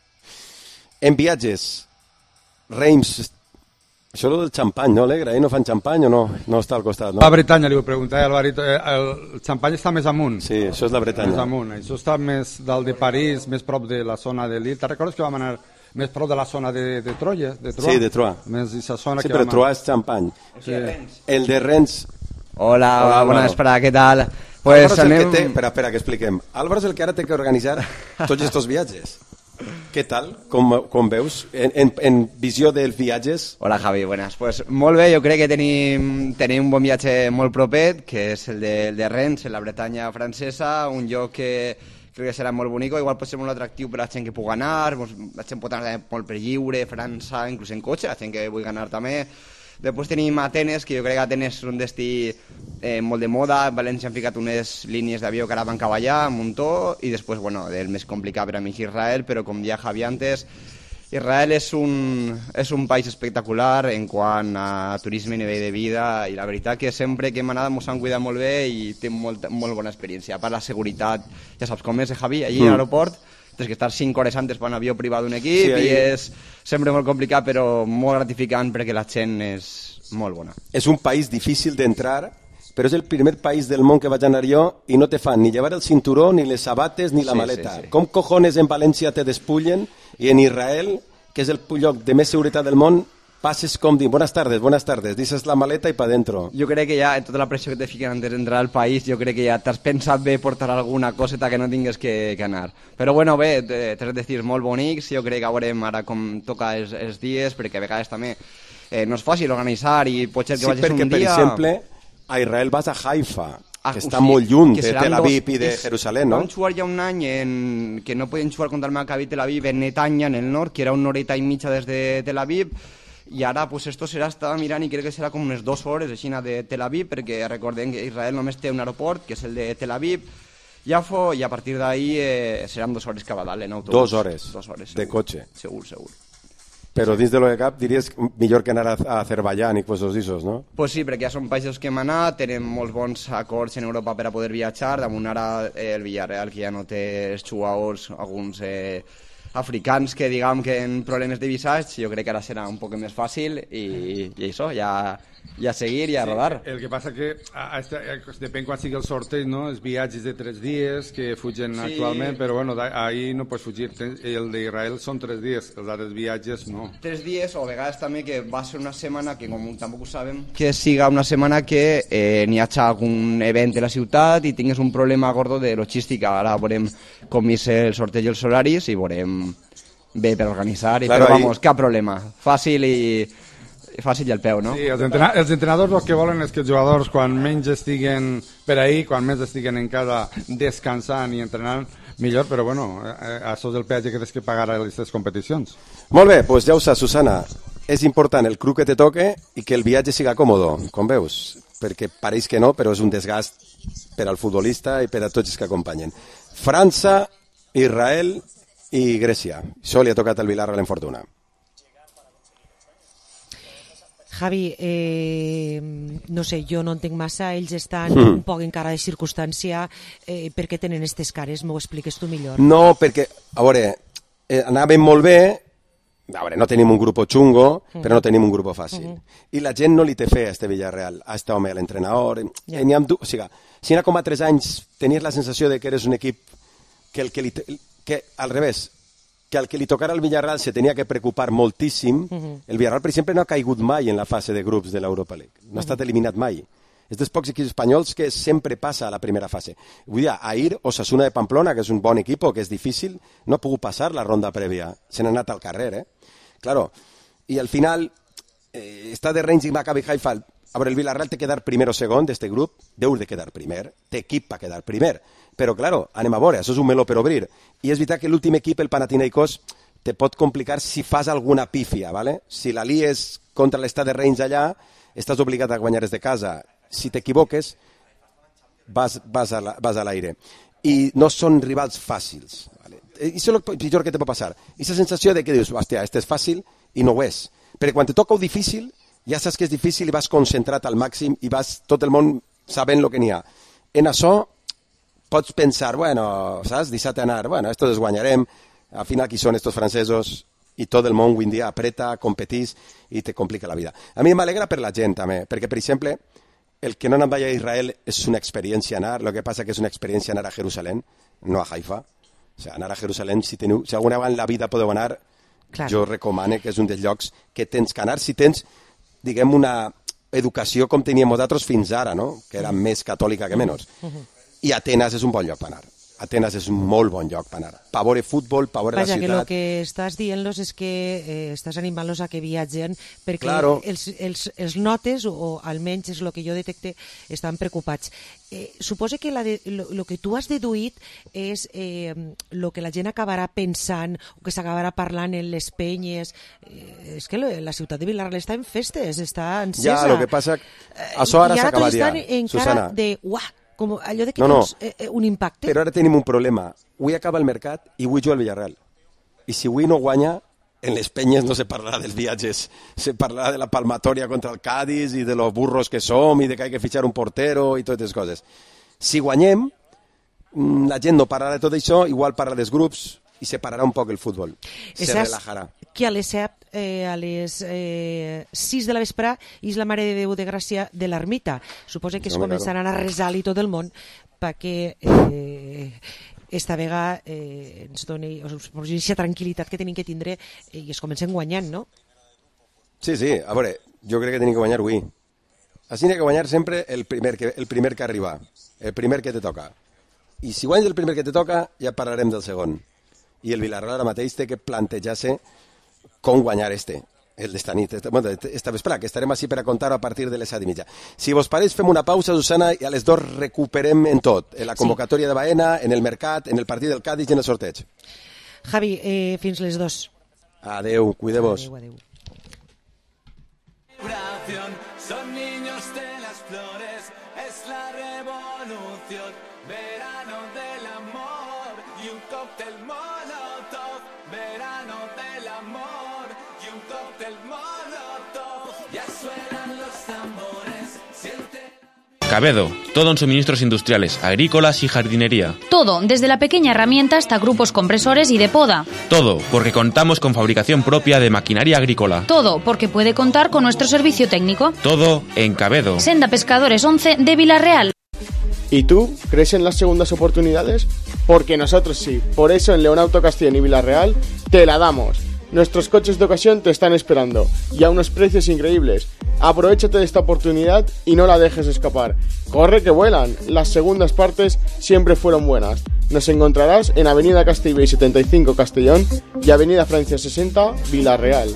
En viatges, Reims... Això és del xampany, no, Alegre? Ahí no fan xampany o no? No està al costat, no? La Bretanya, li ho preguntar, Alvarito. El xampany està més amunt. Sí, això és la Bretanya. Més amunt. Això està més dalt de París, més prop de la zona de Lille. Te'n recordes que vam anar més prop de la zona de, de Troyes? De Troyes? Sí, de Troyes. Més esa zona sí, que però Troyes és xampany. Sí. El de Rennes. Hola, hola, bona vesprada, què tal? Pues Álvaro és anem... el que té... Espera, espera, que expliquem. Álvaro és el que ara té que organitzar tots aquests viatges. Què tal? Com, com veus? En, en, en visió dels viatges? Hola, Javi, buenas. Pues molt bé, jo crec que tenim, tenim un bon viatge molt propet, que és el de, el de Rennes, en la Bretanya francesa, un lloc que crec que serà molt bonic, igual pot ser molt atractiu per a la gent que pugui anar, la gent pot anar molt per lliure, França, inclús en cotxe, la gent que vulgui anar també. Després tenim Atenes, que jo crec que Atenes és un destí eh, molt de moda. En València han ficat unes línies d'avió que ara van cap allà, un muntó, i després, bueno, el més complicat per a mi és Israel, però com ja Javi antes, Israel és un, és un país espectacular en quant a turisme i nivell de vida, i la veritat que sempre que hem anat ens han cuidat molt bé i té molt, molt bona experiència. A part la seguretat, ja saps com és, eh, Javi, allí mm. a l'aeroport, tens que estar cinc hores antes per un avió privat d'un equip, sí, i és sempre molt complicat però molt gratificant perquè la gent és molt bona. És un país difícil d'entrar, però és el primer país del món que vaig anar jo i no te fan ni llevar el cinturó, ni les sabates, ni la sí, maleta. Sí, sí. Com cojones en València te despullen i en Israel, que és el lloc de més seguretat del món, pases com dir, buenas tardes, buenas tardes, dices la maleta i pa dentro. Jo crec que ja, en tota la pressió que te fiquen antes d'entrar al país, jo crec que ja t'has pensat bé portar alguna coseta que no tingues que, que anar. Però bueno, bé, t'has de dir molt bonics, jo crec que veurem ara com toca els, els dies, perquè a vegades també eh, no és fàcil organitzar i pot ser que sí, vagis un dia... Sí, perquè, per exemple, a Israel vas a Haifa, Ah, que està sí, molt lluny de Tel Aviv dos, i de és, Jerusalem, no? Van jugar ja un any en, que no podien jugar contra el Maccabi Tel Aviv en Netanya, en el nord, que era una horeta i mitja des de Tel Aviv, i ara pues, esto serà, estava mirant i crec que serà com unes dues hores així de Tel Aviv, perquè recordem que Israel només té un aeroport, que és el de Tel Aviv, Jafo, i a partir d'ahí eh, seran dues hores cap a dalt en autobús. Dos hores, dos hores de cotxe. Segur, segur. Però dins de lo de cap diries millor que anar a, a Azerbaiyán i cosas d'aixòs, no? Pues sí, perquè ja són països que hem anat, tenen molts bons acords en Europa per a poder viatjar, damunt ara eh, el Villarreal, que ja no té els jugadors, alguns eh, africans que diguem que en problemes de visats, jo crec que ara serà un poc més fàcil i, i això, ja, ja seguir i a rodar. Sí, el que passa que a, a, a, depèn quan sigui el sorteig, no? Els viatges de tres dies que fugen sí. actualment, però bueno, ahir no pots fugir. El d'Israel són tres dies, els altres viatges no. Tres dies, o a vegades també que va ser una setmana que, com tampoc ho sabem, que siga una setmana que eh, n'hi hagi algun event a la ciutat i tingues un problema gordo de logística. Ara veurem com és el sorteig i els horaris i veurem bé per organitzar, i, claro, però vamos, ahí... cap problema. Fàcil i... fàcil i al peu, no? Sí, els, entrena els entrenadors el que volen és que els jugadors quan menys estiguen per ahir, quan més estiguen en casa descansant i entrenant, millor, però bueno, eh, això és el peatge que tens que pagar a aquestes competicions. Molt bé, doncs ja ho saps, Susana, és important el cru que te toque i que el viatge siga còmodo, com veus, perquè pareix que no, però és un desgast per al futbolista i per a tots els que acompanyen. França, Israel i Grècia. Això li ha tocat al Villarreal en fortuna. Javi, eh, no sé, jo no entenc massa, ells estan mm. un poc encara de circumstància, eh, per què tenen aquestes cares? M'ho expliques tu millor. No, perquè, a veure, eh, anàvem molt bé, a veure, no tenim un grup xungo, mm. però no tenim un grup fàcil. Mm. I la gent no li té fe a este Villarreal, a este home, a l'entrenador. Yeah. Eh, o sigui, si era com a tres anys, tenies la sensació de que eres un equip que el que li... Te... que al revés, que al que li tocara al Villarreal se tenia que preocupar moltíssim. Uh-huh. El Villarreal, per exemple, no ha caigut mai en la fase de grups de l'Europa League. No ha uh-huh. estat eliminat mai. És dels pocs equips espanyols que sempre passa a la primera fase. Vull dir, ahir Osasuna de Pamplona, que és un bon equip, que és difícil, no ha pogut passar la ronda prèvia. Se n'ha anat al carrer, eh? Claro. I al final, eh, està de Rennes i Maccabi Haifa. A veure, el Villarreal té que quedar primer o segon d'este grup, deu de quedar primer, té equip per quedar primer. Però, claro, anem a veure, això és un meló per obrir. I és veritat que l'últim equip, el Panathinaikos, te pot complicar si fas alguna pífia, ¿vale? Si la lies contra l'Estade de Reims allà, estàs obligat a guanyar des de casa. Si t'equivoques, vas, vas a l'aire. I no són rivals fàcils. ¿Vale? I això és el pitjor que te pot passar. I la sensació de que dius, hòstia, este és fàcil i no ho és. Perquè quan te toca ho difícil, ja saps que és difícil i vas concentrat al màxim i vas tot el món sabent el que n'hi ha. En això pots pensar, bueno, saps, deixa't anar, bueno, esto es guanyarem, al final qui són estos francesos i tot el món avui en dia apreta, competís i te complica la vida. A mi m'alegra per la gent també, perquè per exemple el que no anat mai a Israel és una experiència anar, el que passa que és una experiència anar a Jerusalem, no a Haifa. O sigui, anar a Jerusalem, si, teniu, si alguna vegada en la vida podeu anar, claro. Jo recomano que és un dels llocs que tens que anar si tens, diguem, una educació com teníem nosaltres fins ara, no? Que era més catòlica que menys. Uh-huh. I Atenes és un bon lloc per anar. Atenes és un molt bon lloc per anar. Per veure futbol, per veure la ciutat. Vaja, que el que estàs dient-los és que eh, estàs animant-los a que viatgen perquè claro. els, els, els notes, o, o almenys és el que jo detecte, estan preocupats. Eh, suposo que el que tu has deduït és el eh, que la gent acabarà pensant o que s'acabarà parlant en les penyes. Eh, és que la ciutat de Villarreal està en festes, està encesa. Ja, el que passa... Això ara s'acabaria, Susana. I ara tots estan encara de... Uah, com allò de que no, no. tens eh, un impacte. Però ara tenim un problema. Avui acaba el mercat i avui juga el Villarreal. I si avui no guanya, en les penyes no se parlarà dels viatges. Se parlarà de la palmatòria contra el Cádiz i de los burros que som i de que hay que fichar un portero i totes les coses. Si guanyem, la gent no parlarà de tot això, igual parla dels grups i separarà un poc el futbol. Se relajarà. Que a les set, eh, a les eh, sis de la vesprà és la Mare de Déu de Gràcia de l'Ermita. Suposa que es no, començaran claro. a resar-li tot el món perquè eh, esta vegada eh, ens doni aquesta tranquil·litat que tenim que tindre eh, i es comencen guanyant, no? Sí, sí, a veure, jo crec que tenim que guanyar avui. Així n'hi ha que guanyar sempre el primer que, el primer que arriba, el primer que te toca. I si guanyes el primer que te toca, ja parlarem del segon. I el Villarreal ara mateix té que plantejar-se com guanyar este, el d'esta nit, esta, bueno, esta vesprada, que estarem així per a contar a partir de les set i mitja. Si vos pareix, fem una pausa, Susana, i a les dos recuperem en tot, en la convocatòria de Baena, en el mercat, en el partit del Cádiz i en el sorteig. Javi, eh, fins les dos. Adeu, cuideu-vos. Adeu, adeu. Son niños de las flores, es la revolución, verano del amor y un cóctel molotov, verano del amor y un cóctel molotov, ya suenan los tambores, siente... Cabedo, todo en suministros industriales, agrícolas y jardinería. Todo, desde la pequeña herramienta hasta grupos compresores y de poda. Todo, porque contamos con fabricación propia de maquinaria agrícola. Todo, porque puede contar con nuestro servicio técnico. Todo en Cabedo. Senda Pescadores once de Villarreal. ¿Y tú? ¿Crees en las segundas oportunidades? Porque nosotros sí. Por eso en León Auto Castellón y Villarreal te la damos. Nuestros coches de ocasión te están esperando y a unos precios increíbles. Aprovechate de esta oportunidad y no la dejes escapar. ¡Corre que vuelan! Las segundas partes siempre fueron buenas. Nos encontrarás en Avenida Castellbell setenta y cinco Castellón y Avenida Francia sesenta Villarreal.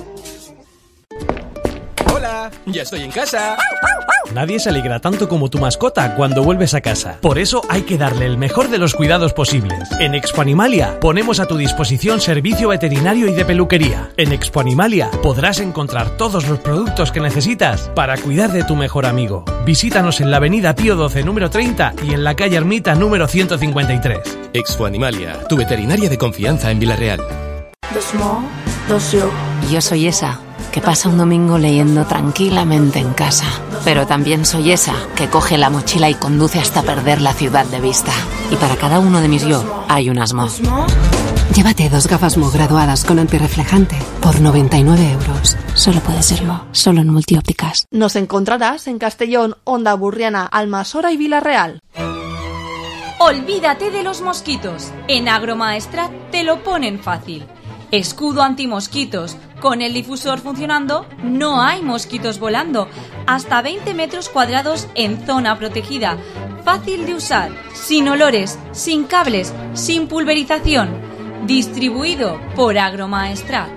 Hola, ya estoy en casa. Nadie se alegra tanto como tu mascota cuando vuelves a casa. Por eso hay que darle el mejor de los cuidados posibles. En Expo Animalia ponemos a tu disposición servicio veterinario y de peluquería. En Expo Animalia podrás encontrar todos los productos que necesitas para cuidar de tu mejor amigo. Visítanos en la Avenida Pío doce número treinta y en la calle Ermita número ciento cincuenta y tres. Expo Animalia, tu veterinaria de confianza en Villarreal. Dos mo, dos yo. Yo soy esa que pasa un domingo leyendo tranquilamente en casa. Pero también soy esa que coge la mochila y conduce hasta perder la ciudad de vista. Y para cada uno de mis yo hay un asmo. Llévate dos gafas Mo graduadas con antirreflejante por noventa y nueve euros. Solo puede ser Mo, solo en Multiópticas. Nos encontrarás en Castellón, Onda Burriana, Almasora y Villarreal. Olvídate de los mosquitos. En Agromaestrat te lo ponen fácil. Escudo antimosquitos. Con el difusor funcionando, no hay mosquitos volando. Hasta veinte metros cuadrados en zona protegida. Fácil de usar, sin olores, sin cables, sin pulverización. Distribuido por Agromaestrat.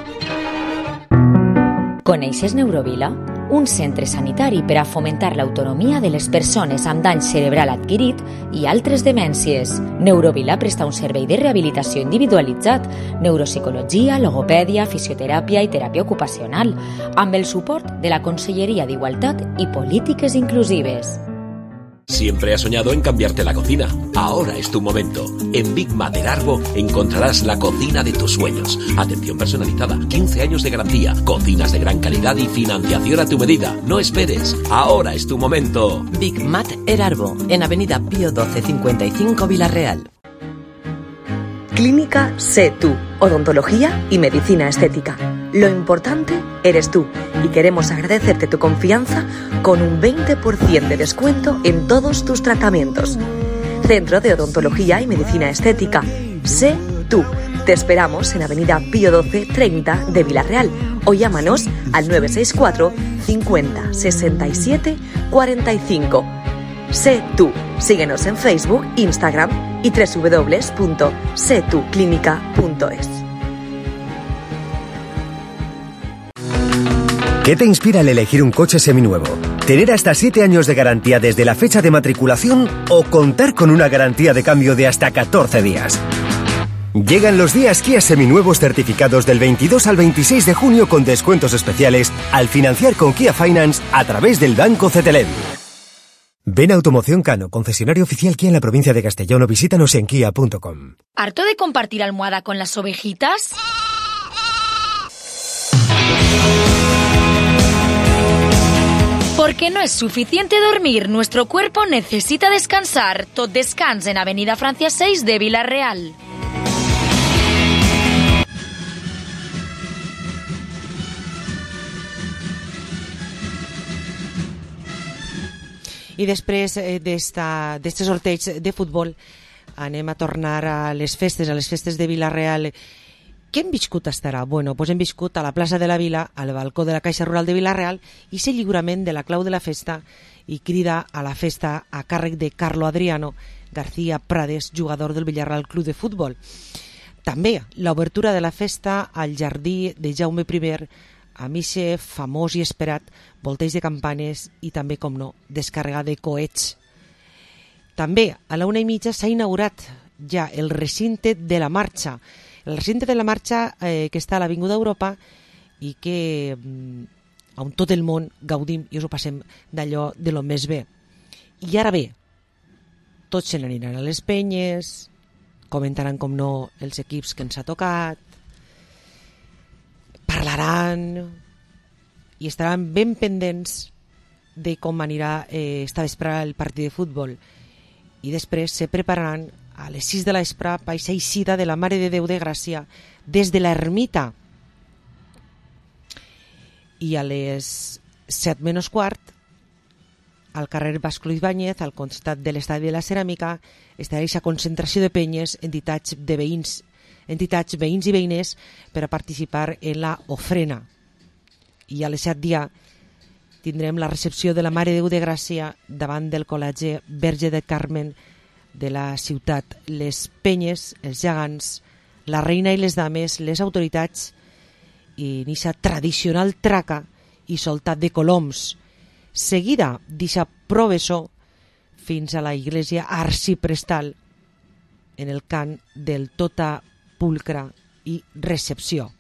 Coneixes Neurovila? Un centre sanitari per a fomentar l'autonomia de les persones amb dany cerebral adquirit i altres demències. Neurovila presta un servei de rehabilitació individualitzat, neuropsicologia, logopèdia, fisioteràpia i teràpia ocupacional, amb el suport de la Conselleria d'Igualtat i Polítiques Inclusives. Siempre has soñado en cambiarte la cocina. Ahora es tu momento. En Big Mater Arbo encontrarás la cocina de tus sueños. Atención personalizada, quince años de garantía, cocinas de gran calidad y financiación a tu medida. No esperes. Ahora es tu momento. Big Mater Arbo, en Avenida Pío doce cincuenta y cinco Villarreal. Clínica Sé Tú, odontología y medicina estética. Lo importante eres tú y queremos agradecerte tu confianza con un veinte por ciento de descuento en todos tus tratamientos. Centro de Odontología y Medicina Estética. Sé Tú. Te esperamos en Avenida Pío doce treinta de Villarreal o llámanos al nueve seis cuatro cincuenta sesenta y siete cuarenta y cinco. Sé Tú. Síguenos en Facebook, Instagram y doble u doble u doble u punto sé tú clínica punto es. ¿Qué te inspira al elegir un coche seminuevo? ¿Tener hasta siete años de garantía desde la fecha de matriculación o contar con una garantía de cambio de hasta catorce días? Llegan los días Kia seminuevos certificados del veintidós al veintiséis de junio con descuentos especiales al financiar con Kia Finance a través del Banco Cetelem. Ven a Automoción Cano, concesionario oficial Kia en la provincia de Castellón o visítanos en kia punto com. ¿Harto de compartir almohada con las ovejitas? Porque no es suficiente dormir, nuestro cuerpo necesita descansar. Tot descans en Avenida Francia seis de Villarreal. I després d'aquest sorteig de futbol anem a tornar a les festes, a les festes de Villarreal Què hem viscut estarà? Bueno, doncs hem viscut a la plaça de la Vila, al balcó de la Caixa Rural de Vila-real, i ser lliurament de la clau de la festa i crida a la festa a càrrec de Carlo Adriano García Prades, jugador del Villarreal Club de Futbol. També l'obertura de la festa al jardí de Jaume primer, amb ixe famós i esperat volteig de campanes i també, com no, descàrrega de coets. També a la una i mitja s'ha inaugurat ja el recinte de la marxa, el recinte de la marxa eh, que està a l'Avinguda Europa i que mm, on tot el món gaudim i us ho passem d'allò de lo més bé. I ara bé, tots se n'aniran a les penyes, comentaran com no els equips que ens ha tocat, parlaran i estaran ben pendents de com anirà eh, esta vesprada el partit de futbol. I després se prepararan a les sis de la vespre per aquesta eixida de la Mare de Déu de Gràcia des de l'ermita. I a les set menys quart, al carrer Vasco Ibáñez, al costat de l'estadi de la Ceràmica, estarà aquesta concentració de penyes, entitats de veïns, entitats veïns i veïnes per a participar en la ofrena. I a les set dia tindrem la recepció de la Mare de Déu de Gràcia davant del Col·legi Verge de Carmen de la ciutat. Les penyes, els gegants, la reina i les dames, les autoritats i aquesta tradicional traca i soltat de coloms, seguida d'aquesta provessó fins a la iglesia arciprestal en el cant del tota pulcra i recepció.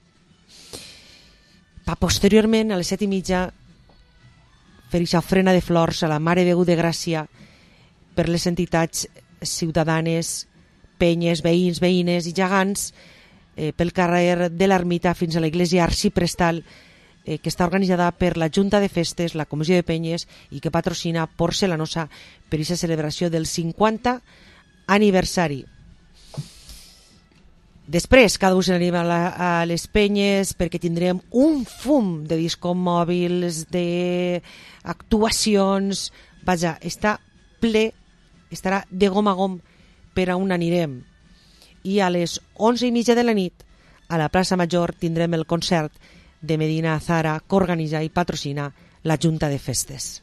Pa posteriorment, a les set i mitja, fer aquesta ofrena de flors a la Mare de Déu de Gràcia per les entitats ciutadanes, penyes, veïns, veïnes i gegants eh, pel carrer de l'ermita fins a l'església arciprestal eh, que està organitzada per la Junta de Festes, la Comissió de Penyes i que patrocina Porcelanosa per aquesta celebració del cinquanta aniversari. Després, cada un se n'anima a les penyes perquè tindrem un fum de discos mòbils, d'actuacions. Vaja, està ple, estarà de gom a gom per a on anirem. I a les onze i mitja de la nit, a la plaça Major, tindrem el concert de Medina Azara que organitza i patrocina la Junta de Festes.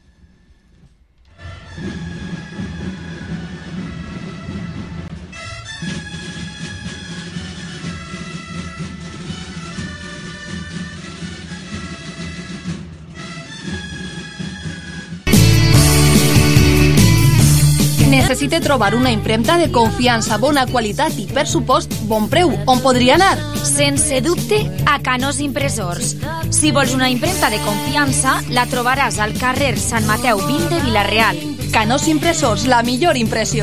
Necessite trobar una impremta de confiança, bona qualitat i, per supost, bon preu. On podria anar? Sense dubte, a Canós Impressors. Si vols una impremta de confiança, la trobaràs al carrer Sant Mateu vint de Vila-real. Canós Impressors, la millor impressió.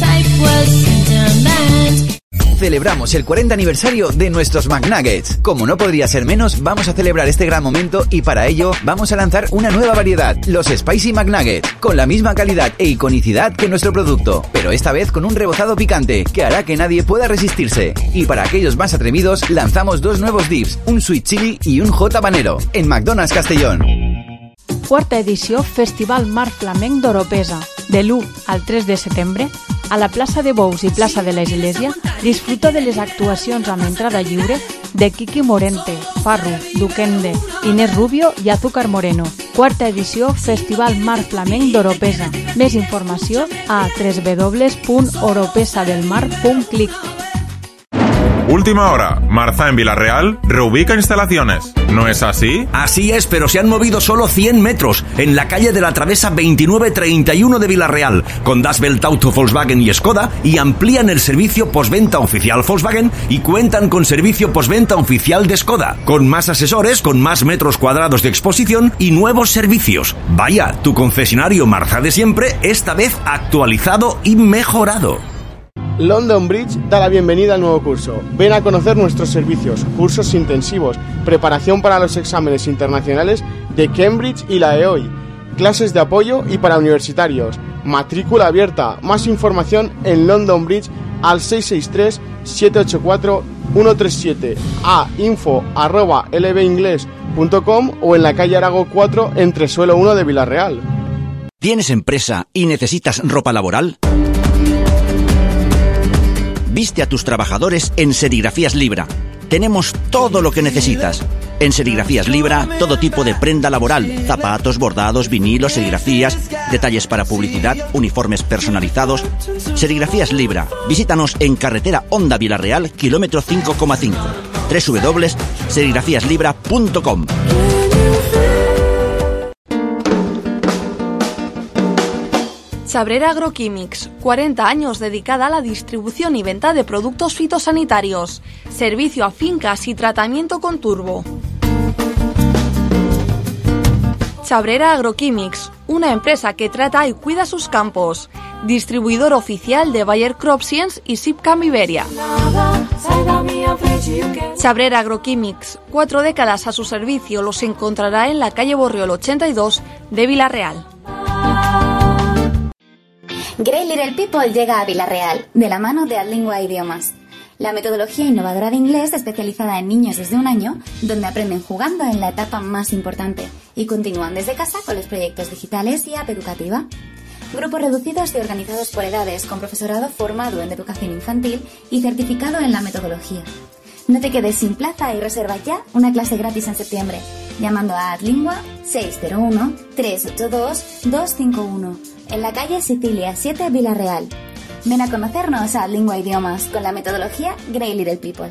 Celebramos el cuarenta aniversario de nuestros McNuggets. Como no podría ser menos, vamos a celebrar este gran momento y para ello vamos a lanzar una nueva variedad, los Spicy McNuggets, con la misma calidad e iconicidad que nuestro producto, pero esta vez con un rebozado picante que hará que nadie pueda resistirse. Y para aquellos más atrevidos, lanzamos dos nuevos dips, un sweet chili y un hot habanero, en McDonald's Castellón. Quarta edició Festival Mar Flamenc d'Oropesa. De l'u al tres de setembre, a la plaça de Bous i plaça de l'Església, disfruta de les actuacions amb entrada lliure de Kiki Morente, Farru, Duquende, Inés Rubio i Azúcar Moreno. Quarta edició Festival Mar Flamenc d'Oropesa. Més informació a w w w punt oropesadelmar punt clic. Última hora, Marza en Villarreal reubica instalaciones. ¿No es así? Así es, pero se han movido solo cien metros en la calle de la Travesa veintinueve treinta y uno de Villarreal, con Das Welt Auto Volkswagen y Skoda, y amplían el servicio postventa oficial Volkswagen y cuentan con servicio postventa oficial de Skoda, con más asesores, con más metros cuadrados de exposición y nuevos servicios. Vaya, tu concesionario Marza de siempre, esta vez actualizado y mejorado. London Bridge da la bienvenida al nuevo curso. Ven a conocer nuestros servicios, cursos intensivos, preparación para los exámenes internacionales de Cambridge y la E O I, clases de apoyo y para universitarios, matrícula abierta. Más información en London Bridge al seis seis tres, siete ocho cuatro, uno tres siete, a info arroba l b inglés punto com o en la calle Arago cuatro entre suelo uno de Villarreal. ¿Tienes empresa y necesitas ropa laboral? Viste a tus trabajadores en Serigrafías Libra. tenemos todo lo que necesitas. En Serigrafías Libra, todo tipo de prenda laboral, zapatos, bordados, vinilos, serigrafías, detalles para publicidad, uniformes personalizados. Serigrafías Libra, visítanos en carretera Honda Vilarreal, kilómetro cinco coma cinco. doble u doble u doble u punto serigrafías libra punto com. Chabrera Agroquímics, cuarenta años dedicada a la distribución y venta de productos fitosanitarios, servicio a fincas y tratamiento con turbo. Chabrera Agroquímics, una empresa que trata y cuida sus campos, distribuidor oficial de Bayer Crop Science y Sipcam Iberia. Chabrera Agroquímics, cuatro décadas a su servicio, los encontrará en la calle Borriol ochenta y dos de Vilarreal. Grey Little People llega a Vilarreal, de la mano de Adlingua Idiomas, la metodología innovadora de inglés especializada en niños desde un año, donde aprenden jugando en la etapa más importante y continúan desde casa con los proyectos digitales y app educativa. Grupos reducidos y organizados por edades, con profesorado formado en educación infantil y certificado en la metodología. No te quedes sin plaza y reserva ya una clase gratis en septiembre, llamando a Adlingua seis cero uno, tres ocho dos, dos cinco uno. En la calle Sicilia siete, Vilarreal. Ven a conocernos a Adlingua Idiomas con la metodología Grey Little People.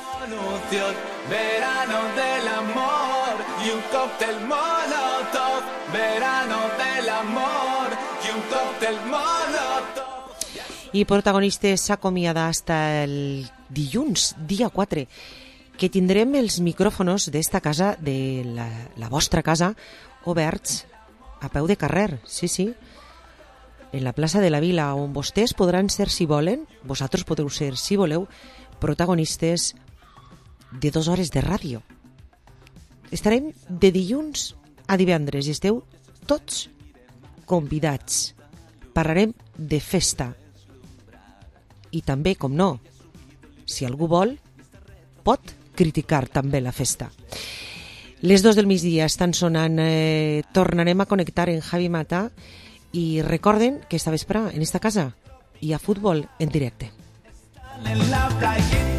Verano del amor y un cóctel molotov. Verano del amor y un cóctel molotov. I protagonistes s'acomiada hasta el dilluns, dia quatre, que tindrem els micròfonos d'esta casa, de la, la vostra casa, oberts a peu de carrer, sí, sí, en la plaça de la Vila, on vostès podran ser, si volen, vosaltres podeu ser, si voleu, protagonistes de dues hores de ràdio. Estarem de dilluns a divendres i esteu tots convidats. Parlarem de festa. I també, com no, si algú vol, pot criticar també la festa. Les dos del migdia estan sonant, eh, tornarem a connectar en Javi Mata. I recorden que esta vespre en esta casa hi ha futbol en directe.